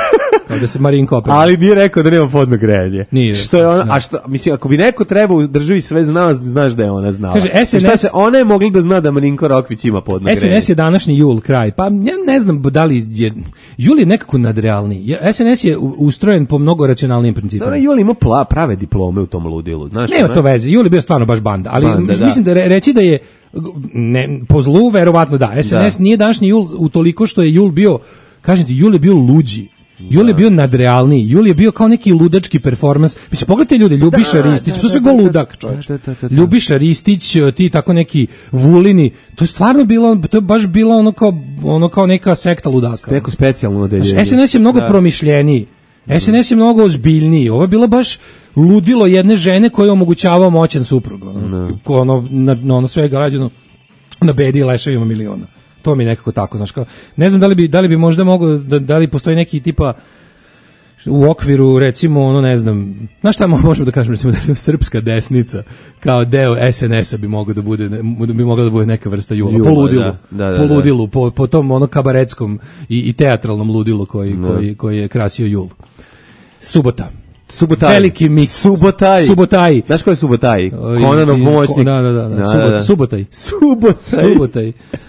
Kao da se Marinko opravda. Ali nije rekao da nema podno grejanje. Nije. Što je ona, a što, mislim, ako bi neko trebao u državi sve znao, znaš da je ona znala. Kaže, S N S, šta se, ona je mogla da zna da Marinko Rokvić ima podno grejanje. S N S je današnji Jul kraj, pa ja ne znam da li je, Jul je nekako nadrealniji. S N S je ustrojen po mnogo racionalnijim principima. No, Jul ima pla, prave diplome u tom ludilu, znaš. Nema to veze, Jul je bio stvarno baš banda, ali banda, mislim da, da reći da je, ne, po zlu, verovatno da, S N S da. Nije današnji Jul utoliko što je Jul bio, kažem ti, Jul je bio luđi. Jul je bio nadrealniji, Jul je bio kao neki ludački performans. Mislim, pogledajte ljudi, Ljubiša da, Ristić, da, to sve go ludak, čovječ. Da, da, da, da. Ljubiša Ristić, ti tako neki Vulini, to je stvarno bilo, to je baš bilo ono kao, ono kao neka sekta ludaka. Neko specijalno odeljenje. S N S je mnogo da. promišljeniji, S N S je mnogo ozbiljniji, ovo je bilo baš ludilo jedne žene koja je omogućavao moćan suprug, ono, ko ono, na, na ono svega rađeno na bedi i leševima miliona. To mi je nekako tako, znaš, kao, ne znam da li bi, da li bi možda mogao, da, da li postoji neki tipa u okviru, recimo, ono, ne znam, znaš šta možemo da kažemo, recimo, da je srpska desnica kao deo S N S-a bi mogao da bude, bi mogla da bude neka vrsta Jula, Jula po ludilu, da, da, da, po ludilu, po, po tom ono kabaretskom i, i teatralnom ludilu koji, da. koji, koji je krasio Jul. Subota. Subotaj. Veliki mix. Subotaj. Subotaj. Znaš ko je Subotaj? Konanov pomoćnik. Da, da, da. da. Subot, da, da. Subotaj. Subotaj. Subotaj.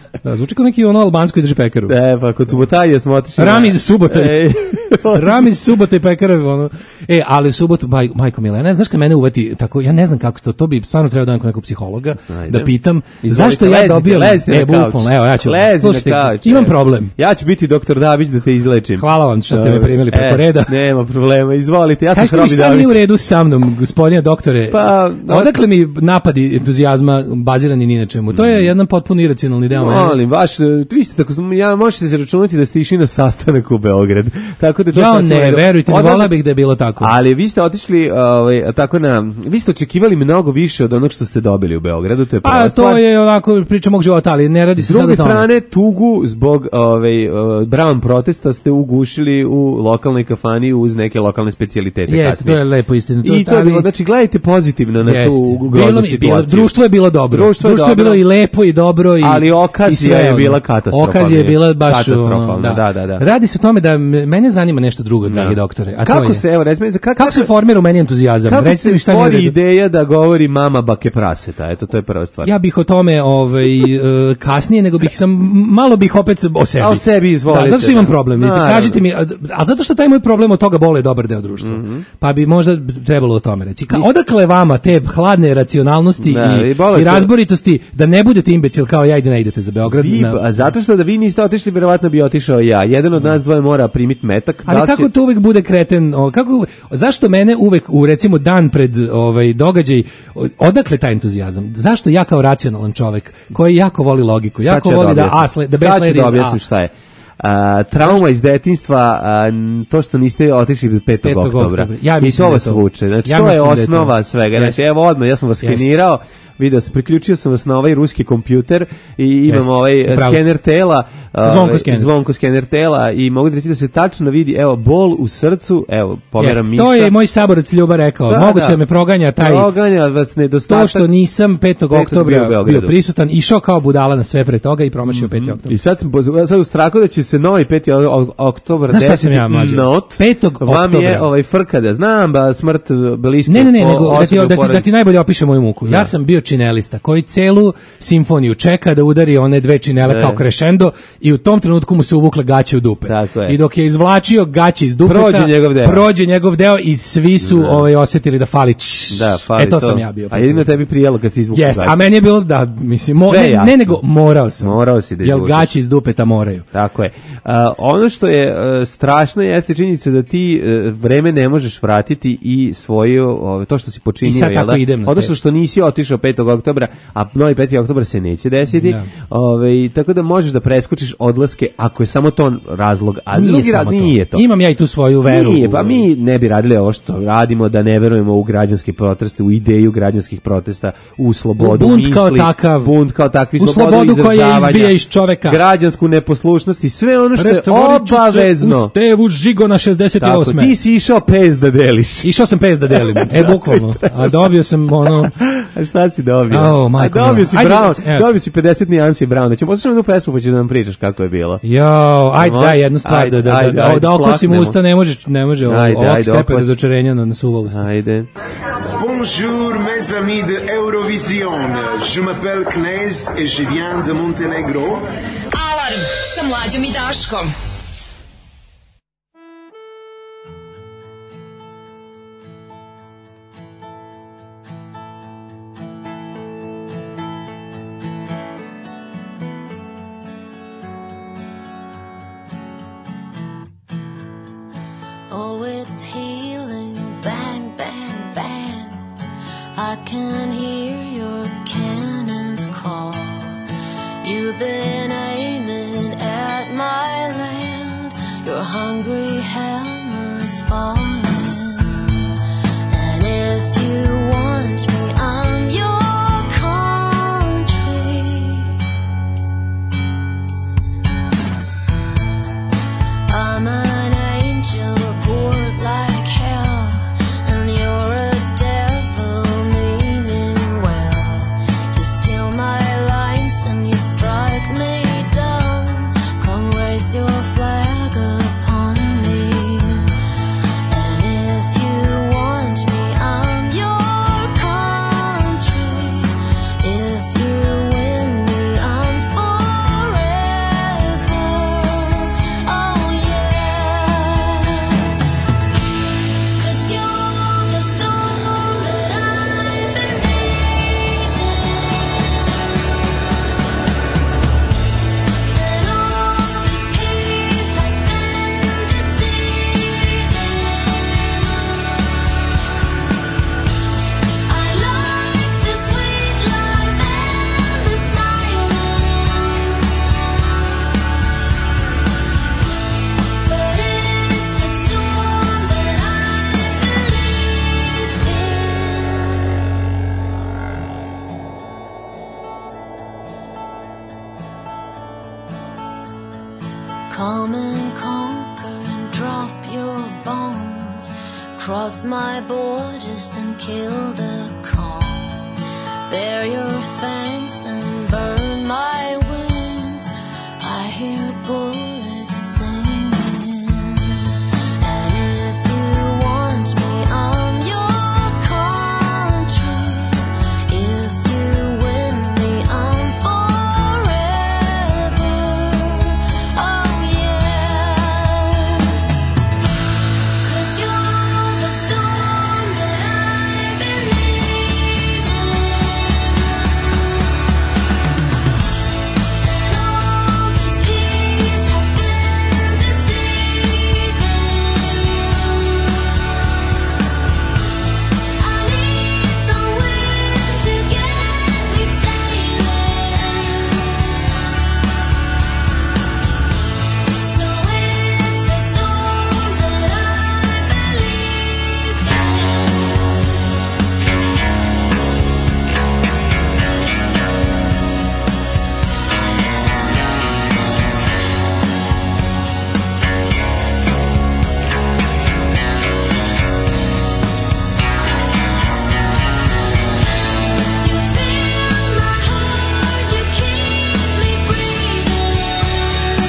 Da, zvuči kao neki ono albansko i drži pekaru. E, pa kod Subotaje smo otišli. Ramiz Subotaj. Ramiz Subotaj pekara, ono. E, ali u subotu, maj, majko Milena, znaš kad mene uvati tako, ja ne znam kako to, to bi stvarno trebao da nekog nekog psihologa, ajde, da pitam, izvolite, zašto ja lezite, dobio... Lezite e, bukvalno, evo, ja ću... Slušajte, imam problem. Ja ću biti doktor Dabić da te izlečim. Hvala vam što ste me primili preko e, reda. Nema problema, izvolite, ja sam Hrobi Dabić. Kažete mi šta nije u redu sa mnom, gospodine doktore? Pa, odakle mi napadi entuzijazma bazirani ni na čemu? To je jedan potpuno iracionalni deo. Molim, vaš, vi ste tako, ja možete se računati da ste išli na sastanak u Beograd. Tako da to ja ne, verujte, ne vola bih da je bilo tako. Ali vi ste otišli, ovaj, tako na, vi ste očekivali mnogo više od onog što ste dobili u Beogradu, to je prva pa, stvar. To je onako priča mog života, ali ne radi se sada o tome. S druge strane, tugu zbog ovaj, Brown protesta ste ugušili u lokalnoj kafani uz neke lokalne specijalitete. Jeste, kasnije. to je lepo istina. I to je bilo, znači gledajte pozitivno na jeste, tu groznu situaciju. Društvo je bilo dobro. Društvo je, društvo je bilo i lepo i dobro. I, ali okazija je bila katastrofalna. Okazija je bila baš katastrofalna, da. Da, da, da. Radi se o tome da mene zanima nešto drugo, dragi doktore. A kako to je, se, evo, recimo, kako, kako se formira u meni entuzijazam? Kako recite mi šta šta je ideja da govori mama bake praseta? Eto, to je prva stvar. Ja bih o tome ovaj, kasnije, nego bih sam, malo bih opet o sebi. A o sebi, izvolite. Da, zato što imam problem. No, kažite mi, a zato što taj moj problem od toga bole dobar deo društva. Mm-hmm. Pa bi možda trebalo o tome reći. Ka, odakle vama te hladne racionalnosti da, i, i razboritosti da ne budete imbecil kao ja i da ne idete za Beograd? Vi, na... A zato što da vi niste otišli, verovatno bi otišao ja. Jedan od nas dvoje mora primiti metak. Ali da kako će... to uvek bude kreten? O, kako, zašto mene uvek u recimo dan pred ovaj događaj, odakle taj entuzijazam? Zašto ja kao racionalan čovjek koji jako voli logiku, jako voli da asle, da bez sledi, da objasnim šta je. A, trauma iz detinjstva, a, to što niste otišli bez petog oktobra. Ja i to vas vuče. Znači, ja to je osnova da je to. Svega. Znači, evo odmah, ja sam vas skenirao, video sam, priključio sam vas na ovaj ruski kompjuter i imam Jest. ovaj Upravo. skener tela, zvonko skener. zvonko skener tela i mogu da reći da se tačno vidi, evo, bol u srcu, evo, pomeram miša. To je moj saborac Ljuba rekao, da, moguće da me proganja taj, proganja vas nedostatak. To što nisam petog oktobra bio, bio prisutan, išao kao budala na sve pre toga i promašio mm-hmm. peti oktobar. I sad sam sad u strahu da će se novi peti oktobar desiti. Znaš šta sam ja mlađe? petog oktobra. Vam je ovaj frkada, znam ba smrt bliske. Ne, ne, ne, nego da ti, da ti, da ti najbolje opišem moju muku. Ja sam bio činelista koji celu simfoniju čeka da udari one dve činele ne. kao krešendo i u tom trenutku mu se uvukle gaće u dupe. I dok je izvlačio gaće iz dupeta, prođe njegov deo, prođe njegov deo i svi su ovaj, osjetili da fali čš. Da, fali e, to, to sam ja bio. A jedino tebi prijelo kad si izvukao yes, gaće. A meni je bilo da, mislim, mo, ne, ne nego morao sam. Morao si da jer gaće iz dupeta moraju. Tako je. Uh, ono što je uh, strašno jeste činjenica da ti uh, vreme ne možeš vratiti i svoje uh, to što si počinio. I sad tako idem na odnosno što nisi otišao petog oktobra, a novi peti oktobar se neće desiti. Ja. Ove, tako da možeš da preskočiš odlaske ako je samo to razlog, a nije, drugi rad, to. nije to. Imam ja i tu svoju veru. Nije, pa mi ne bi radili ovo što radimo, da ne verujemo u građanske proteste, u ideju građanskih protesta, u slobodu u bunt misli, kao takav, bunt kao takvi, u slobodu koja izbija iz čoveka, građansku neposlušnost i sve ono što je obavezno. U stevu Žigona šezdeset osme. Tako, ti si išao pes da deliš. Išao sam pes da delim, e bukvalno. A dobio sam ono... A šta si dobio? Oh, a dobio si Brown, dobio si pedeset nijansi Brown. Ćemo poslušati jednu pesmu pa ćeš da nam pričaš kako je bilo. Jo, ajde daj jednu stvar ajde, da da ajde, da, ajde, da okosim usta, ne može ne može ovak stepen razočarenja na suva usta. Ajde. Bonjour mes amis de Eurovision. Je m'appelle Knez et je viens de Montenegro. Alarm sa Mlađom i Daškom. I can hear your cannons call. You've been aiming at my land. Your hungry hammers falling. And if you want me, I'm your country. I'm an angel poured like hell, and you're a my lines and you strike me cross my borders and kill the calm. Bear your fangs and burn my wings. I hear bullets singing. And if you want me, I'm your country. If you win me, I'm forever. Oh yeah. 'Cause you're the storm that I've been needing. And all this peace has been deceiving. I need some wind to get me sailing. So it's the storm that I believe in. You fill my heart, you keep me breathing.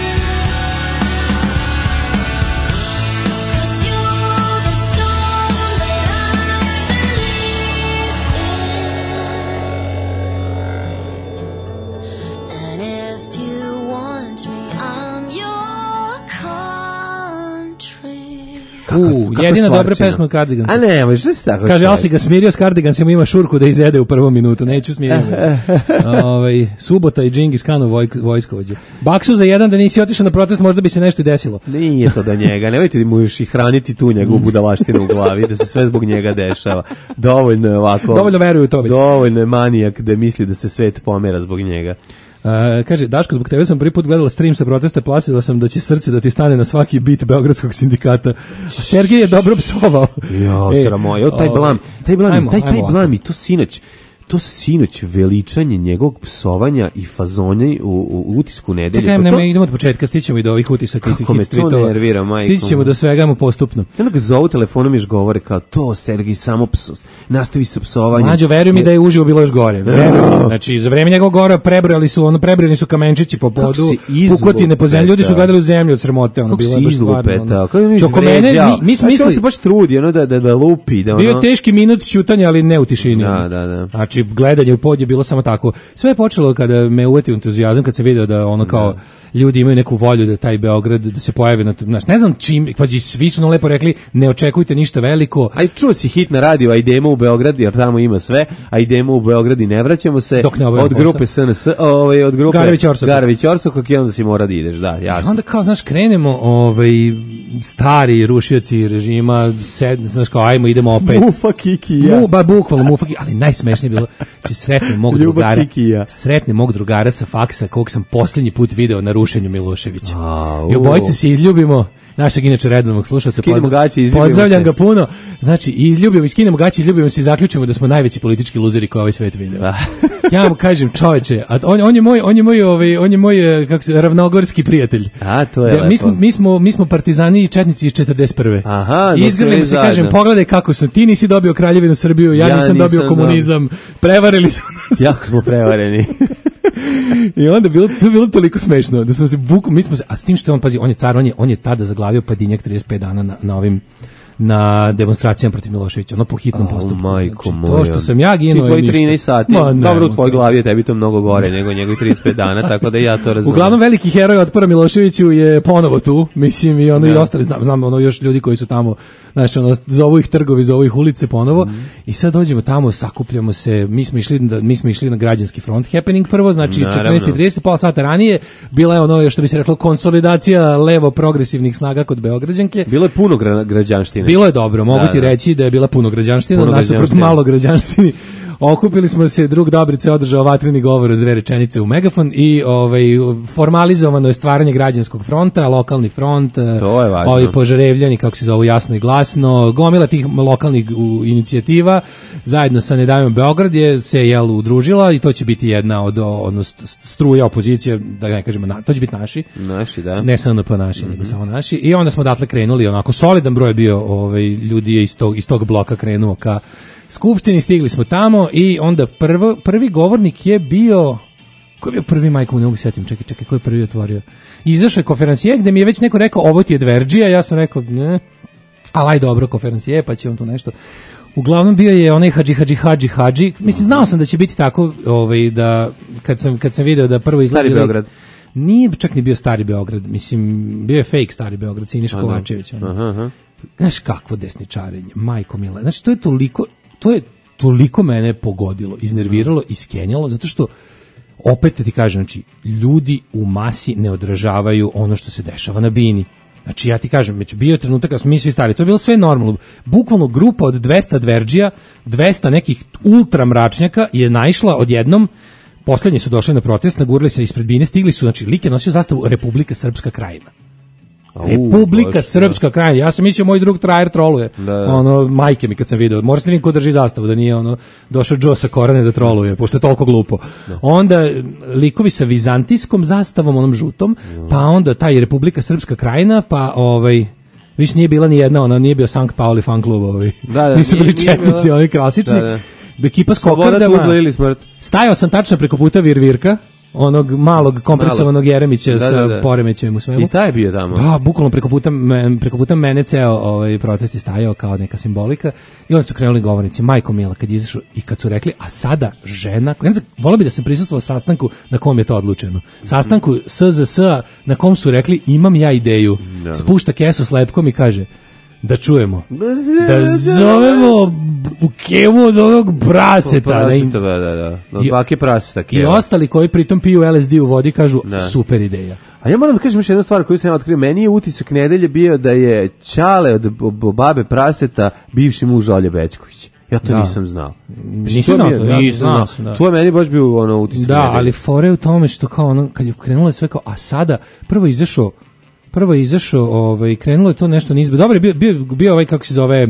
'Cause you're the storm that I believe in. And if you want me, I'm your country. U, jedina dobra pesma od Cardigans. A ne, ma što si tako? Kaže, čovjek? ali si ga smirio s Cardigansima, ima šurku da izjede u prvom minutu, neću smiriti. Ovaj, Subota i Džingis Khan u voj, vojskovođe. Baksu za jedan da nisi otišao na protest, možda bi se nešto i desilo. Nije to do njega, nemojte mu još i hraniti tu njegovu budalaštinu u glavi, da se sve zbog njega dešava. Dovoljno je ovako... Dovoljno veruju u to već. Dovoljno je manijak da misli da se svet pomera zbog njega. Uh, kaže, Daško, zbog tebe sam prvi put gledala stream sa protesta, plašila sam da će srce da ti stane na svaki bit Beogradskog sindikata. A Sergej je dobro psovao. Jo, E, sramo, jo, taj ovaj, blam, taj blam, ajmo, taj, taj ajmo blam i to sinoć, to sinoć veličanje njegovog psovanja i fazonja u, u, u utisku nedelje. Čekaj, to- ne, to- idemo od početka, stićemo i do ovih utisaka i tih Kako me hit to tweetova. nervira, majko Stićemo moja. do svega, ajmo postupno. Onda ga zovu telefonom i još govore kao to, Sergij, samo pso, nastavi sa psovanjem. Mlađo, veruj mi Jer- da je uživo bilo još gore. Veruj mi. Znači, za vreme njegovog gora prebrali su, ono, prebrani su kamenčići po Kako podu, si izlupetao. pukotine po zemlji, ljudi su gledali u zemlju od sramote, ono, Kako bilo si je baš stvarno. izlupetao, ono. kako je Čokomene, izvređao. mi, mi smo Znači, on mislili, se baš trudi, ono, da, da, da lupi, da ono... bio je teški minut ćutanja, ali ne u tišini. Da, da, da. Znači, gledanje u pod je bilo samo tako. Sve je počelo kada me uvetio entuzijazam, kad se video da ono kao ljudi imaju neku volju da taj Beograd, da se pojavi na, znaš, ne znam čim, pazi, svi su nam lepo rekli, ne očekujte ništa veliko. Aj, čuo si hit na radiju, a idemo u Beograd, jer tamo ima sve, a idemo u Beograd i ne vraćamo se. Dok ne obavimo od grupe S N S, ovaj, od grupe Garević Orsokog. Garević Orsokog i onda si mora da ideš, da, I jasno. onda kao, znaš, krenemo ovaj, stari rušioci režima, sed, znaš kao, ajmo, idemo opet. Mufa Kiki, ja. Mu, ba, bukvalno Mufa Kiki, ali najsmešnije je bilo, či sretne mog Ljuba drugara, Kiki, ja. sretne mog drugara sa faksa, kog sam posljednji put video na rušenju Miloševića. A, I u. obojice se izljubimo, našeg inače redovnog slušalca, Skinemo pozdrav- gaće, izljubimo pozdravljam se. ga puno, znači, izljubimo, iskinemo gaće, izljubimo se i zaključimo da smo najveći politički luzeri koji ovaj svet video. Ja mu kažem, čoveče, a on, on je moj, on je moj, ovaj, on je moj, eh, kako se, ravnogorski prijatelj. A, to je Ja, mi, lepo. smo, mi, smo, mi smo partizani i četnici iz četrdeset prve. Aha, I no, izgrlimo sve se, kažem, zajedno. pogledaj kako su, ti nisi dobio Kraljevinu Srbiju, ja, Ja nisam, nisam, dobio da. komunizam, prevarili su nas. Jako smo prevareni. I onda bilo to je bilo toliko smešno da smo se bukom, mi smo se, a s tim što je on, pazi, on je car, on je, on je tada zaglavio Padinjak trideset pet dana na, na ovim na demonstracijama protiv Miloševića, ono po hitnom O, postupku. majko Znači, moja. to što sam ja ginuo Ti je tvoji ništa. trinaest sati, Ma, ne, dobro u ma, tvojoj glavi je tebi to mnogo gore nego njegovih trideset pet dana, tako da ja to razumijem. Uglavnom veliki heroj otpora Miloševiću je ponovo tu, mislim i ono i Da. ostali, znam, znam ono još ljudi koji su tamo, znači ono zovu ih trgovi, zovu ih ulice ponovo Mhm. i sad dođemo tamo, sakupljamo se, mi smo išli da mi smo išli na građanski front happening prvo, znači Naravno. četrnaest i trideset pola sata ranije bila je ono što bi se reklo konsolidacija levo progresivnih snaga kod Beograđanke. Bilo je puno gra, građanštine. Bilo je dobro, mogu Da, ti da. reći da je bila puno građanština, Puno nasuprot građanštine. malo građanštini. okupili smo se, drug Dobrice održao vatreni govor od dve rečenice u megafon i ovaj, formalizovano je stvaranje građanskog fronta, lokalni front, to je važno. Ovi požarevljani, kako se zovu, jasno i glasno, gomila tih lokalnih u, inicijativa, zajedno sa Ne davimo Beograd je se jel udružila i to će biti jedna od odnosno struja opozicije, da ne kažemo, na, to će biti naši. Naši, da. Ne samo pa naši, mm-hmm. nego samo naši. I onda smo odatle krenuli, onako solidan broj je bio, ovaj, ljudi je iz tog, iz tog bloka krenuo ka Skupštini, stigli smo tamo i onda prvo, prvi govornik je bio, ko je bio prvi, majko, ne mogu se sjetim, čekaj, čekaj, ko je prvi otvorio? Izašao je konferencije gde mi je već neko rekao, ovo ti je Dverđija, ja sam rekao, ne, ali aj dobro, konferencije, pa će on tu nešto. Uglavnom bio je onaj hadži, hadži, hadži, hadži, mislim, znao sam da će biti tako, ovaj, da, kad sam, kad sam video da prvo izlazi... Stari Beograd. Nije čak ni bio Stari Beograd, mislim, bio je fake Stari Beograd, Siniša Kovačević. Aha, aha. Znaš kakvo desničarenje, majko mila, znači to je toliko... To je toliko mene pogodilo, iznerviralo, iskenjalo, zato što, opet ti kažem, znači, ljudi u masi ne odražavaju ono što se dešava na bini. Znači, ja ti kažem, već bio je trenutak kad smo mi svi stari, to je bilo sve normalno. Bukvalno grupa od dvesta Dverđija, dvesta nekih ultra mračnjaka je naišla odjednom, poslednji su došli na protest, nagurili se ispred bine, stigli su, znači, lik je nosio zastavu Republika Srpska Krajina. Republika Srpska Krajina. Ja sam mislio moj drug trajer troluje. Da, da. Ono, majke mi kad sam video. Moram se vidim ko drži zastavu, da nije ono došao Joe sa Korane da troluje, pošto je toliko glupo. Da. Onda likovi sa vizantijskom zastavom, onom žutom, da. Pa onda taj Republika Srpska Krajina, pa ovaj više nije bila ni jedna, ona nije bio Sankt Pauli fan klub, ovaj. Da, da, nisu bili nije, četnici, nije oni klasični. Da, da. Ekipa s kokardama. Stajao sam tačno preko puta Virvirka, onog malog kompresovanog Jeremića da, sa da, da. poremećajem u svemu. I taj je bio tamo. Da, bukvalno preko puta, preko puta mene ceo ovaj, protest je stajao kao neka simbolika i onda su krenuli govornici, majko mila, kad izašao i kad su rekli, a sada žena, volio bi da sam prisustvovao sastanku na kom je to odlučeno. Sastanku S Z S-a na kom su rekli, imam ja ideju, da. Spušta kesu s lepkom i kaže, da čujemo, da zovemo Bukemu od onog praseta. Praseta, da, da, da. Od bake praseta. I ostali koji pritom piju L S D u vodi kažu, da. Super ideja. A ja moram da kažem još jednu stvar koju sam otkrio. Meni je utisak nedelje bio da je Ćale od babe praseta bivši muž Olje Bećković. Ja to da. nisam znao. Nisam znao to, ja nisam znao. To je meni baš bio ono utisak da, nedelje. ali fore u tome što kao ono, kad je krenulo sve kao, a sada prvo izašao Prvo je izašao, ovaj, krenulo je to nešto nizbe. Dobro je bio, bio, bio ovaj, kako se zove,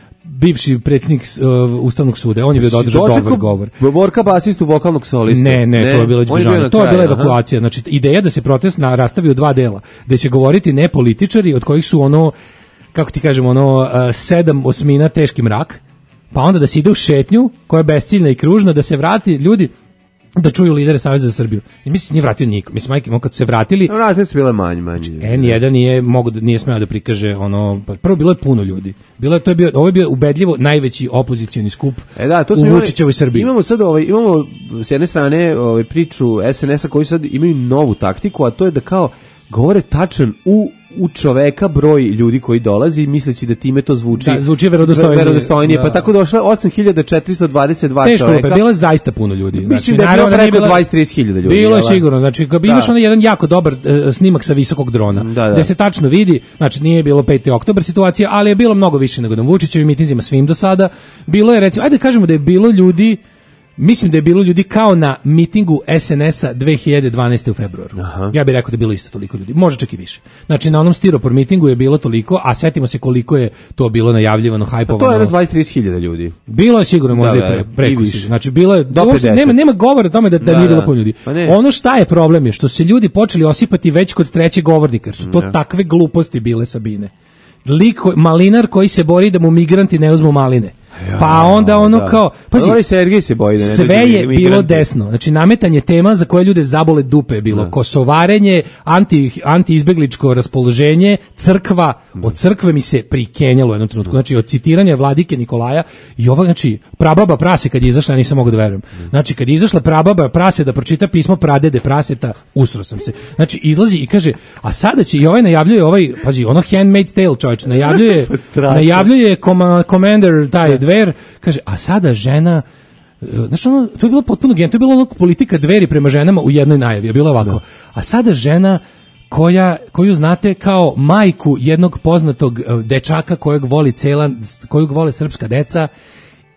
bivši predsjednik uh, Ustavnog suda. On je bio održao dobar govor. Borka basistu vokalnog solista. Ne, ne, ne, to je bilo izbežanje. To je bila evakuacija. Znači, ideja da se protest na, rastavi u dva dela. Da će govoriti ne političari, od kojih su ono, kako ti kažemo, ono, uh, sedam osmina teški mrak, pa onda da se ide u šetnju, koja je besciljna i kružna, da se vrati ljudi, da čuju lidere Saveza za Srbiju. I mislim nije vratio niko. Mislim majke, kad su se vratili, vratili su bile manje, manje. En jedan nije mogu da nije smeo da prikaže ono, prvo bilo je puno ljudi. Bilo je to je bio ovo je bio ubedljivo najveći opozicioni skup. E da, to u Vučićevoj Srbiji. Imamo sad ovaj imamo s jedne strane ovaj priču S N S-a koji sad imaju novu taktiku, a to je da kao govore tačan u u čoveka broj ljudi koji dolazi misleći da time to zvuči da, zvuči verodostojnije, verodostojnije da. Pa tako došlo osam hiljada četiristo dvadeset dva čoveka. Teško, pa bilo je zaista puno ljudi. Mislim znači, da je bilo preko dvadeset do trideset hiljada ljudi. Bilo je sigurno, znači kad imaš da. onaj jedan jako dobar uh, snimak sa visokog drona, da, da. gde se tačno vidi, znači nije bilo peti oktobar situacija, ali je bilo mnogo više nego na Vučićevim mitinzima svim do sada. Bilo je recimo, ajde da kažemo da je bilo ljudi. Mislim da je bilo ljudi kao na mitingu S N S-a dve hiljade dvanaeste u februaru. Aha. Ja bih rekao da je bilo isto toliko ljudi, možda čak i više. Znači na onom stiropor mitingu je bilo toliko, a setimo se koliko je to bilo najavljivano, hajpovano. Pa to je dvadeset do trideset hiljada ljudi. Bilo je sigurno možda da, i pre, preko više. Znači bilo je, nema, nema govora o tome da, da, da nije bilo puno ljudi. Pa ono šta je problem je što se ljudi počeli osipati već kod trećeg govornika, jer su to da. takve gluposti bile Sabine. Lik, malinar koji se bori da mu migranti ne uzmu maline. Ja, pa onda ono da. kao pazi, Sergej se boji da ne sve je bilo desno, znači nametanje tema za koje ljude zabole dupe je bilo da. kosovarenje, anti, anti-izbegličko raspoloženje, crkva, od crkve mi se prikenjalo u jednom trenutku, znači od citiranja vladike Nikolaja i ovo, znači prababa prase kad je izašla, ja nisam mogu da verujem, znači kad je izašla prababa prase da pročita pismo pradede praseta, usro sam se, znači izlazi i kaže, a sada će i ovaj najavljuje, ovaj, pazi, ono Handmaid's Tale čovječ, najavljuje, najavljuje koma, Commander, taj Dver, kaže, a sada žena, znači ono, to je bilo potpuno gen, to je bilo ono politika Dveri prema ženama u jednoj najavi, je bilo ovako, da. a sada žena koja, koju znate kao majku jednog poznatog dečaka kojeg voli cela, koju vole srpska deca,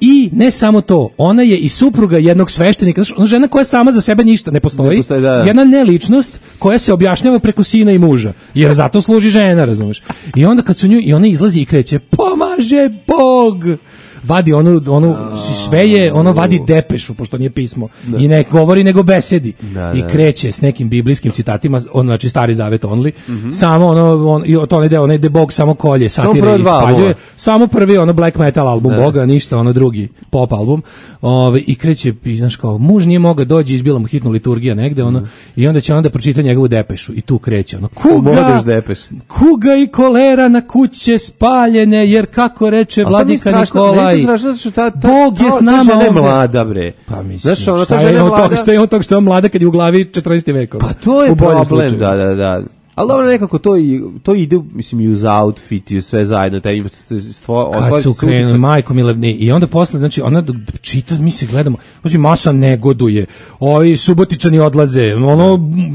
I ne samo to, ona je i supruga jednog sveštenika, znači ona žena koja sama za sebe ništa ne postoji, ne postoji da, da. Jedna neličnost koja se objašnjava preko sina i muža, jer zato služi žena, razumeš. I onda kad su nju, i ona izlazi i kreće, pomaže Bog! Vadi onu, onu sve je, ono vadi depešu, pošto nije pismo, da. I ne govori nego besedi, da, i kreće s nekim biblijskim citatima, on, znači Stari Zavet only, mm-hmm. samo ono, on, i to ne ide, onaj gde Bog samo kolje, satire i spaljuje, samo prvi ono black metal album da. Boga, ništa, ono drugi pop album, ove, i kreće, znaš kao, muž nije mogao dođi, izbila mu hitnu liturgija negde, ono, mm. i onda će onda pročita njegovu depešu, i tu kreće, ono, kuga, kuga i kolera na kuće spaljene, jer kako reče vladika Nikola, Ta, ta, Bog je s nama, žena je mlada, bre. Pa mislim, znaš, ono, šta je ono toga, što je ono toga što je mlada kad je u glavi četrnaesti vek. Pa to je problem, da, da, da. Ali dobro, nekako to, i, to ide, mislim, i uz outfit i sve zajedno, taj stvo, kad su krenuli, majko milevni, i onda posle, znači, ona čita, mi se gledamo, znači, masa negoduje, ovi subotičani odlaze, ono,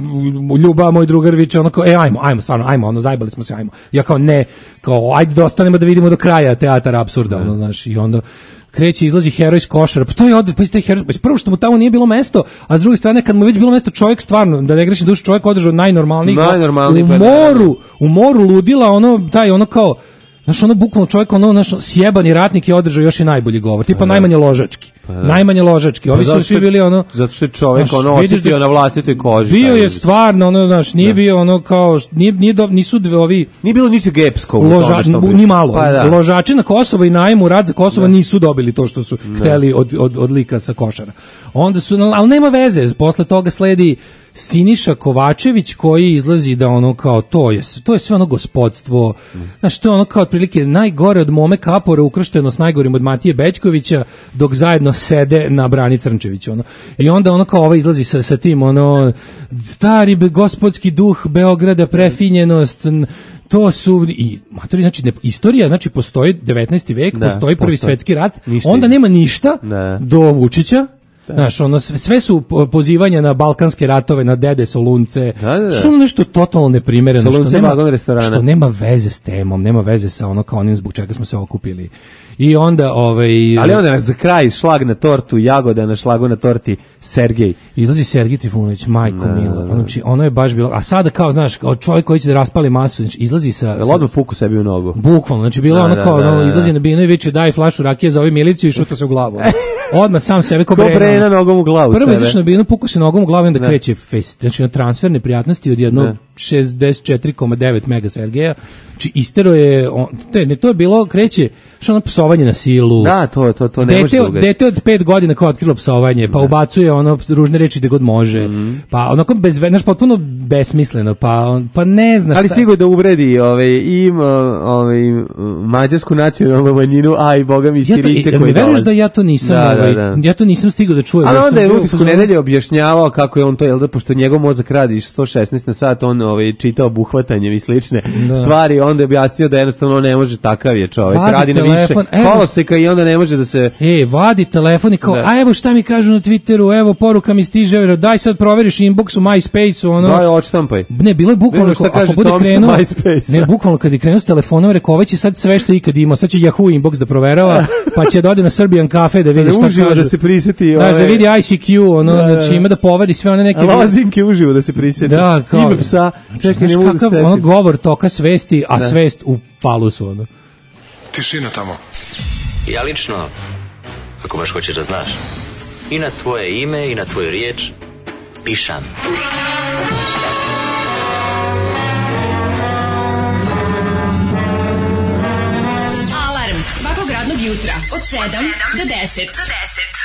Ljuba, moj drugar viče, ono kao, e, ajmo, ajmo, stvarno, ajmo, ono, zajbali smo se, ajmo. Ja kao, ne, kao, ajde da ostanemo da vidimo do kraja teatar apsurda, ono, znaš, i onda kreće, izlazi heroj iz košara, pa to je ovdje, pa taj heroj, pa prvo što mu tamo nije bilo mesto, a s druge strane, kad mu je već bilo mesto, čovjek stvarno, da ne grešim dušu, čovjek održao najnormalniji, najnormalniji u moru, u moru ludila, ono, taj, ono kao, znaš, ono, bukvalno čovjek, ono, znaš, sjebani ratnik je održao još i najbolji govor, tipa pa najmanje ložački, pa najmanje ložački, ovi pa su svi bili, ono, zato što je čovjek, znaš, ono, osjetio na vlastitoj koži. Bio je stvarno, ono, znaš, nije da. bio, ono, kao, nije, nije do, nisu dve ovi... Nije bilo ničeg epskog u loža, tome što ni malo. Pa, da. Ložači na Kosovo i najmu rad za Kosovo da. nisu dobili to što su da. hteli od, od, od lika sa košara. Onda su, ali nema veze, posle toga sledi Siniša Kovačević koji izlazi da ono kao to je, to je sve ono gospodstvo, mm. znaš, to je ono kao otprilike najgore od Mome Kapora ukršteno s najgorim od Matije Bećkovića, dok zajedno sede na Brani Crnčević, ono. I onda ono kao ova izlazi sa, sa tim, ono, stari gospodski duh Beograda, prefinjenost, to su i matori, znači ne, istorija, znači postoji devetnaesti vek, da, postoji prvi postoji. Svetski rat, ništa onda nema ništa da. do Vučića. Da. Znaš, ono, sve su pozivanja na balkanske ratove, na Dede Solunce, da, da, da. što nešto totalno neprimereno, što nema, što nema veze s temom, nema veze sa ono kao onim zbog čega smo se okupili. I onda, ovaj... Ali onda za kraj šlag na tortu, jagoda na šlagu na torti, Sergej. Izlazi Sergej Trifunović, majko mila. Znači, ono je baš bilo... A sada kao, znaš, kao čovjek koji će da raspali masu, znači, izlazi sa... Jel odmah puku sebi u nogu? Bukvalno, znači, bilo da, ono kao, da, da, da. izlazi na binu i viče, daj flašu rakije za ovu miliciju i šuta se u glavu. Odmah sam sebe ko, ko Brena. Brena nogom u glavu Prvo izaš na binu, puku se nogom u glavu i onda da. kreće fest. Znači, na transfer neprijatnosti od jednog šezdeset četiri zarez devet mega Sergeja. Znači, istero je, on, to, je, to je bilo, kreće, što ono psovanje na silu. Da, to, to, to ne dete, može dugaći. Dete od pet godina koja je otkrilo psovanje, pa da. ubacuje ono ružne reči gde god može, mm. pa onako bez, znaš, potpuno besmisleno, pa, on, pa ne znaš. Ali stigo da uvredi ove, i ove, mađarsku nacionalnu manjinu, a i boga mi Sirice ja koji dolaze. Veruješ da ja to nisam, da, ovaj, da, da. ja to nisam stigao da čujem. Ali onda je u Utisku nedelje objašnjavao kako je on to, jel da, pošto njegov mozak radi sto šesnaest na sat, on ovaj, čitao obuhvatanjem i slične da. stvari, onda je objasnio da jednostavno ne može, takav je čovjek, vadi radi telefon, na više koloseka i onda ne može da se... E, vadi telefon i kao, da. a evo šta mi kažu na Twitteru, evo poruka mi stiže, daj sad proveriš inbox u MySpace-u, ono... Daj, odštampaj. Ne, bilo je bukvalno, ako, ako bude krenuo... Ne, bukvalno kad je krenuo s telefonom, rekao, ovaj će sad sve što ikad imao, sad će Yahoo inbox da proverava, pa će da ode na Serbian Cafe da vidi šta kažu. Da se prisjeti... Znaš, ove... da vidi I C Q, ono, da, znači ima da povadi sve one neke... Lozinke uživo da se prisjeti. Da, kao... Ime psa, čekaj, ne mogu da se ono govor toka svesti, a da. svest u falusu, ono. Tišina tamo. Ja lično, ako baš hoćeš da znaš, i na tvoje ime i na tvoju riječ pišam. Alarm svakog radnog jutra od sedam do deset. Do deset.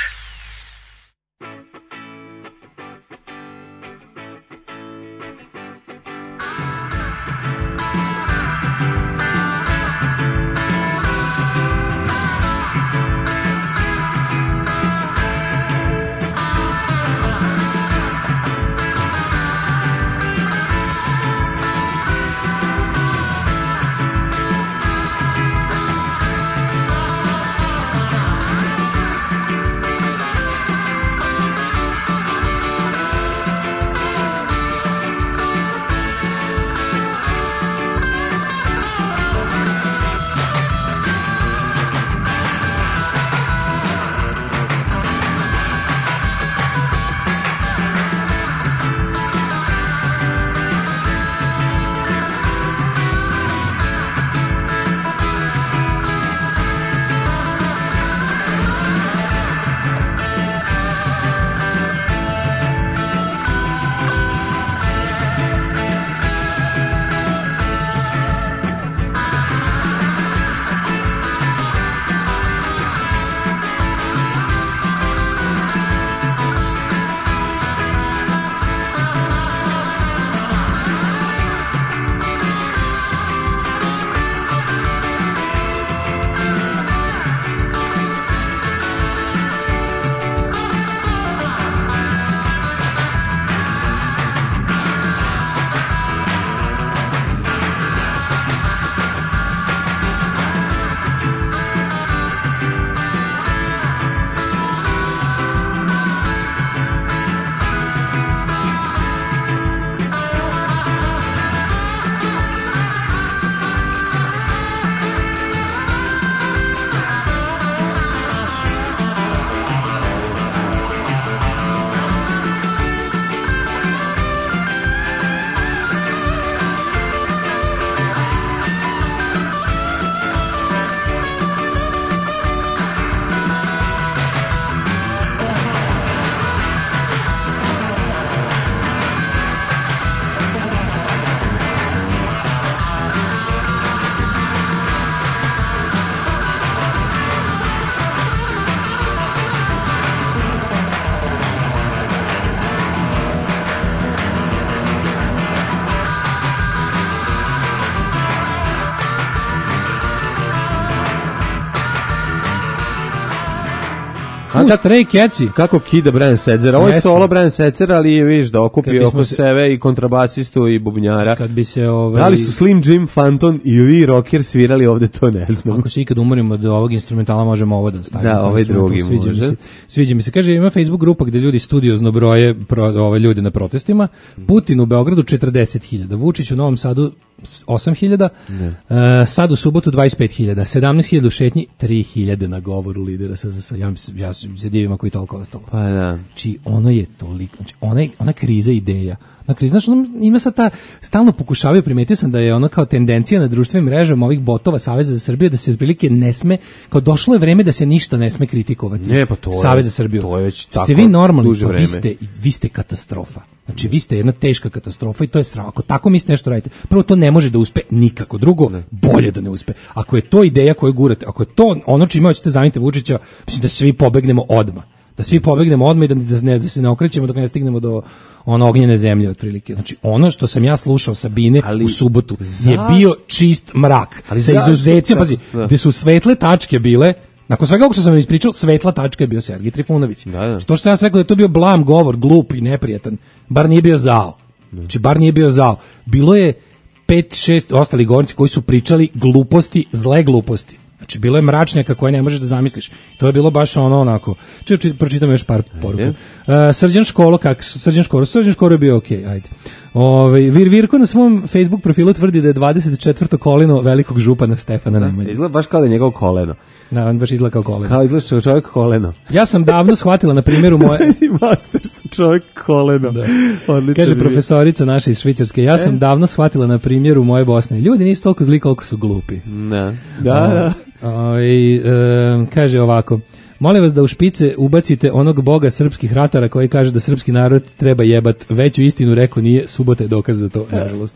A U, kako, Stray Catsi. kako kida Brian Setzer. Ovo je Jeste. solo Brian Setzer, ali je, viš, da okupi Kad bismo oko se- sebe i kontrabasistu i bubnjara. Kad bi se ovaj Da li su Slim Jim Phantom ili Rocker svirali ovde, to ne znam. Ako se ikad umorimo od ovog instrumentala, možemo ovo da stavimo. Da, ovaj Instrumental, drugi sviđa mi može. se. Sviđa mi se. Kaže, ima Facebook grupa gde ljudi studiozno broje pro, ove ljudi na protestima. Putin u Beogradu četrdeset hiljada, Vučić u Novom Sadu osam hiljada, uh, sad u subotu dvadeset pet hiljada, sedamnaest hiljada u šetnji, tri hiljade na govoru lidera S Z S. Ja, mi se- ja se divim ako je toliko ostalo. Pa da. Znači, ono je toliko, znači, ona, je- ona kriza ideja. Ona kriza, znači, ono ima sad ta, stalno pokušavaju, primetio sam da je ono kao tendencija na društvenim mrežama ovih botova Saveza za Srbiju, da se otprilike ne sme, kao došlo je vreme da se ništa ne sme kritikovati. Ne, pa to je- Savez za Srbiju. to je već Ste tako vi normalni, duže pa vi vreme. ste, vi ste katastrofa. Znači, vi ste jedna teška katastrofa i to je sram. Ako tako mislite nešto radite, prvo to ne može da uspe nikako. Drugo, bolje da ne uspe. Ako je to ideja koju gurate, ako je to ono čime hoćete zamijeniti Vučića, mislim da svi pobegnemo odmah. Da svi pobegnemo odmah i da, da, ne, da se ne okrećemo dok ne stignemo do ono ognjene zemlje otprilike. Znači, ono što sam ja slušao Sabine Ali u subotu za- je bio čist mrak. Ali Sa zašto? izuzecima, pazi, Da. gde su svetle tačke bile. Nakon svega ovog što sam vam ispričao, svetla tačka je bio Sergij Trifunović. Da, da. To što sam ja rekao da je to bio blam govor, glup i neprijatan, bar nije bio zao. Znači, bar nije bio zao. Bilo je pet, šest ostali govornici koji su pričali gluposti, zle gluposti. Znači, bilo je mračnjaka koje ne možeš da zamisliš. To je bilo baš ono onako. Či, či, pročitam još par poruka. Uh, Srđan Školo, kak, Srđan Školo, Srđan Školo je bio okej, ajde. Ove, Vir Virko na svom Facebook profilu tvrdi da je dvadeset četvrto koleno velikog župana Stefana Nemanje. Izgleda baš kao da je njegovo koleno. Da, on baš izgleda kao koleno. Kao izgleda čovjek koleno. Ja sam davno shvatila na primjeru moje... Znači, Masters, čovjek koleno. Da. Odlično Kaže bi- profesorica naša iz Švicarske, ja sam davno shvatila na primjeru moje Bosne. Ljudi nisu toliko zli koliko su glupi. Da, da, da. Ovaj, e, kaže ovako, molim vas da u špice ubacite onog boga srpskih ratara koji kaže da srpski narod treba jebat. Veću istinu rekao nije, subota je dokaz za to, nažalost.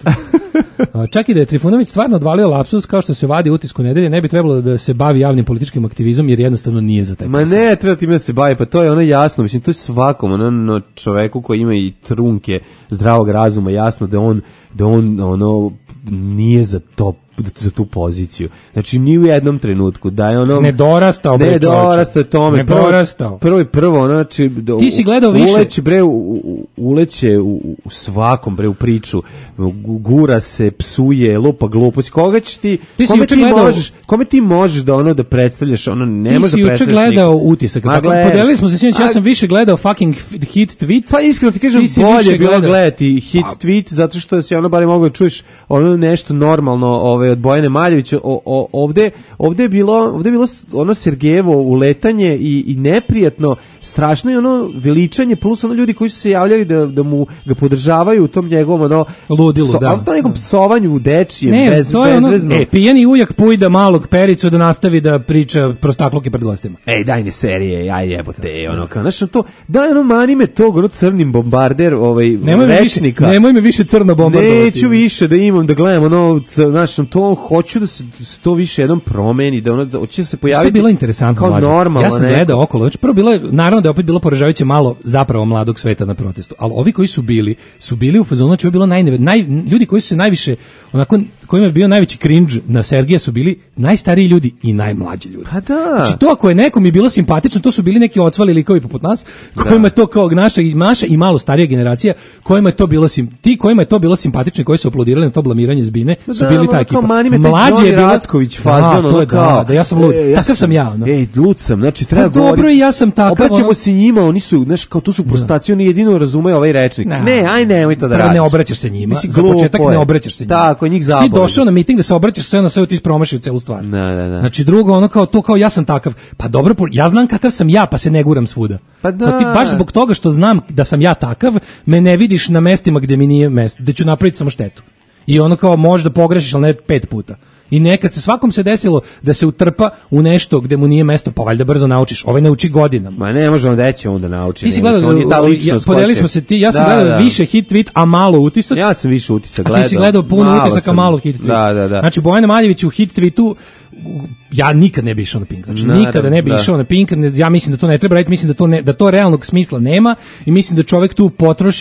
A, čak i da je Trifunović stvarno odvalio lapsus kao što se vadi u utisku nedelje, ne bi trebalo da se bavi javnim političkim aktivizmom jer jednostavno nije za taj Ma posao. ne, treba time da se bavi, pa to je ono jasno, mislim, to je svakom, ono, ono čoveku koji ima i trunke zdravog razuma, jasno da on, da on, ono, nije za to, za tu poziciju. Znači, ni u jednom trenutku, da je ono... Ne dorastao, bre, Ne dorastao je tome. Ne Prvo- dorastao. Prvo i prvo, ono, znači... da Ti si u- gledao više- Uleće, bre, u, u- uleće u, u svakom, bre, u priču. Gu- Gura se, psuje, lupa gluposti. Koga ćeš ti... Ti si kome juče ti gledao- možeš, kome ti možeš da ono da predstavljaš, ono, ne Ti možeš si da juče predstavljaš gledao nikog. utisak. Ma, Tako, gledam. podelili smo se sinoć, ja A- sam više gledao fucking hit tweet. Pa iskreno ti kažem, Ti si bolje više je bilo gledao. gledati hit tweet, zato što si ono bari mogao da čuješ ono nešto normalno ove, od Bojane Maljevića. O, o, ovde, ovde, je bilo, ovde je bilo s- ono Sergejevo uletanje i, i neprijatno, strašno je ono veličanje, plus ono ljudi koji su se javljali da, da mu ga podržavaju u tom njegovom ono, Ludilu, da. ali to nekom psovanju u dečijem, Ne, bez, to je ono, bezvezno. e, pijani ujak pujda malog pericu da nastavi da priča prostakluke pred gostima. Ej, daj ne serije, aj jebote, ono kao, znaš, ono to, daj ono, mani me tog, ono crnim bombarder, ovaj, Nemoj me više, rečnika. nemoj me više crno bombardovati. Neću više da imam, da gledam, ono, c- znaš, ono, to, hoću da se, da se to više jednom promeni, da ono, da, hoće da se Što pojaviti je bilo interesantno, kao mlađe? normalno. Ja sam neko. gledao okolo, znači prvo bilo je, naravno da je opet bilo poražavajuće malo zapravo mladog sveta na protestu, ali ovi koji su bili, su bili u fazonu, znači ovo je bilo najneve, naj, ljudi koji su se najviše, onako, kojima je bio najveći cringe na Sergija su bili najstariji ljudi i najmlađi ljudi. Pa da. Znači to ako je nekom je bilo simpatično, to su bili neki ocvali likovi poput nas, kojima je to kao naša i naša i malo starija generacija, kojima je to bilo sim, ti kojima je to bilo simpatično i koji su aplaudirali na to blamiranje Zbine, su Da, bili ono, ta kao, ekipa. mani me taj Mlađe Johnny je bilo Racković fazon, da, to ono je kao, da, da ja sam lud. e, Takav sam ja, ono. Ej, lud sam, znači treba Pa dobro, govoriti. i ja sam takav, Obraćamo ono. se njima, oni su, znaš, kao tu su prostaci, oni jedino razumeju ovaj rečnik. Ne. Ne, aj nemoj to da Prvo radiš. ne obraćaš se njima. Mislim, Za početak glupo je. ne obraćaš se njima. Tako, njih Ti zaboli. došao na miting da se obraćaš sve na sve, ti promašio celu stvar. Da, da, da. Znači drugo, ono kao to kao ja sam takav. Pa dobro, po- ja znam kakav sam ja, pa se ne guram svuda. Pa da. ti baš zbog toga što znam da sam ja takav, me ne vidiš na mestima gde mi nije mesto, gde ću napraviti samo štetu. I ono kao možda pogrešiš, ali ne pet puta. I nekad se svakom se desilo da se utrpa u nešto gde mu nije mesto, pa valjda brzo naučiš. Ovaj ne uči godinama. Ma ne može on da će onda nauči. Ti si nego gledao, on je ta ja, ličnost podelili koja smo će- se ti, ja sam Da, gledao da. više hit tweet, a malo utisak. Ja sam više utisak A gledao. ti si gledao puno Malo utisaka, sam. malo hit tweet. Da, da, da. Znači Bojana Maljević u hit tweetu, ja nikad ne bi išao na Pink. Znači Naravno, nikada ne bi da. išao na Pink. ne- Ja mislim da to ne treba raditi, mislim da to ne, da to realnog smisla nema i mislim da čovjek tu potroši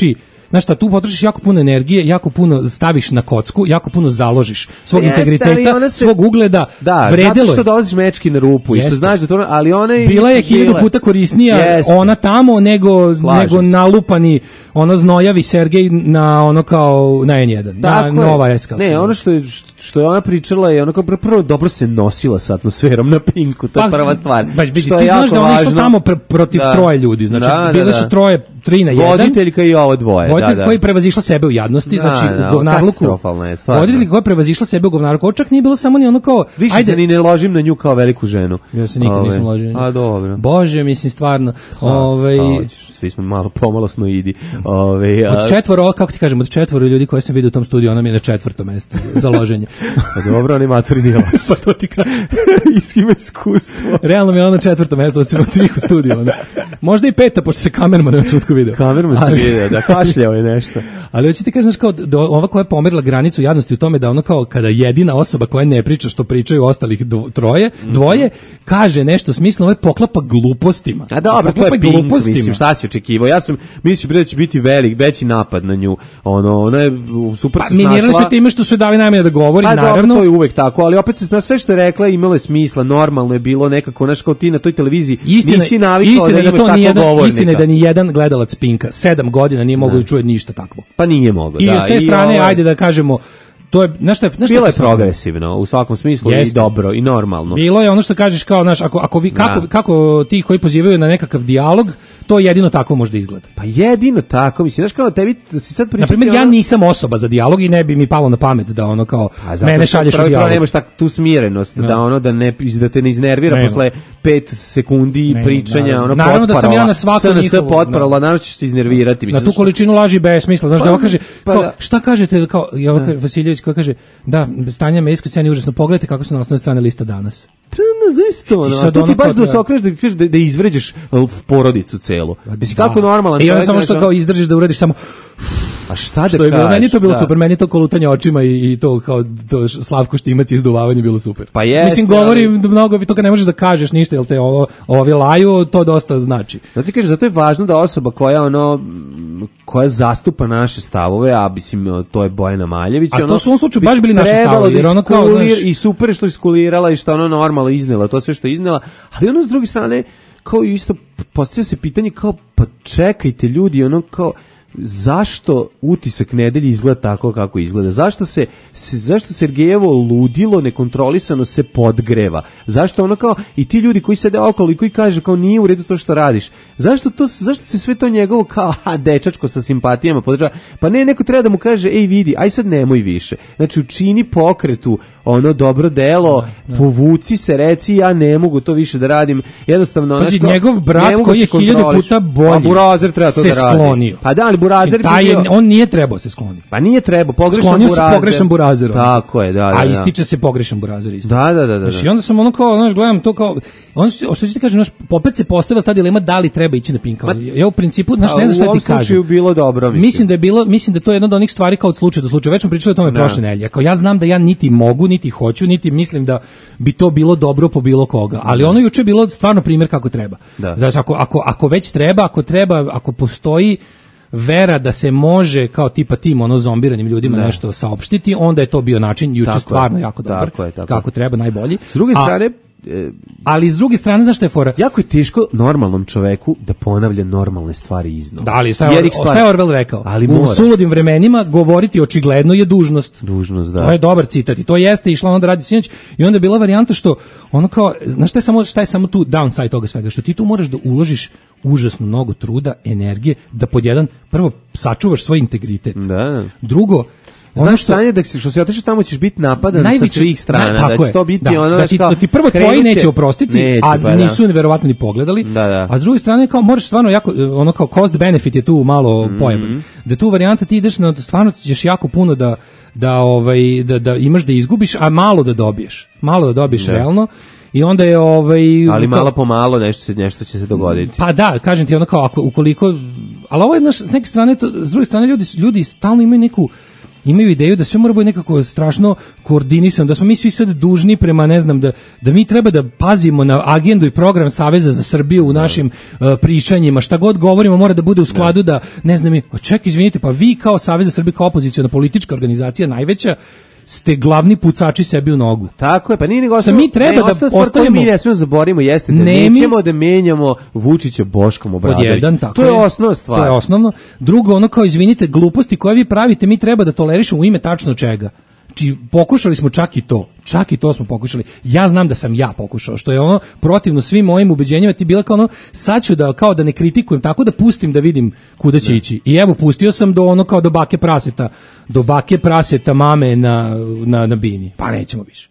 znaš šta, tu potrošiš jako puno energije, jako puno staviš na kocku, jako puno založiš svog Jeste, integriteta, se, svog ugleda, da, vredelo zato što je. dolaziš mečki na rupu. Jeste. I što znaš da to, ali ona je bila je hiljadu puta korisnija Jeste. ona tamo nego Slažem nego se. nalupani ono znojavi Sergej na ono kao na N jedan, na Nova S. Ne, ono što je što je ona pričala je ono kao prvo dobro se nosila sa atmosferom na Pinku, to je pa, prva stvar. Baš, što ti je znaš da ona išla tamo pr protiv da. troje ljudi, znači da, bile da, da. su troje, tri na jedan. Voditeljka i ovo dvoje. Voditeljka da, da. koji prevazišla sebe u jadnosti, da, znači da, u govnarluku. Voditeljka koja prevazišla sebe u govnarluku, čak nije bilo samo ni ono kao više ajde se ni ne ložim na nju kao veliku ženu. Ja se nikad nisam ložio. A dobro. Bože, mislim stvarno, ovaj svi smo malo pomalo snoidi. Ovaj od četvoro, kako ti kažem, od četvoro ljudi koje sam vidio u tom studiju, ona mi je na četvrtom mestu za loženje. Pa dobro, animatori nije loš. Pa to ti kažem. Iskima iskustvo. Realno mi je ono četvrto mesto od svih u studiju. Ona. Možda i peta, pošto se kamerman na trenutku video. Kamerman se video, da kašljao je nešto. Ali hoće ti kažem, kao do, ova koja je pomerila granicu jadnosti u tome da ono kao kada jedina osoba koja ne priča što pričaju ostalih dvo, troje, dvoje, kaže nešto smisleno, ovaj poklapa glupostima. A dobro, to je Pink, mislim, šta si očekivao? Ja sam mislio da će biti velik, veći napad na nju. Ono, ona je super pa, se snašla. Minirali su time što su dali najmanje da govori, pa, naravno. Dobro, to je uvek tako, ali opet se na sve što je rekla imalo je smisla, normalno je bilo nekako, znaš, kao ti na toj televiziji istina, nisi navikao da imaš tako nijedan, govornika. Istina je da ni jedan gledalac Pinka sedam godina nije mogao da čuje ništa takvo. Pa nije mogao, I da. I s te strane, ovaj... ajde da kažemo, to je, znaš šta, znaš bilo je progresivno u svakom smislu. Jeste. I dobro i normalno. Bilo je ono što kažeš kao, znaš, ako, ako vi, kako, da. kako ti koji pozivaju na nekakav dijalog, to jedino tako može da izgleda. Pa jedino tako, mislim, znaš kao tebi si sad pričati. Na primjer, ono... ja nisam osoba za dijalog i ne bi mi palo na pamet da ono kao mene šalješ u dijalog. Nemaš tak, tu smirenost, da. da ono da ne da te ne iznervira Nema. posle pet sekundi Nema. pričanja, naravno. ono naravno potparala. da sam ja na svaku njihovu potparala, naravno ćeš se iznervirati. Na tu količinu laži bez smisla, znaš pa, da ovo kaže, pa, kao, šta kažete, kao Jovan Vasiljević koja kaže, da, Stanja Mesko sjajno užasno, pogledajte kako su na osnovnoj strane lista danas. Zaista, ono, to ti baš da se okreneš da kažeš da, da izvređaš porodicu celu. Mislim kako normalan čovjek. I onda samo što kao izdržiš da uradiš samo a šta da što je bilo, meni to bilo da. super, meni to kolutanje očima i, i to kao to Slavko Štimac i izduvavanje bilo super. Pa jest, mislim govori ali... mnogo, to kad ne možeš da kažeš ništa, jel te ovo ovi laju, to dosta znači. Zato ti kažeš, zato je važno da osoba koja ono koja zastupa naše stavove, a mislim to je Bojana Maljević, a ono, to su u ovom slučaju baš bili naši stavovi, jer ono kao znaš, i super što je iskulirala i što ono normalno iznela, to sve što je iznela, ali ono s druge strane kao isto postavlja se pitanje kao pa čekajte ljudi, ono kao zašto utisak nedelje izgleda tako kako izgleda? Zašto se, se zašto Sergejevo ludilo nekontrolisano se podgreva? Zašto ono kao i ti ljudi koji sede okolo i koji kažu kao nije u redu to što radiš? Zašto to zašto se sve to njegovo kao a dečačko sa simpatijama podržava? Pa ne, neko treba da mu kaže ej vidi, aj sad nemoj više. Znači učini pokretu ono dobro delo, da, da. povuci se, reci ja ne mogu to više da radim. Jednostavno Pazi, njegov brat koji je hiljadu puta bolji. A Burazer treba to se da radi. Sklonio. Pa da, ali Burazer taj je, on nije trebao se skloniti. Pa nije trebao, pogrešan Sklonio Burazer. se pogrešan Burazer. Tako je, da, da. A ističe se pogrešan Burazer isto. Da, da, da, da. Znači, onda sam ono kao, znaš, gledam to kao, on što ću ti kažem, znaš, opet se postavila ta dilema da li treba ići na Pinka. Ja u principu, znaš, ne znam šta ti kažem. U ovom slučaju bilo dobro, mislim. Mislim da je bilo, mislim da to je jedna od onih stvari kao od slučaja do slučaja. Već smo pričali o tome prošle nedelje. Kao ja znam da ja niti mogu, niti hoću, niti mislim da bi to bilo dobro po bilo koga. Ali ono juče je bilo stvarno primjer kako treba. Znači, ako, ako, ako već treba, ako treba, ako postoji vera da se može kao tipa tim ono zombiranim ljudima ne. nešto saopštiti, onda je to bio način juče stvarno je. jako dobar. Tako je, tako kako treba, najbolji. S druge strane, A, ali s druge strane, znaš šta je fora? Jako je teško normalnom čoveku da ponavlja normalne stvari iznova. Da, ali šta je, šta je Orwell rekao? Ali u mora. suludim vremenima govoriti očigledno je dužnost. Dužnost, da. To je dobar citat i to jeste išla onda radi sinoć i onda je bila varijanta što ono kao, znaš šta je samo, šta je samo tu downside toga svega, što ti tu moraš da uložiš užasno mnogo truda, energije, da pod jedan, prvo, sačuvaš svoj integritet. Da. Drugo, ono znaš što stanje da si, što se otišao tamo ćeš biti napadan najviše, sa svih strana, na, da će to biti da, ono da ti, kao, da ti prvo tvoji neće oprostiti, neće, a pa, nisu verovatno ni pogledali, da, da. a s druge strane kao moraš stvarno jako, ono kao cost benefit je tu malo mm-hmm. pojeban, da tu varijanta ti ideš na, stvarno ćeš jako puno da, da, ovaj, da, da imaš da izgubiš, a malo da dobiješ, malo da dobiješ da. realno. I onda je ovaj ali malo po malo nešto se nešto će se dogoditi. Pa da, kažem ti ono kao ako ukoliko, ali ovo je naš, s neke strane to, s druge strane ljudi ljudi stalno imaju neku imaju ideju da sve mora biti nekako strašno koordinisano, da smo mi svi sad dužni prema, ne znam, da, da mi treba da pazimo na agendu i program Saveza za Srbiju u našim uh, pričanjima, šta god govorimo mora da bude u skladu da, ne znam, ček, izvinite, pa vi kao Savez za Srbiju, kao opoziciona politička organizacija najveća, ste glavni pucači sebi u nogu. Tako je, pa nije nego ostalo, mi treba da ostavimo, mi ne smijemo zaboravimo, jeste da ne nećemo da menjamo Vučića Boškom Obradovićem. To je osnovna stvar. To je osnovno. Drugo, ono kao, izvinite, gluposti koje vi pravite, mi treba da tolerišemo u ime tačno čega. Či pokušali smo čak i to. Čak i to smo pokušali. Ja znam da sam ja pokušao, što je ono protivno svim mojim ubeđenjima, ti bila kao ono, sad ću da, kao da ne kritikujem, tako da pustim da vidim kuda će ne. ići. I evo, pustio sam do ono kao do bake praseta, do bake praseta mame na, na, na bini. Pa nećemo više.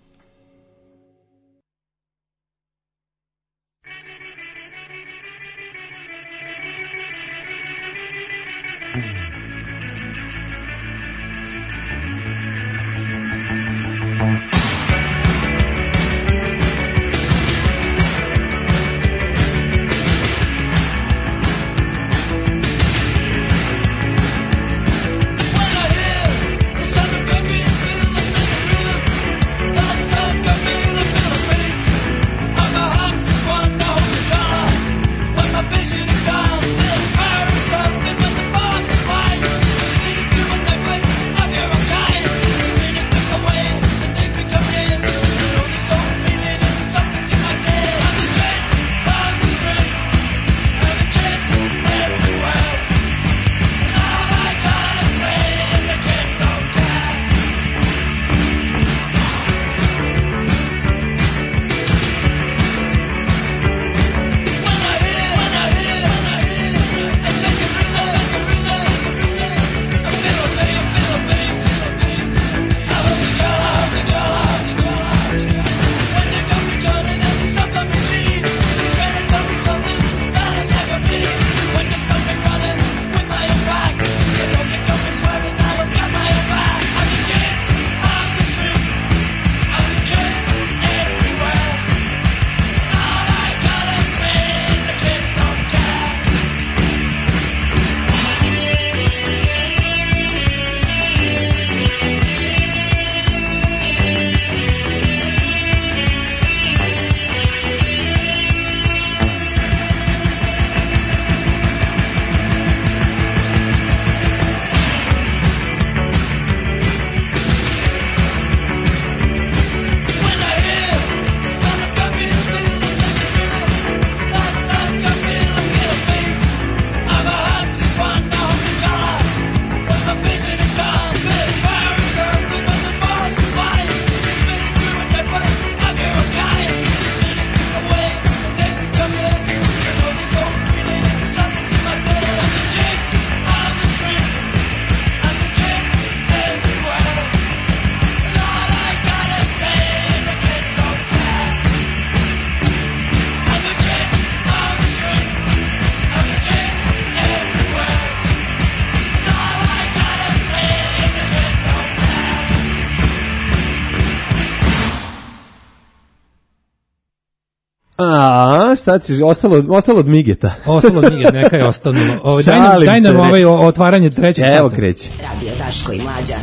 A, šta si, ostalo, ostalo od Migeta. Ostalo od Migeta, neka je ostalo. Ovo, daj nam, daj nam ovaj otvaranje trećeg sata. Evo kreće. Radio Daško i Mlađa.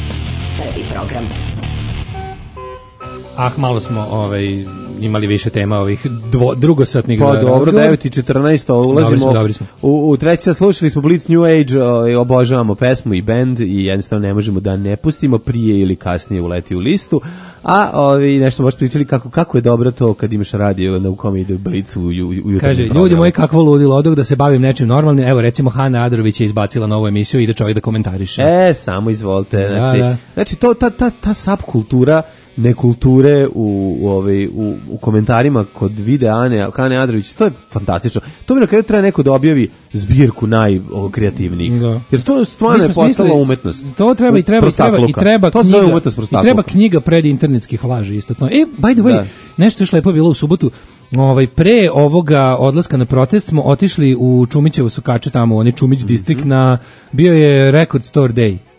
Prvi program. Ah, malo smo ovaj, imali više tema ovih dvo, drugosatnih. Pa dobro, devet i četrnaest, ulazimo. Dobri smo, dobri smo. U, u treći sad slušali smo Blitz New Age, o, obožavamo pesmu i band i jednostavno ne možemo da ne pustimo, prije ili kasnije uleti u listu. A ovi nešto smo baš pričali kako kako je dobro to kad imaš radio na u kome ide Blitz u, u, u jutarnjem Kaže, programu. Ljudi moji, kakvo ludilo, odog da se bavim nečim normalnim. Evo recimo Hana Adrović je izbacila novu emisiju i ide čovjek da komentariše. E, samo izvolite. Znači, da, da. znači to ta ta ta subkultura nekulture u u ovaj u, u komentarima kod videa Ane Hane Adrović, to je fantastično. To bi na kraju treba neko da objavi zbirku najkreativnijih. Da. Jer to stvarno je postala umetnost. To treba i treba i treba i treba to knjiga. I treba knjiga pred internetskih laži isto to. E, by the way, da. Nešto što je lepo bilo u subotu. Ovaj pre ovoga odlaska na protest smo otišli u Čumićevo Sukače tamo, onaj Čumić mm-hmm. distrikt na bio je Record Store Day.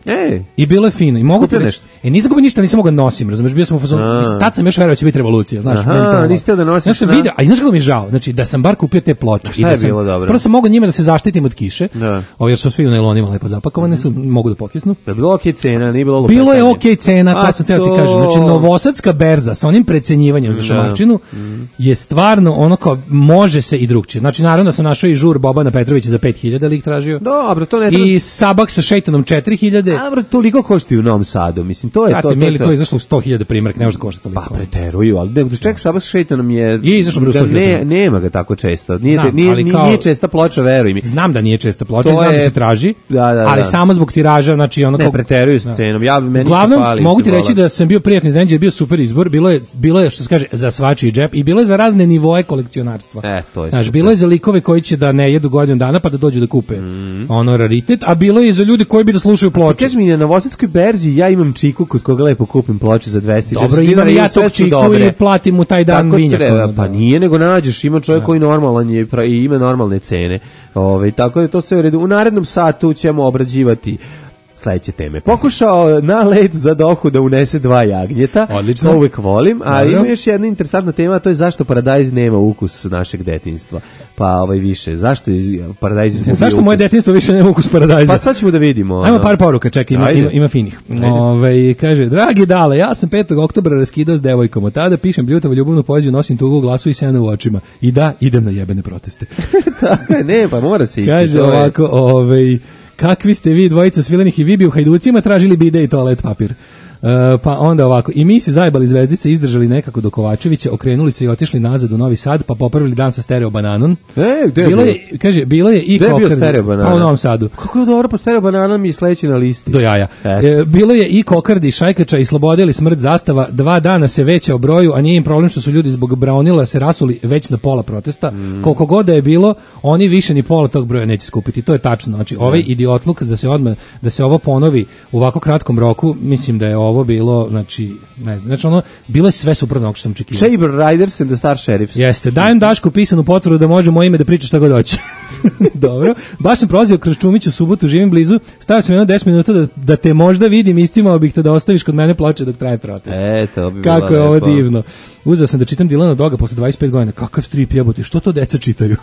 Ej. I bilo je fino. I mogu ti Skupio reći, nešto? e, nisam kupio ništa, nisam mogao da nosim, razumeš, bio sam u fazonu, mislim, tad sam još verovao da će biti revolucija, znaš. Aha, meni to ono- nisi htio da nosiš Ja sam na- video, a i znaš kako mi je žao, znači da sam bar kupio te ploče. šta i da je sam, bilo dobro? Prvo sam mogao njime da se zaštitim od kiše, Da. ovo, jer su svi u najlonima lepo zapakovane, su, mogu da pokisnu. Da je bilo okej cena, nije bilo Bilo je lupetanje. okej cena, A to sam teo ti to- kažem. Znači, novosadska berza sa onim precenjivanjem za Da. šamarčinu je stvarno ono kao, može se i drugčije. Znači, naravno da sam našao i žur Bobana Petrovića za pet hiljada lik tražio. Dobro, to ne treba... I Sabak sa šeitanom četiri hiljade. Dobro, toliko košti u Novom Sadu, mislim, to je to. Brate, to, mili, to, to je izašlo u sto hiljada primjerka, ne može da košta toliko. Pa preteruju, ali ne, ček, Sabah s Šeitanom je... Je izašlo bre u ga sto hiljada. ne, nema ga tako često. Nije, Znam, nije, ali nije, kao- nije česta ploča, veruj mi. Znam da nije česta ploča, To znam da je- se traži, Da, da, ali da. samo zbog tiraža, znači ono Ne, kao- preteruju s Da. cenom. Ja, meni Uglavnom, što fali, mogu se ti reći volim. da sam bio prijatni iznenađen, bio super izbor, bilo je, bilo je što se kaže za svačiji džep i bilo je za razne nivoe kolekcionarstva. E, to je Znaš, super. bilo je za likove koji će da ne jedu godinu dana pa da dođu da kupe ono raritet, a bilo je i za ljude koji bi da slušaju ploče. Kaži mi, na Novosadskoj berzi ja imam čiku kod koga lepo kupim ploče za dvesta Dobro, četrdeset imam dinara i ja sve tog su čiku dobre. i platim mu taj dan Tako vinjak. treba, ono, pa da. nije, nego nađeš, ima čovjek koji normalan je pra- i ima normalne cene. Ove, tako da je to sve u redu. U narednom satu ćemo obrađivati sledeće teme. Pokušao na led za dohu da unese dva jagnjeta. Odlično. To uvek volim, a Dobro. ima još jedna interesantna tema, a to je zašto paradajz nema ukus našeg detinjstva. Pa ovaj više, zašto je paradajz izgubio Zašto moje ukus? detinjstvo više nema ukus paradajza? Pa sad ćemo da vidimo. Ajmo ono. par poruka, čekaj, ima, Ajde. ima, ima finih. Ajde. Ove, kaže, dragi Dale, ja sam petog oktobra raskidao s devojkom, od tada pišem bljutavo ljubavnu poeziju, nosim tugu u glasu i sene u očima. I da, idem na jebene proteste. Tako je, ne, pa mora se ići. Kaže to je- ovako, ovaj, kakvi ste vi dvojica svilenih i vi bi u hajducima tražili bide i toalet papir. E, pa onda ovako, i mi se zajebali zvezdice, izdržali nekako do Kovačevića, okrenuli se i otišli nazad u Novi Sad, pa popravili dan sa stereo bananom. E, gde je bilo bio? je, kaže, bilo je i Gde je bio kokardi- stereo banana? Pa u Novom Sadu. Kako je dobro, pa stereo banana mi je sledeći na listi. Do jaja. Eto. E, bilo je i kokardi, šajkača i slobode ili smrt zastava. Dva dana se veća o broju, a nije im problem što su ljudi zbog braunila se rasuli već na pola protesta. Mm. Koliko god da je bilo, oni više ni pola tog broja neće skupiti. To je tačno. Znači, ovaj idiotluk da se odmah, da se ovo ponovi u ovako kratkom roku, mislim da je ovo bilo, znači, ne znam, znači ono, bilo je sve suprotno što sam očekivao. Saber Riders and the Star Sheriffs. Jeste, dajem Dašku pisanu potvrdu da može moje ime da priča šta god hoće. Dobro. Baš sam prolazio kroz Čumić u subotu, živim blizu, stavio sam jedno deset minuta da, da te možda vidim, istimao bih te da ostaviš kod mene ploče dok traje protest. E, to bi bilo Kako je ovo lepo. divno. Uzeo sam da čitam Dilana Doga posle dvadeset pet godina. Kakav strip jebote, što to deca čitaju?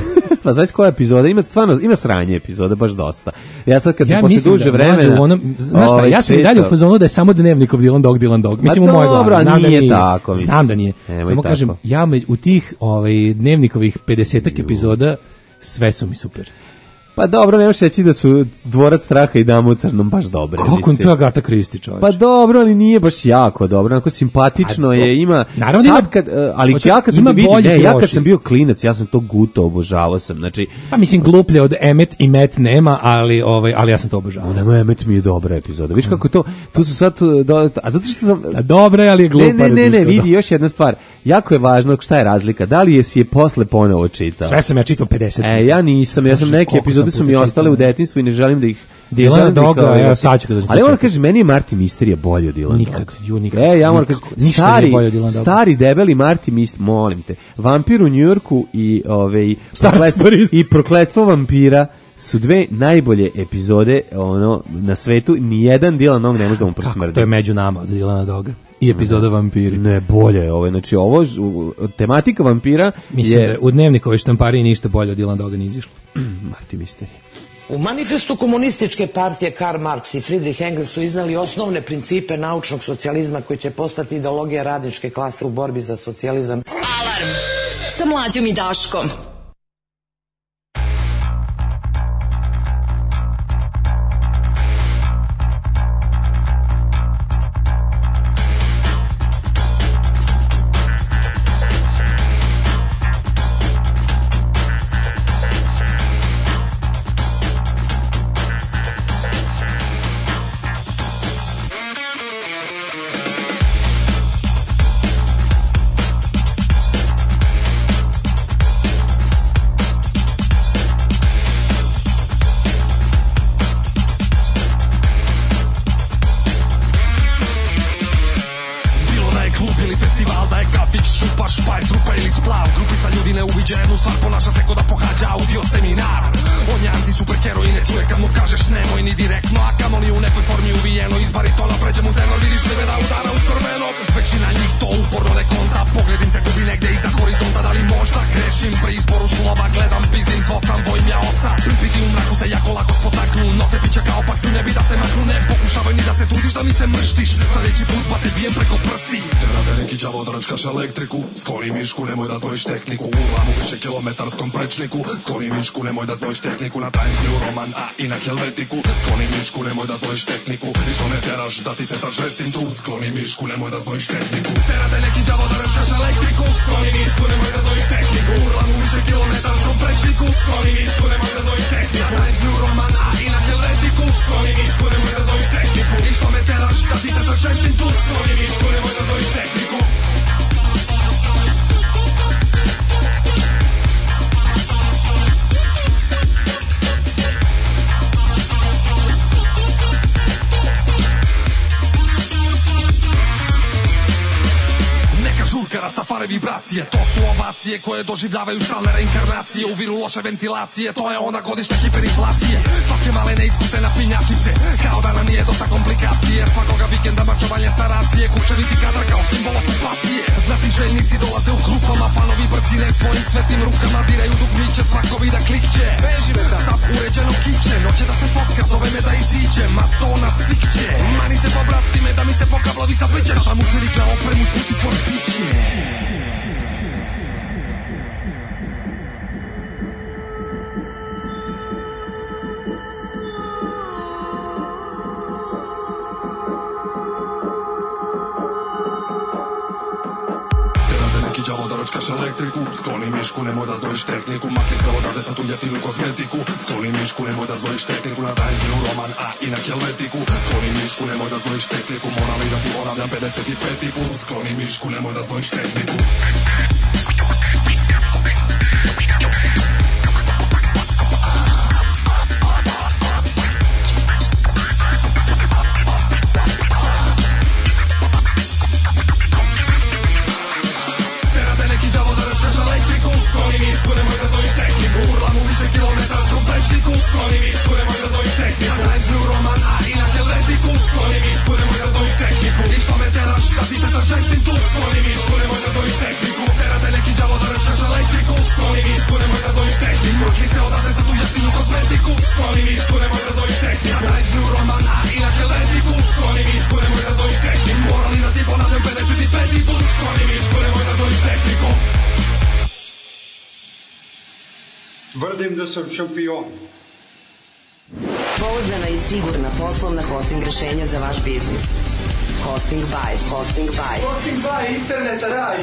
Pa znaš koja epizoda? Ima stvarno, ima sranje epizode, baš dosta. Ja sad kad Ja sam posle mislim duže da mlađe vremena... u onom, znaš šta, ovaj, ja sam i dalje u čitao- fazonu da je samo dnevnikov Dilan Dog, Dilan Dog. Mislim Ma u mojoj glavi. dobro, Znam da nije tako, mislim. Znam da nije. Nemoj Samo tako. kažem, ja me, u tih ovaj, dnevnikovih pedesetak epizoda sve su mi super. Pa dobro, nemaš reći da su Dvorac straha i Dama u crnom baš dobre. Kako mislim. to je Agata Kristi, čovječ? Pa dobro, ali nije baš jako dobro, onako simpatično A, je, ima... naravno da sad ima- kad, e, ali Hoće- ja kad sam ima vidim, boljih ne, i ja kad loših. sam bio klinac, ja sam to guto obožavao sam, znači... Pa mislim gluplje od Emmet i Matt nema, ali ovaj ali ja sam to obožavao. Nema Emmet mi je dobra epizoda. Viš kako je to, tu su sad, do, a zato što sam... A dobra je, ali je glupa. Ne, ne, ne, ne, razumiješ, vidi još jedna stvar. Jako je važno šta je razlika. Da li je si je posle ponovo čitao? Sve sam ja čitao pedeset. E, ja nisam, ja sam Bože, neke koliko epizode sam su mi puta ostale čitao. u detinjstvu i ne želim da ih... ne Dilana želim da ih, Doga, ovaj, evo, sad ću ga da Ali ja moram počekam. kažem, meni je Marti Misterija bolje od Dilana Nikad, Doga. ju, nikad. E, ja moram Nikako. kažem, Ništa stari, nije bolje od Dilana Doga. stari debeli Marti Misterija, molim te, Vampir u Njujorku i, ovaj, Starac prokletstvo- Boris. i Prokletstvo vampira su dve najbolje epizode ono na svetu, ni jedan Dilan Dog ne može da mu prosmrdi. To je među nama od Dilana Doga. I epizoda Vampiri. Ne, bolje je ovo. Znači, ovo, u- tematika vampira Mislim je... da u dnevnikovoj štampariji ništa bolje od Dilana Doga ne izišlo. Marti Misterija. U manifestu komunističke partije Karl Marx i Friedrich Engels su iznali osnovne principe naučnog socijalizma koji će postati ideologija radničke klase u borbi za socijalizam. Alarm sa Mlađom i Daškom. pokušavaj ni da se trudiš da mi se mrštiš. Sljedeći put pa te bijem preko prsti. Terate neki đavo da račkaš elektriku. Skloni višku, nemoj da zbojiš tehniku. U ulamu više kilometarskom prečniku. Skloni višku, nemoj da zbojiš tehniku. Na Times New Roman, a i na Helvetiku. Skloni višku, nemoj da zbojiš tehniku. I što ne teraš da ti se ta žestim tu. Skloni višku, nemoj da zbojiš tehniku. Terate neki đavo da račkaš elektriku. Skloni višku, nemoj da zbojiš tehniku. U ulamu više kilometarskom prečniku. Skloni višku, nemoj da zbojiš tehniku. Na Times New Roman, a i na Helvetiku. Skloni višku, nemoj da zbojiš tehniku. I što me teraš da ti se ta žestim tu. Skloni višku, nemoj da zbojiš tehniku. Žurka, rastafare vibracije, to su ovacije koje doživljavaju stalne reinkarnacije u viru loše ventilacije, to je ona godišnja hiperinflacije. Svake male neispuste na pinjačice, kao da nam nije dosta komplikacije. Svakoga vikenda mačovanje sa racije, kućeviti kadar kao simbol okupacije. Znati željnici dolaze u grupama, fanovi brzine svojim svetim rukama diraju dugmiće, svako vida klikće. Sad uređeno kiće, noće da se fotka, zove me da iziđem, a to na cikće. Mani se pobrati me da mi se po kablovi zaplićeš, a mu čelik na opremu spusti svoj piće. Đavo da ročkaš elektriku, skloni mišku, nemoj da zvojiš tehniku. Makni se odavde sa tu ljetinu kozmetiku. Skloni mišku, nemoj da zvojiš tehniku. Na Times New Roman, a i na Helvetiku. Skloni mišku, nemoj da zvojiš tehniku. Moram li da ti ponavljam pedeset peti put. Skloni mišku, nemoj da zvojiš tehniku. Skloni višku, nemoj da zvojiš tehniku. Na Times New Roman, a i na Helvetiku. Skloni višku, nemoj da zvojiš tehniku. I što me teraš da ti se ta žestim tu. Skloni višku, nemoj da zvojiš tehniku. Terate neki đavo da račkaš elektriku. Skloni višku, nemoj da zvojiš tehniku. Makni se odavde za tu jeftinu kozmetiku. Skloni višku, nemoj da zvojiš tehniku. Na Times New Roman, a i na Helvetiku. Skloni višku, nemoj da zvojiš tehniku. Morali da ti ponavljam pedeset peti put. Skloni višku, nemoj da zvojiš tehniku. Tvrdim da sam šampion. Pouzdana i sigurna poslovna hosting rešenja za vaš biznis. Hosting by. Hosting by. Hosting by. Internet raj.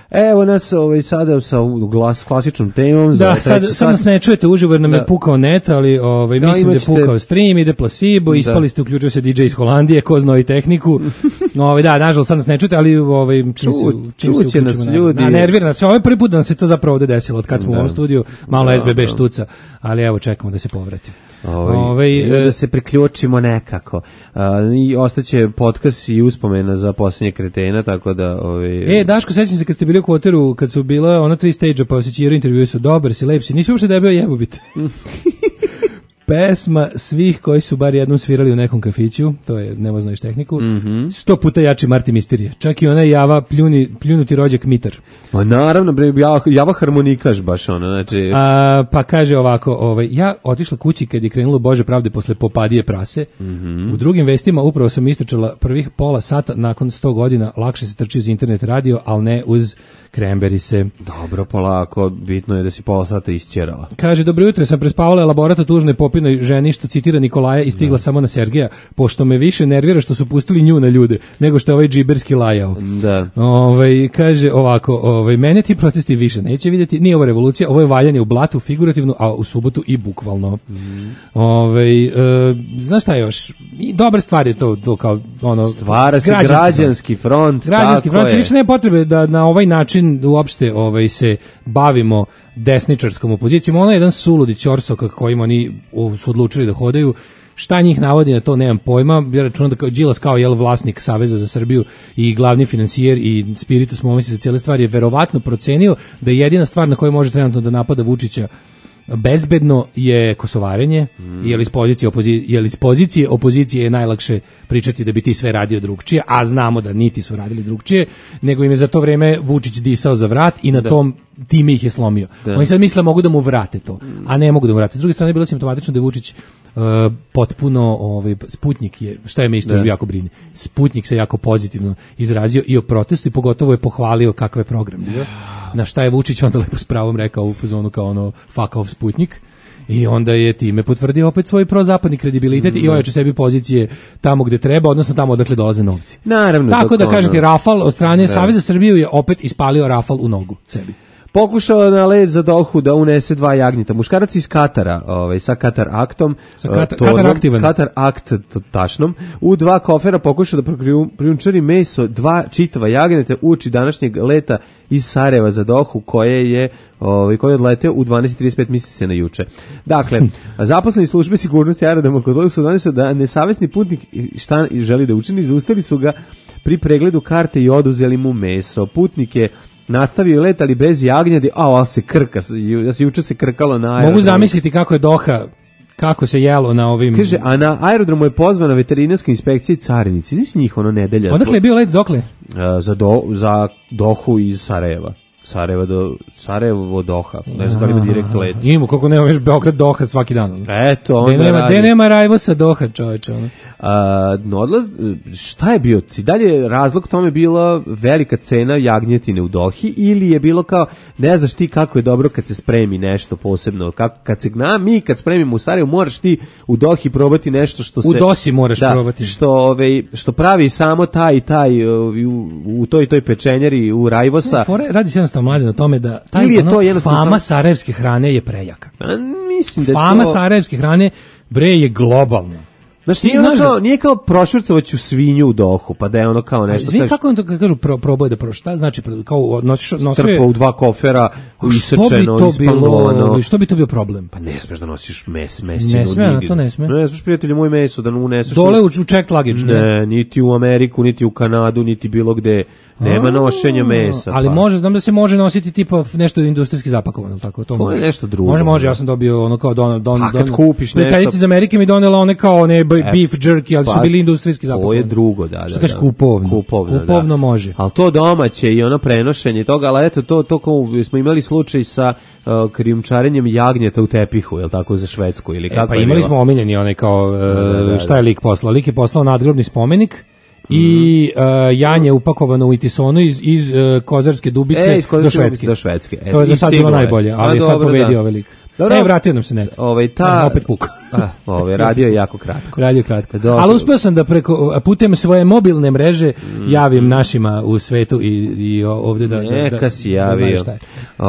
Evo nas ovaj, sada sa glas, klasičnom temom. Za da, sad, sad nas ne čujete uživo jer nam da. je pukao net, ali ovaj, da, mislim da je pukao stream, ide placebo, da. ispali ste, uključio se D J iz Holandije, ko znoji tehniku. ovaj, da, nažalost sad nas ne čujete, ali ovaj, čim se, čim se uključimo nas, ljudi. Da, nervira nas. Ovaj prvi put da nam se to zapravo ovde desilo, od kad smo da. u ovom studiju, malo da, S B B da. štuca, ali evo čekamo da se povrati. Ovaj, ovaj, da se priključimo nekako. Uh, i ostaće podcast i uspomena za posljednje kretena, tako da... Ovaj, e, Daško, sećam se kad ste bili u Kvoteru, kad su bila ona tri stage-a, pa osjećaju intervju, su dobar si, lep si, nisi uopšte debeo jebobit. Pesma svih koji su bar jednom svirali u nekom kafiću, to je ne znaš tehniku, mm-hmm. sto puta jači Marti Misterije. Čak i ona Java pljuni, pljunuti rođak Mitar. Pa naravno, bre, Java, Java harmonikaš baš ono, znači... A, pa kaže ovako, ovaj, ja otišla kući kad je krenulo Bože pravde posle Popadije prase. Mm-hmm. U drugim vestima upravo sam istrčala prvih pola sata nakon sto godina, lakše se trči uz internet radio, ali ne uz Kremberise. Dobro, polako, bitno je da si pola sata isćerala. Kaže, dobro jutro, sam prespavala elaborata tužnoj popinoj ženi što citira Nikolaja i stigla da. samo na Sergeja, pošto me više nervira što su pustili nju na ljude, nego što je ovaj džiberski lajao. Da. Ovaj, kaže ovako, ovaj, mene ti protesti više neće vidjeti, nije ovo revolucija, ovo je valjanje u blatu, figurativno, a u subotu i bukvalno. Mm. Ovaj, e, znaš šta još? I dobre stvari je to, to kao ono... Stvara se građanski, građanski front. Građanski front, više nema potrebe da na ovaj način uopšte ovaj, se bavimo desničarskom opozicijom. Ono je jedan suludi ćorsok kojim oni su odlučili da hodaju. Šta njih navodi na to, nemam pojma. Ja računam da kao Đilas kao jel vlasnik Saveza za Srbiju i glavni finansijer i spiritus momenti za cijele stvari je verovatno procenio da je jedina stvar na kojoj može trenutno da napada Vučića bezbedno je kosovarenje, mm. jer iz pozicije opozicije, jer iz pozicije opozicije je najlakše pričati da bi ti sve radio drugčije, a znamo da niti su radili drugčije, nego im je za to vreme Vučić disao za vrat i na da. tom time ih je slomio. Da. Oni sad misle mogu da mu vrate to, a ne mogu da mu vrate. S druge strane, bilo simptomatično da je Vučić uh, potpuno, ovaj, Sputnjik je, šta je me isto da. jako brine, Sputnjik se jako pozitivno izrazio i o protestu i pogotovo je pohvalio kakav je program bio. Na šta je Vučić onda lepo s pravom rekao u fazonu kao ono fuck off Sputnik. I onda je time potvrdio opet svoj prozapadni kredibilitet mm, i ojača sebi pozicije tamo gde treba, odnosno tamo odakle dolaze novci. Naravno. Tako da kažete, Rafal od strane Saveza Srbiju je opet ispalio Rafal u nogu sebi. Pokušao na led za Dohu da unese dva jagnjeta. Muškarac iz Katara, ovaj, sa Katar aktom, sa Katar, tonom, Katar aktivan. Katar akt tašnom, u dva kofera pokušao da prijunčari meso dva čitava jagnjeta uoči današnjeg leta iz Sarajeva za Dohu, koje je ovaj koji je odleteo u dvanaest i trideset pet, misli se na juče. Dakle, zaposleni službe sigurnosti aerodroma kod Dohu su doneli da nesavesni putnik šta želi da učini, zaustavili su ga pri pregledu karte i oduzeli mu meso. Putnik je nastavio let, ali bez jagnjadi, a ovo se krka, ja se juče se krkalo na aerodromu. Mogu zamisliti kako je Doha, kako se jelo na ovim... Kaže, a na aerodromu je pozvana veterinarska inspekcija i carinici, znači njih ono nedelja. Odakle je bio let, dokle? Za, do, za Dohu iz Sarajeva. Sarajeva do Sarajevo Doha. Ne znam da li ima direkt let. Imamo, koliko nema još Beograd Doha svaki dan. Eto, onda nema, radi. De nema Rajvosa Doha, čoveče. Ono. A, odlaz, šta je bio? Dalje razlog tome bila velika cena jagnjetine u Dohi ili je bilo kao, ne znaš ti kako je dobro kad se spremi nešto posebno. Kako, kad se gna, mi kad spremimo u Sarajevu, moraš ti u Dohi probati nešto što se... U Dosi moraš da, probati. Što, ove, što pravi samo taj i taj u, u toj toj pečenjeri u Rajvosa. Fore, radi se jednostavno mlade na tome da taj je to ono, fama sam... sarajevske hrane je prejaka. A, mislim da fama to... sarajevske hrane bre je globalna. Znači, nije, ono kao, nije kao prošvrcovaću svinju u Dohu, pa da je ono kao nešto... Izvini, kako on to kažu, pro, proboj da pro, šta znači, kao nosiš... Strpa u dva kofera, isečeno, ispangovano... Što bi to bio problem? Pa ne smeš da nosiš mes, mesinu. Ne sme, to ne sme. Ne smeš, prijatelju, moj meso, da uneseš... Dole u, u check luggage, ne? Ne, niti u Ameriku, niti u Kanadu, niti bilo gde... Nema nošenja mesa. Ali pa. može, znam da se može nositi tipa nešto industrijski zapakovano, tako to, to može. Je nešto drugo. Može, može, ja sam dobio ono kao don don don. Kad kupiš nešto. Prijateljica iz Amerike mi donela one kao ne beef jerky, ali pa, su bili industrijski zapakovani. To je drugo, da, da. Što kažeš kupovno? Kupovno, kupovno da. može. Al to domaće i ono prenošenje toga, ali eto to to kao smo imali slučaj sa uh, krijumčarenjem jagnjeta u tepihu, je l' tako, za Švedsku ili kako? E, pa imali smo omiljeni onaj kao uh, da, da, da. Šta je lik poslao? Lik je poslao nadgrobni spomenik. I uh, janje upakovano u itisonu iz, iz uh, Kozarske dubice e, iz Kozarske do Švedske. Do Švedske. E, to je za sad bilo najbolje, ali je sad pobedio ovaj lik. E, vratio nam se net. Ovaj ta e, opet puk. A, ovaj radio je jako kratko. Radio kratko. Dobro. Ali uspeo sam da preko putem svoje mobilne mreže mm. javim našima u svetu i, i ovdje da neka da, si javio. Da,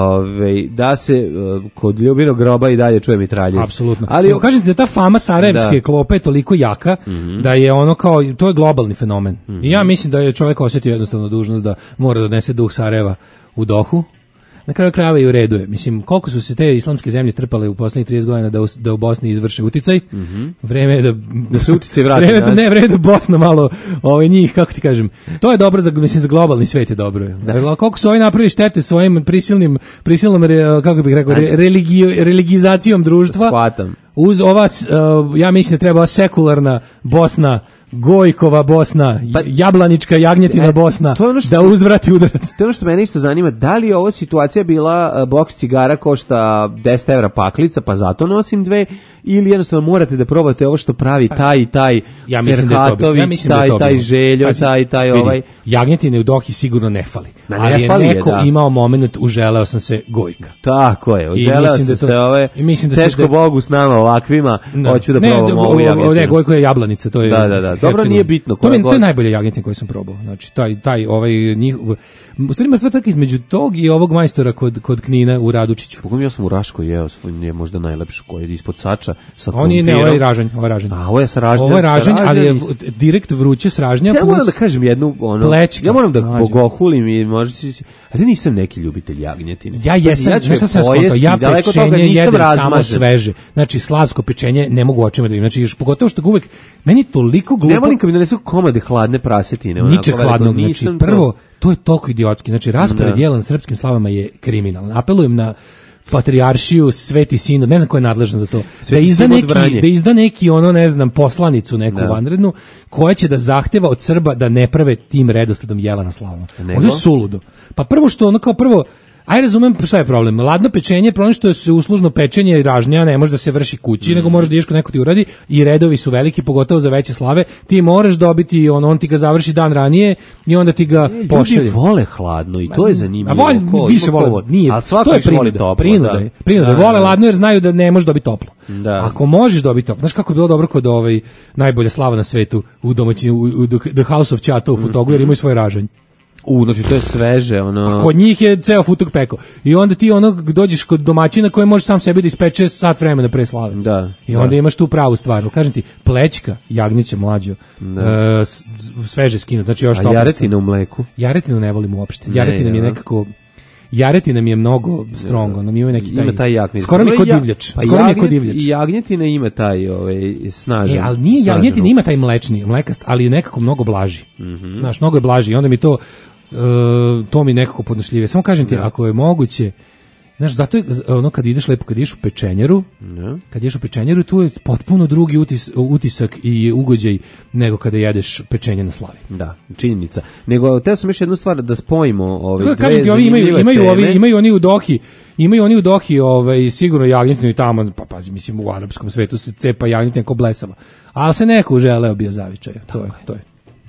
Ove, da se uh, kod Ljubinog groba i dalje čuje mitraljez. Apsolutno. Ali kažete da ta fama sarajevske da. klope je toliko jaka mm-hmm. da je ono kao to je globalni fenomen. Mm-hmm. I ja mislim da je čovjek osjetio jednostavno dužnost da mora da donese duh Sarajeva u Dohu. Na kraju krajeva i u redu je. Mislim, koliko su se te islamske zemlje trpale u poslednjih trideset godina da u, da u Bosni izvrše uticaj, mm-hmm. vreme je da... Da se uticaj vrati. Vreme da, ne, vreme je da Bosna malo ovaj, njih, kako ti kažem, to je dobro, za, mislim, za globalni svet je dobro. Da. Koliko su ovi napravili štete svojim prisilnim, prisilnom, kako bih rekao, re, religio, religizacijom društva. Shvatam. Uz ova, uh, ja mislim da treba ova sekularna Bosna, Gojkova Bosna, pa, Jablanička, Jagnjetina e, Bosna, što, da uzvrati udarac. To je ono što mene isto zanima, da li je ova situacija bila uh, boks cigara košta deset evra paklica, pa zato nosim dve, ili jednostavno morate da probate ovo što pravi taj i taj ja Ferhatović, ja taj, taj Željo, Pazi, taj, taj vidi, ovaj... Jagnjetine u Dohi sigurno ne fali, Ma, ali ne fali je neko je, da. imao moment uželeo sam se Gojka. Tako je, uželeo sam da to, se ove, da teško se, Bogu s nama ovakvima, no, hoću da ne, probam ovu jagnjetinu. Ne, Gojko je Jablanica, to je... Da, da, da, dobro nije bitno. To, je, to je najbolje jagnjetin koji sam probao, znači taj, taj ovaj njih... U stvari ima tako između tog i ovog majstora kod, kod Knina u Radučiću. Pogledam, ja sam u Raškoj jeo, je možda najlepši koji je ispod sača sa on je, ne, ovo je ražanj, ovo je ražanj. A, ovo je sa ražnjem. Ovo je ražanj, ali je direkt vruće s ražnja. Ja moram da kažem jednu, ono, plečka, ja moram da bogohulim i možda si, ali nisam neki ljubitelj jagnjetine. Ja jesam, ja, ja sam se skontao, ja pečenje jedem samo sveže. Znači, slavsko pečenje ne mogu očima da vidim. Znači, još pogotovo što ga uvek, meni toliko glupo... Ne volim kad mi donesu komade hladne prasetine. Ničeg hladnog, znači, prvo, to je toliko idiotski. Znači, raspored jela na srpskim slavama je kriminalan. Apelujem na patrijaršiju, Sveti Sinod, ne znam ko je nadležan za to, da izda, neki, da izda neki, ono, ne znam, poslanicu neku da. vanrednu, koja će da zahteva od Srba da ne prave tim redosledom jela na slavama. Ovo je suludo. Pa prvo što, ono kao prvo, aj razumem šta je problem. Ladno pečenje, problem što je se uslužno pečenje i ražnja ne može da se vrši kući, mm. nego možeš da ideš kod neko ti uradi i redovi su veliki, pogotovo za veće slave. Ti moraš dobiti, on, on ti ga završi dan ranije i onda ti ga e, pošalje. Ljudi vole hladno i to je zanimljivo. A vole, ko, više vole, vole. Nije, to je prinuda. Prinuda je. Prinuda. Da, vole da. ladno jer znaju da ne možeš dobiti toplo. Da. Ako možeš dobiti toplo, znaš kako je bilo dobro kod ovaj najbolja slava na svetu u domaćini, u, u The House of Chateau u Futogu, jer imaju svoj ražanj. U, znači to je sveže, ono... A kod njih je ceo futug peko. I onda ti ono dođeš kod domaćina koji može sam sebi da ispeče sat vremena pre slave. Da. I onda da. imaš tu pravu stvar. Ali kažem ti, plećka, jagnjeće mlađo, da. uh, sveže skinu. Znači još A jaretina u mleku? Jaretinu ne volim uopšte. Jaretina mi je nekako... Jaretina mi je mnogo strong, ono mi ima neki taj, ima taj jak, skoro mi kod divljač, pa skoro mi kod divljač. I jagnjetina ima taj ovaj snažan. E, ali nije jagnjetina ima taj mlečni, mlekast, ali je nekako mnogo blaži. Mm-hmm. Znaš, mnogo je blaži i onda mi to uh, to mi nekako podnošljivije. Samo kažem ti, ja. ako je moguće, znaš, zato je, ono kad ideš lepo, kad ideš u pečenjeru, ja. kad ideš u pečenjeru, tu je potpuno drugi utis, utisak i ugođaj nego kada jedeš pečenje na slavi. Da, činjenica. Nego, teo sam još jednu stvar da spojimo ove dve kažem ti, ovi imaju, imaju, ovi, imaju oni u Dohi, imaju oni u Dohi ovaj, sigurno jagnjetinu i tamo, pa pazi, mislim, u arapskom svetu se cepa jagnjetina ko blesava. Ali se neko uželeo bio zavičaja. To je, to je.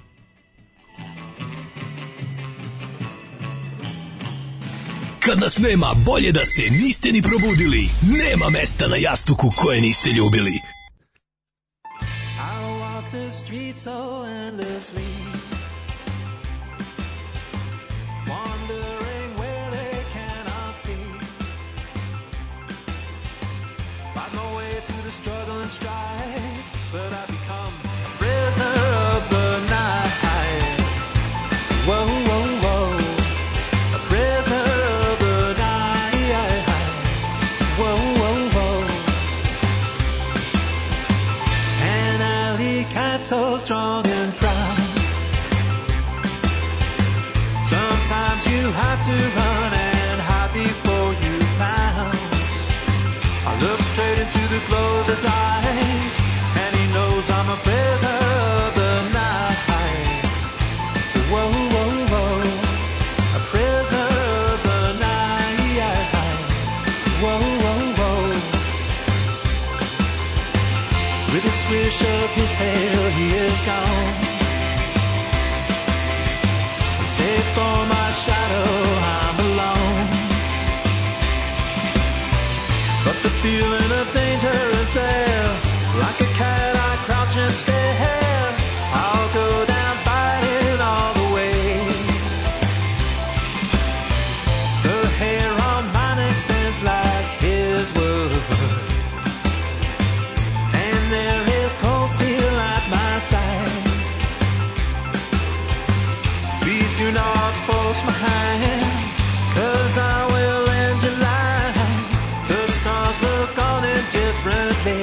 Kad nas nema, bolje da se niste ni probudili. Nema mesta na jastuku koje niste ljubili. I walk the streets so endlessly, wondering where they cannot see. Find my way through the struggle and strife, but I become a prisoner of the night. Whoa, whoa, whoa, a prisoner. So strong and proud. Sometimes you have to run and hide before you pounce. I look straight into the glow of his eyes, and he knows I'm a prisoner of the night. Whoa, whoa, whoa, a prisoner of the night. Whoa, whoa, whoa. With a swish of his tail, he is gone. And save for my shadow, I'm alone. But the feeling of danger is there. Like a cat I crouch and stare. I'll go down fighting all the way. The hair on my neck stands like his wood, and there is cold steel at my side. Please do not force my hand, 'cause I will end your life. The stars look on it differently.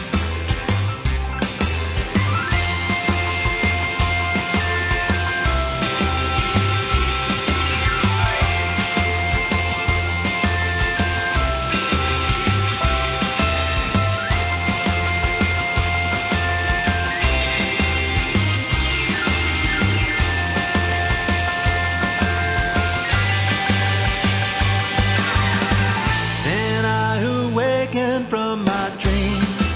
From my dreams,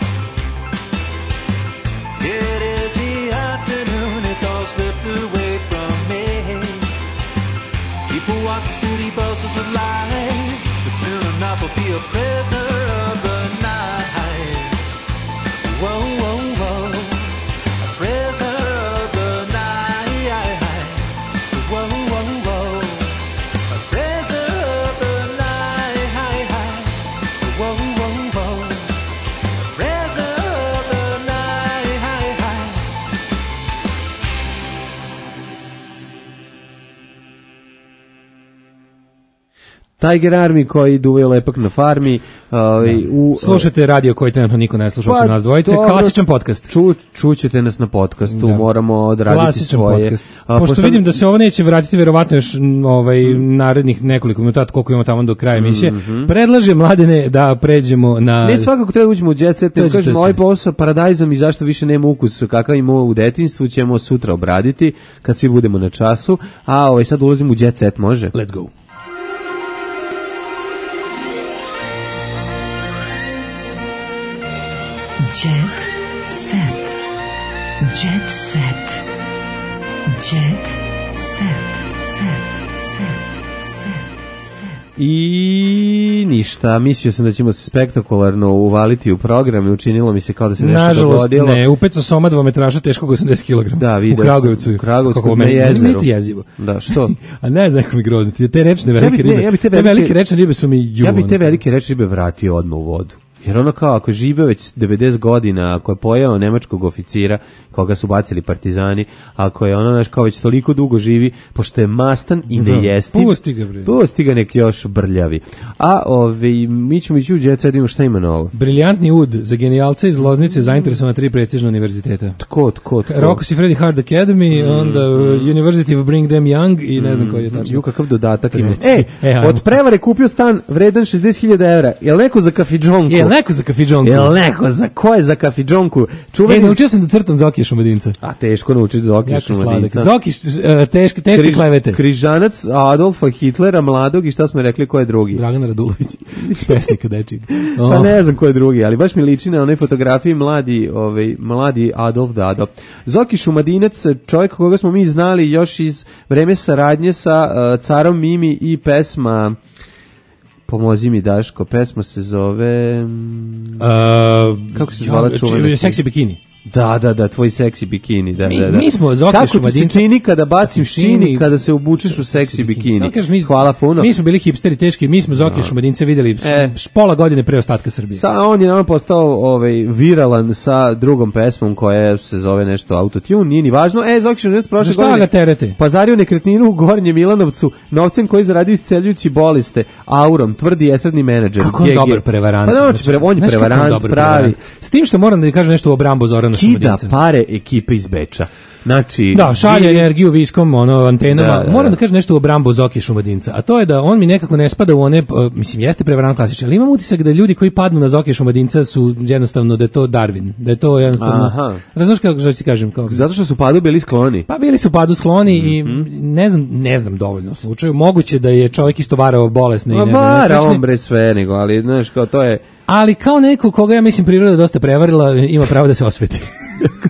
it is the afternoon, it's all slipped away from me. People walk the city buses with light, but soon enough I'll be a prisoner of the night. Whoa, whoa, whoa, a prisoner of the night. Whoa, whoa, whoa, a prisoner of the night. Whoa, whoa, whoa, a prisoner of the night. Tiger Army koji duvaju lepak na farmi. Uh, u, Slušajte radio koji trenutno niko ne sluša, osim pa, nas dvojice, dobro, klasičan podcast. Ču, čućete nas na podcastu, Da. moramo odraditi Klasičan svoje. podcast. A, Pošto vidim da se ovo neće vratiti verovatno još m, ovaj, narednih nekoliko minuta, koliko imamo tamo do kraja emisije, Mhm. predlažem, Mladene, da pređemo na... Ne, svakako treba uđemo u jet set, To ne je- to je kažemo ovaj sve. posao paradajzom i zašto više nema ukus kakav imamo u detinjstvu, ćemo sutra obraditi kad svi budemo na času, a ovaj sad ulazimo u jet set, može? Let's go. Jet set. Jet set. Jet set. Set. Set. I ništa, mislio sam da ćemo se spektakularno uvaliti u program i učinilo mi se kao da se nešto Nažalost, dogodilo. ne, upecao soma dvometraša teškog osamdeset kilograma. Da, vidio u Kragujevcu. sam. U Kragujevcu, Kako na meni- meni jezeru. ti jezivo. Da, što? A ne znam kako mi grozno. Ti- Te rečne Ja velike bi- ne, ribe. ja bi te te velike- velike rečne ribe su mi ju. Ja bi te ono. velike reči ribe vratio odmah u vodu. Jer ono kao, ako žive već devedeset godina, ako je pojeo nemačkog oficira, koga su bacili partizani, ako je ono, znaš, kao već toliko dugo živi, pošto je mastan i Da, nejestiv, pusti ga, bre. pusti ga nek još brljavi. A ove, mi ćemo ići u jet set, vidimo šta ima novo. Briljantni ud za genijalce iz Loznice zainteresovana tri prestižna univerziteta. Tko, tko, tko? Rocco Siffredi Hard Academy, Mm. onda uh, University of Bring Them Young i ne znam koji je tačno. Ju, kakav dodatak ima. Reci. E, E, ajmo. od prevare kupio stan vredan šezdeset hiljada evra. Jel neko za kafidžonku? Jel neko za kafidžonku? Jel neko za, ko je za kafidžonku? E, Čuveni... naučio sam da crtam Zokija Šumadinca. A teško naučiti Zokija Jako sladak. Šumadinca. Zoki, uh, teške, teške Križ- klevete. Križanac Adolfa Hitlera mladog i šta smo rekli ko je drugi? Dragan Radulović, pesnika dečijeg. Pa Oh. ne znam ko je drugi, ali baš mi liči na onoj fotografiji mladi, ovaj, mladi Adolf Dado. Zoki Šumadinac, čovjek koga smo mi znali još iz vreme saradnje sa uh, carom Mimi i pesma, pomozi mi Daško, pesma se zove... mm, Uh, kako se zvala ja, čuvena? Seksi bikini. Da, da, da, tvoj seksi bikini, da, Mi- da, da. mi smo Zoki Kako ti se Šumadinca- čini kada bacim Čini- ščini, kada se obučeš u seksi bikini? Samo kažeš, mi, Hvala puno. Mi smo bili hipsteri teški, mi smo Zokija Da. Šumadince videli E. s- pola godine pre ostatka Srbije. Sa, on je nama postao ovaj, viralan sa drugom pesmom koja se zove nešto Autotune, nije ni važno. E, Zoki Šumadinac prošle Za šta godine ga terete? pazario nekretninu u Gornjem Milanovcu novcem koji zaradio isceljujući boliste, aurom, tvrdi esredni menadžer. Kako on G G. dobar prevarant. Pa znači, pre, on je Znaš kako prevarant, dobar pravi. prevarant. S tim što moram da ti kažem nešto o Brambo Zorana Kida Šumadinca. pare ekipe iz Beča. Znači, Da, šalje živi- energiju viskom, ono, antenama. Da, da, Moram da. da kažem nešto o Brambo Zoki Šumadinca, a to je da on mi nekako ne spada u one, uh, mislim, jeste prevarant klasičan, ali imam utisak da ljudi koji padnu na Zoki Šumadinca su jednostavno da je to Darwin, da je to jednostavno... Aha. Razumiješ kako što ti kažem? Kao, Zato što su padu bili skloni. pa bili su padu skloni i ne znam, ne znam dovoljno o slučaju. Moguće da je čovjek isto varao bolesne i Ma ne znam, vara nesrećne. on bre sve nego, ali znaš kao to je... Ali kao neko koga ja mislim priroda dosta prevarila, ima pravo da se osveti.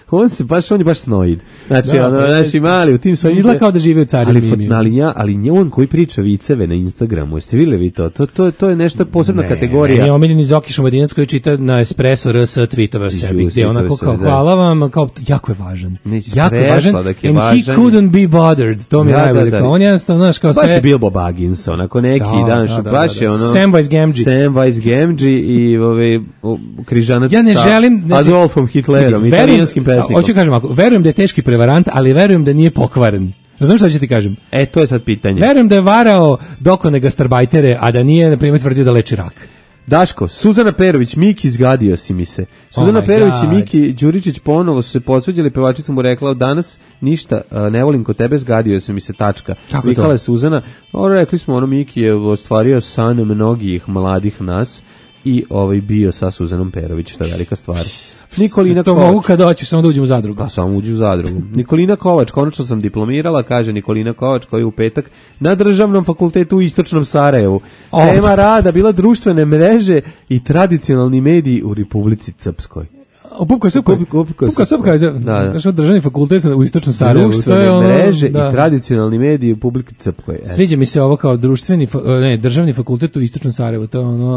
on se baš, on je baš snoid. Znači, Da, ono, pa znači, mali u tim svojim... Izgleda kao da živi u Carinu ali, Mimiju. fot- ali, ja, ali nje- on koji priča viceve na Instagramu, jeste vidjeli vi to? To, to, to je nešto posebna Ne, kategorija. meni je omiljeni Zoki Šumadinac koji čita na Espresso R S tweetove o sebi, Ju, gdje onako tweetove kao, sebi, da. hvala vam, kao, jako je važan. Neće Jako je važan, presladak je and važan. he couldn't be bothered, to mi je Da, najbolje, da, da. kao, on jednostavno, znaš, kao sve... Baš je Bilbo Baggins, onako neki Da, dan, da, što da, baš da, je da. ono... Samwise Gamgee. Samwise Gamgee i ove, o, križanac Ja ne sa želim, znači, Adolfom Hitlerom, vidi, italijanskim pesnikom. Hoću kažem ako, verujem da je teški prevarant, ali verujem da nije pokvaren. Razumiješ što ću ti kažem? E, to je sad pitanje. Verujem da je varao dokone gastarbajtere, a da nije, na primjer, tvrdio da leči rak. Daško, Suzana Perović, Miki, zgadio si mi se. Suzana Oh my Perović God. i Miki Đuričić ponovo su se posveđali, pevačica mu rekla, danas ništa, a, ne volim kod tebe, zgadio si mi se, tačka. Kako Vikala to? je Suzana, ono rekli smo, ono Miki je ostvario san mnogih mladih nas i ovaj bio sa Suzanom Perović, što je velika stvar. Nikolina To Kovač. mogu kada hoćeš, samo da uđem u zadrugu. Pa samo uđu u zadrugu. Nikolina Kovač, konačno sam diplomirala, kaže Nikolina Kovač, koji je u petak na Državnom fakultetu u Istočnom Sarajevu. O. Tema rada bila društvene mreže i tradicionalni mediji u Republici Srpskoj. O, Pupka Srpka. Pupka- Pupka Pupka Srpka, Srpka. Da, da. znaš, državni fakultet u Istočnom Sarajevu. To Društvene je ono, mreže da. i tradicionalni mediji u Republici Srpskoj. E. Sviđa mi se ovo kao društveni, fa- ne, državni fakultet u Istočnom Sarajevu. To je ono,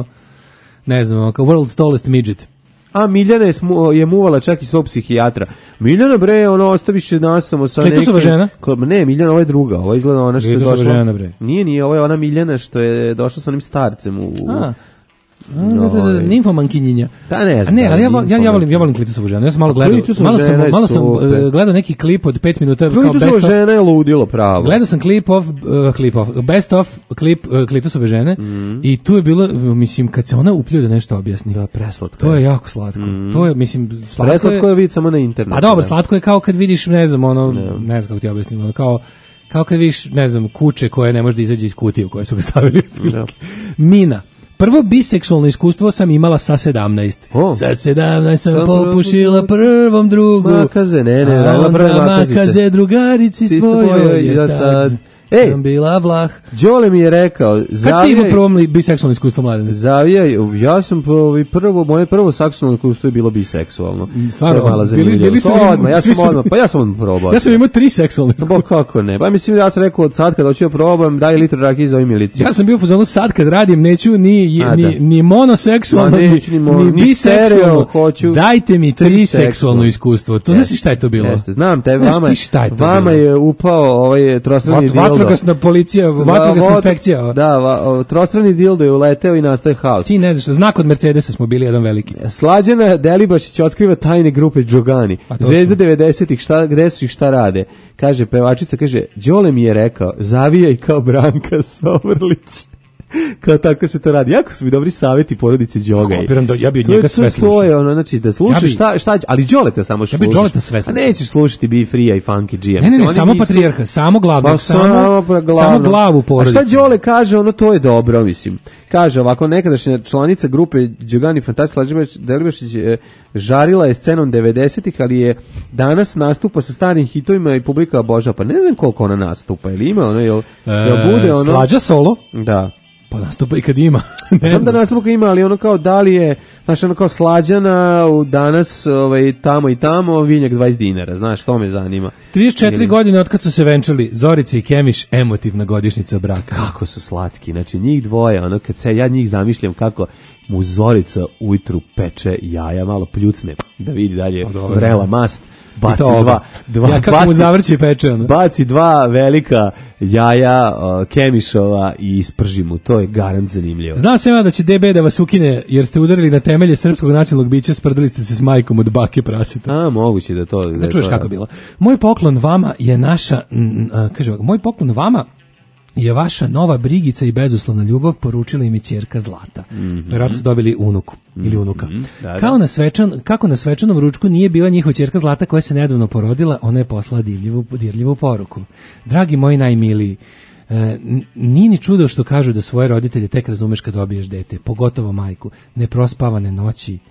ne znam, ono, kao world's tallest midget. A Miljana je, smu, je muvala čak i svog psihijatra. Miljana, bre, ono, ostaviš se nas samo sa nekim... Klitusova žena? Kl- Ne, Miljana, ovo je druga. Ovo izgleda ona što je Klitusova došla... žena, bre. Nije, nije, ovo je ona Miljana što je došla sa onim starcem u... A, A, da, da, da, Ovaj. nimfomankinjinja. Da, ne znam, A ne, ali ja, da, vo- ja, ja volim, ja volim Klitusovu ženu. Ja sam malo gledao, Klitusova malo sam, žena je malo sam super. uh, gledao neki klip od pet minuta kao Klitusova best of. žena je ludilo pravo. Gledao sam klip of, uh, klip of, best of klip uh, Klitusove žene Mhm. i tu je bilo, uh, mislim, kad se ona upljuju da nešto objasni. Da, preslatko. To je jako slatko. To je, mislim, slatko Preslatko je vid samo na internetu. Pa dobro, da. slatko je kao kad vidiš, ne znam, ono, ne znam kako ti objasnim, ono, kao, kao kad vidiš, ne znam, kuće koje ne može da izađe iz kutije u koje su ga stavili. Da. Mina. Prvo biseksualno iskustvo sam imala sa sedamnaest. O. Sa sedamnaest sam Sam popušila prvom drugu. Makaze, ne, ne, a dajla prve onda makazice. makaze drugarici Ti svojoj, svojoj, jer ja tad tad. Ej, sam bila vlah. Đole mi je rekao, Kad ste imao zavijaj, prvo li- biseksualno iskustvo, Mladene? zavijaj, ja sam prvo, prvo, moje prvo seksualno iskustvo je bilo biseksualno. Stvarno, To je mala bili- zanimljivost. bili su To im- odmah, ja svi sam su- odmah, pa ja sam odmah probao. Ja sam imao tri seksualne iskustva. Pa kako ne? Pa mislim, ja sam rekao od sad kad hoću da probam, daj litru rakije za ovu miliciju. Ja sam bio u fazonu sad kad radim neću ni A, ni, da. ni monoseksualno Ma, ni, neću ni mono- ni ni biseksualno. stereo, hoću Dajte mi tri tri seksualno. seksualno iskustvo. To znaš ti šta je to bilo? Jeste, znam te, Znaš vama, ti šta je to vama bilo? je upao ovaj trostrani Vat- dildo. Vatrogasna policija, vatrogasna Vod- inspekcija. Da, va, o, trostrani dildo je uleteo i nastaje haos. Ti ne znaš, znak od Mercedesa smo bili jedan veliki. Slađana Delibašić otkriva tajne grupe Džogani. A to Zvezda su? devedesetih, šta, gde su i šta rade? Kaže, pevačica, kaže, Đole mi je rekao, zavijaj kao Branka Sovrlić. Kao tako se to radi. Jako su mi dobri savjeti porodice Đogaj. Kapiram da ja bi od To je- njega to- sve To slušao. je ono, znači, da slušaš Ja bi- šta, šta, ali Đoleta samo Ja slušaš. bi Đoleta sve A slušao. nećeš slušati Be Free i Funky G. Ne, ne, ne, samo patrijarha, samo glavnog, Pa samo, pa glavno. samo glavu porodice. A šta Đole kaže, ono to je dobro, mislim. Kaže ovako, nekadašnja članica grupe Đogani Fantastic Lađebaš Delibašić e, žarila je scenom devedesetih, ali je danas nastupa sa starim hitovima i publika obožava. Pa ne znam koliko ona nastupa, ili ima ono, jel, jel bude ono... Slađa solo? Da. Pa nastupa i kad ima. ne Znam znam. da nastupa ima, ali ono kao da li je, znaš, ono kao Slađana u danas ovaj, tamo i tamo, vinjak dvadeset dinara, znaš, to me zanima. trideset četiri Ili- godine od kad su se venčali, Zorica i Kemiš, emotivna godišnjica braka. Kako su slatki, znači njih dvoje, ono kad se ja njih zamišljam kako mu Zorica ujutru peče jaja, malo pljucne, da vidi dalje Pa dobro. vrela mast, baci I to oba. dva, dva Ja kako mu zavrće peče, ono. baci dva velika jaja uh, Kemišova i isprži mu, to je garant zanimljivo. Znao sam ja da će D B da vas ukine jer ste udarili na temelje srpskog nacionalnog bića, sprdali ste se s majkom od bake prasita. A, moguće da to... Da je čuješ to- kako je bilo. Moj poklon vama je naša, mm, a, kaže ovako, moj poklon vama je vaša nova brigica i bezuslovna ljubav, poručila im i ćerka Zlata. Mhm. Vjerojatno su dobili unuku ili unuka. Da, da. Kao na svečan, kako na svečanom ručku nije bila njihova ćerka Zlata koja se nedavno porodila, ona je poslala divljivu, dirljivu poruku. Dragi moji najmiliji, e, n- nije ni čudo što kažu da svoje roditelje tek razumeš kad dobiješ dete, pogotovo majku, neprospavane noći,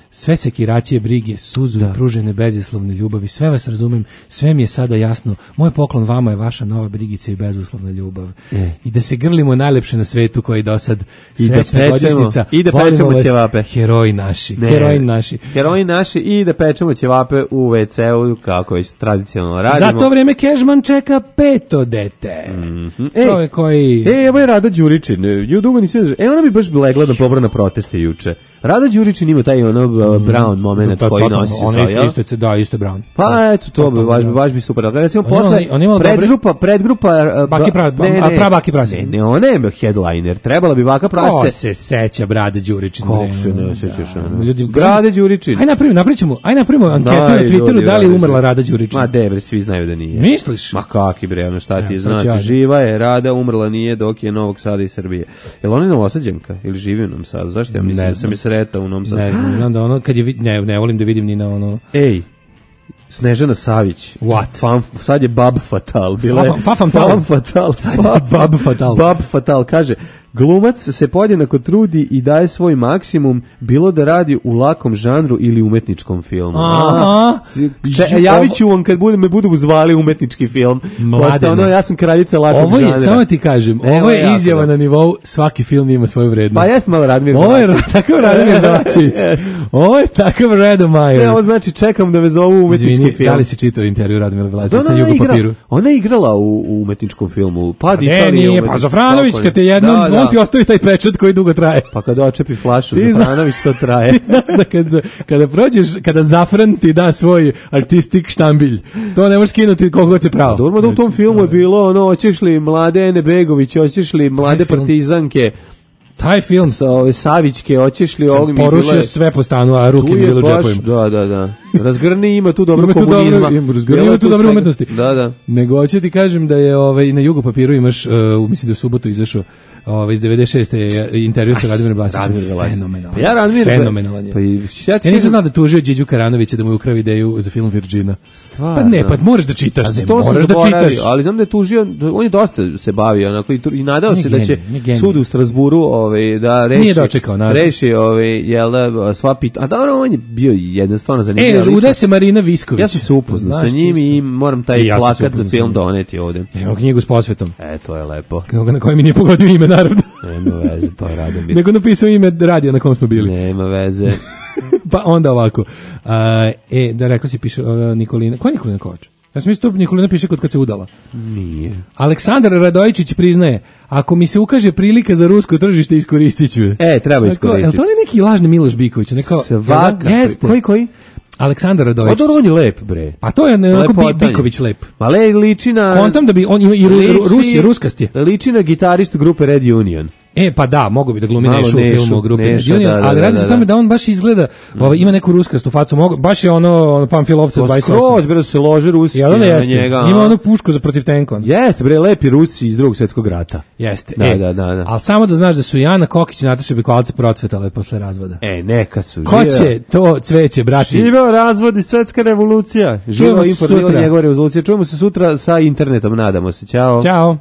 sve sekiracije, brige, suzu i pružene bezuslovne ljubavi, sve vas razumem, sve mi je sada jasno, moj poklon vama je vaša nova brigica i bezuslovna ljubav. E. I da se grlimo najlepše na svetu koji do sad I da srećna pečemo- godišnjica, i da volimo pečemo vas, ćevape. heroji naši, Ne. heroji naši. Heroji naši i da pečemo ćevape u ve ceu, kako već tradicionalno radimo. Za to vreme Kežman čeka peto dete. Ej, Čovjek koji... E, evo je Rada Đuričin. Ju dugo nisam vidio. E, ona bi baš legla da pobra na proteste juče. Rada Đuričin ima taj ono uh, Brown moment To- koji to- nosi ona sa, isto, jel? isto, je- da, isto je Brown. Pa eto, to bi baš, baš bi super. Recimo, On je posle, imala- on je imala dobre- predgrupa, predgrupa... uh, Baki ba- pra- a pra Baki Prase. Ne, ne, ona je headliner. Trebala bi Baka Ko Prase. se seća Brade Đuričin? Kako bre, se ne ono, sećaš, da. ono? Ljudi, Brade Đuričin. Aj napravimo, napravićemo, aj napravimo anketu na Znaju Twitteru ljudi da li je Rada umrla Đuričin. Rada Đuričin. Ma debre, svi znaju da nije. Misliš? Ma kaki bre, ono šta ti Ne, znaš, sad ću ja. živa je, Rada, umrla nije dok je Novog Sada i Srbije. Jel ona je Novosađanka ili živi u Novom Sadu? Zašto ja mislim Ne da sam znam. je sretao u Novom Sadu? Ne znam, znam da ono kad je vid- ne, ne volim da vidim ni na ono. Ej, Snežana Savić. What? Fan, sad je Bab Fatal. Bila je Fa- fa- Fatal. Fan Fatal. Sad je Bab Fatal. Bab Fatal kaže, glumac se podjednako trudi i daje svoj maksimum, bilo da radi u lakom žanru ili umetničkom filmu. Aha. Če, javit ću vam kad bude, me budu zvali umetnički film. Mladene. Pošto ono, ja sam kraljica lakog Ovo je, žanra. samo ti kažem, Evo ovo je jako izjava dobro. na nivou svaki film ima svoju vrednost. Pa jeste malo Radmir Ovo je Belačević. takav Radmir Belačević. Ovo je takav Redo Majer. Ne, ovo znači čekam da me zovu u umetnički Izvini, film. da li si čitao intervju Radmila Belačevića sa Ona, Jugo je igra, papiru? ona je igrala u, u umetničkom filmu. Pad Ne, Italije. nije, umetnički- pa Zafranović, Kako kad te ne? jednom, Da, da. on ti ostavi taj pečat koji dugo traje. Pa kada očepi flašu Ti zna- Zafranović, to traje. Ti znaš da kad, za- kada prođeš, kada Zafran ti da svoj artistik štambilj, to ne možeš skinuti koliko god se pravo. Dobro da u tom filmu je bilo ono, hoćeš li mlade Ene Begović, hoćeš li mlade film- partizanke, Taj film sa ove Savićke, hoćeš li sam ovim i bilo porušio je- sve po stanu, a ruke Tu mi je bilo u baš- džepovima. Da, da, da. Razgrni ima tu dobro Ima tu komunizma. dobro- ima- razgrni Bilo ima je tu dobre svega. umetnosti. Da, da. Nego hoću ti kažem da je ovaj na Jugo papiru imaš uh, mislim da je u subotu izašao ovaj iz devedeset šeste je intervju sa Radimirom Blačićem. Radmir Belačić. Fenomenalan. Pa ja Radmir- Fenomenalan je. Pa i šta ti Ja nisam kažem- znao da tužio Điđu Karanovića da mu je ukrao ideju za film Virgina. Stvarno. Pa ne, pa moraš da čitaš, A za ne, to sam moraš da zaboravio, čitaš. ali znam da je tužio, da on je dosta se bavio onako i, tu- i nadao On je se da će genij, on je genij. sud u Strasburu ovaj, da reši, Nije dočekao, naravno. reši ovaj, jel da, sva pitanja. A dobro, on je bio jedna stvarno zanimljiva E, ličnost. udaje se Marina Visković. Ja sam se upoznao Znaš sa ti njim isto. i moram taj I ja sam se plakat za upoznao sa film njim. doneti ovde. Evo knjigu s posvetom. E, to je lepo. Na koji mi nije pogodio ime, naravno. Nema veze, to je Radomir. Nego napisao ime radija na kom smo bili. Nema veze. Pa onda ovako. A, e, da rekla si piše uh, Nikolina. Ko je Nikolina Kovač? Ja sam mislio Nikolina piše kod kad se udala. Nije. Aleksandar Radojičić priznaje, ako mi se ukaže prilika za rusko tržište, iskoristit ću je. E, treba Tako, iskoristiti. jel to ne neki lažni Miloš Biković? Neko, Svaka. Jeste. Koji, koji? Aleksandar Pa Radojičić. dobro, on je lep, bre. Pa to je onako Bi- Lepotanje. Biković lep. Ma le, liči na... Kontam da bi on ima i ru, liči- ru, Rusi, ruskast je. Liči na gitaristu grupe Red Union. E, pa da, mogu bi da glumi Malo Nešu u Nešu, filmu o grupi Neša, Union, da, da, ali da, radi se da, o tome da. da on baš izgleda, ovaj, ima neku ruskastu facu, mogu, baš je ono, ono Pamfilovca To dvadeset osam. skroz, bre, da se lože ruski Jel da na jeste? njega. Ima a? onu pušku za protiv tenka. Jeste, bre, lepi Rusi iz drugog svjetskog rata. Jeste. Da, e, da, da, da. Ali samo da znaš da su Jana Kokić i Nataša Bekvalac procvetale posle razvoda. E, neka su. Ko će to cveće, brati? Živeo razvod i svetska revolucija. Živeo Čujemo se informirala sutra. njegova revolucija. Čujemo se sutra sa internetom, nadamo se. Ćao. Ćao.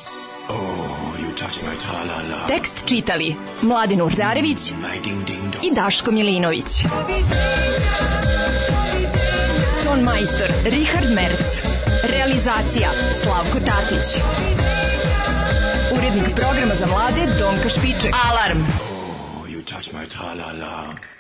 Tekst čitali Mladin Urdarević i Daško Milinović. Ton majstor Richard Merc. Realizacija Slavko Tatić. Urednik programa za mlade Donka Špiček. Alarm! You touch my tra-la-la.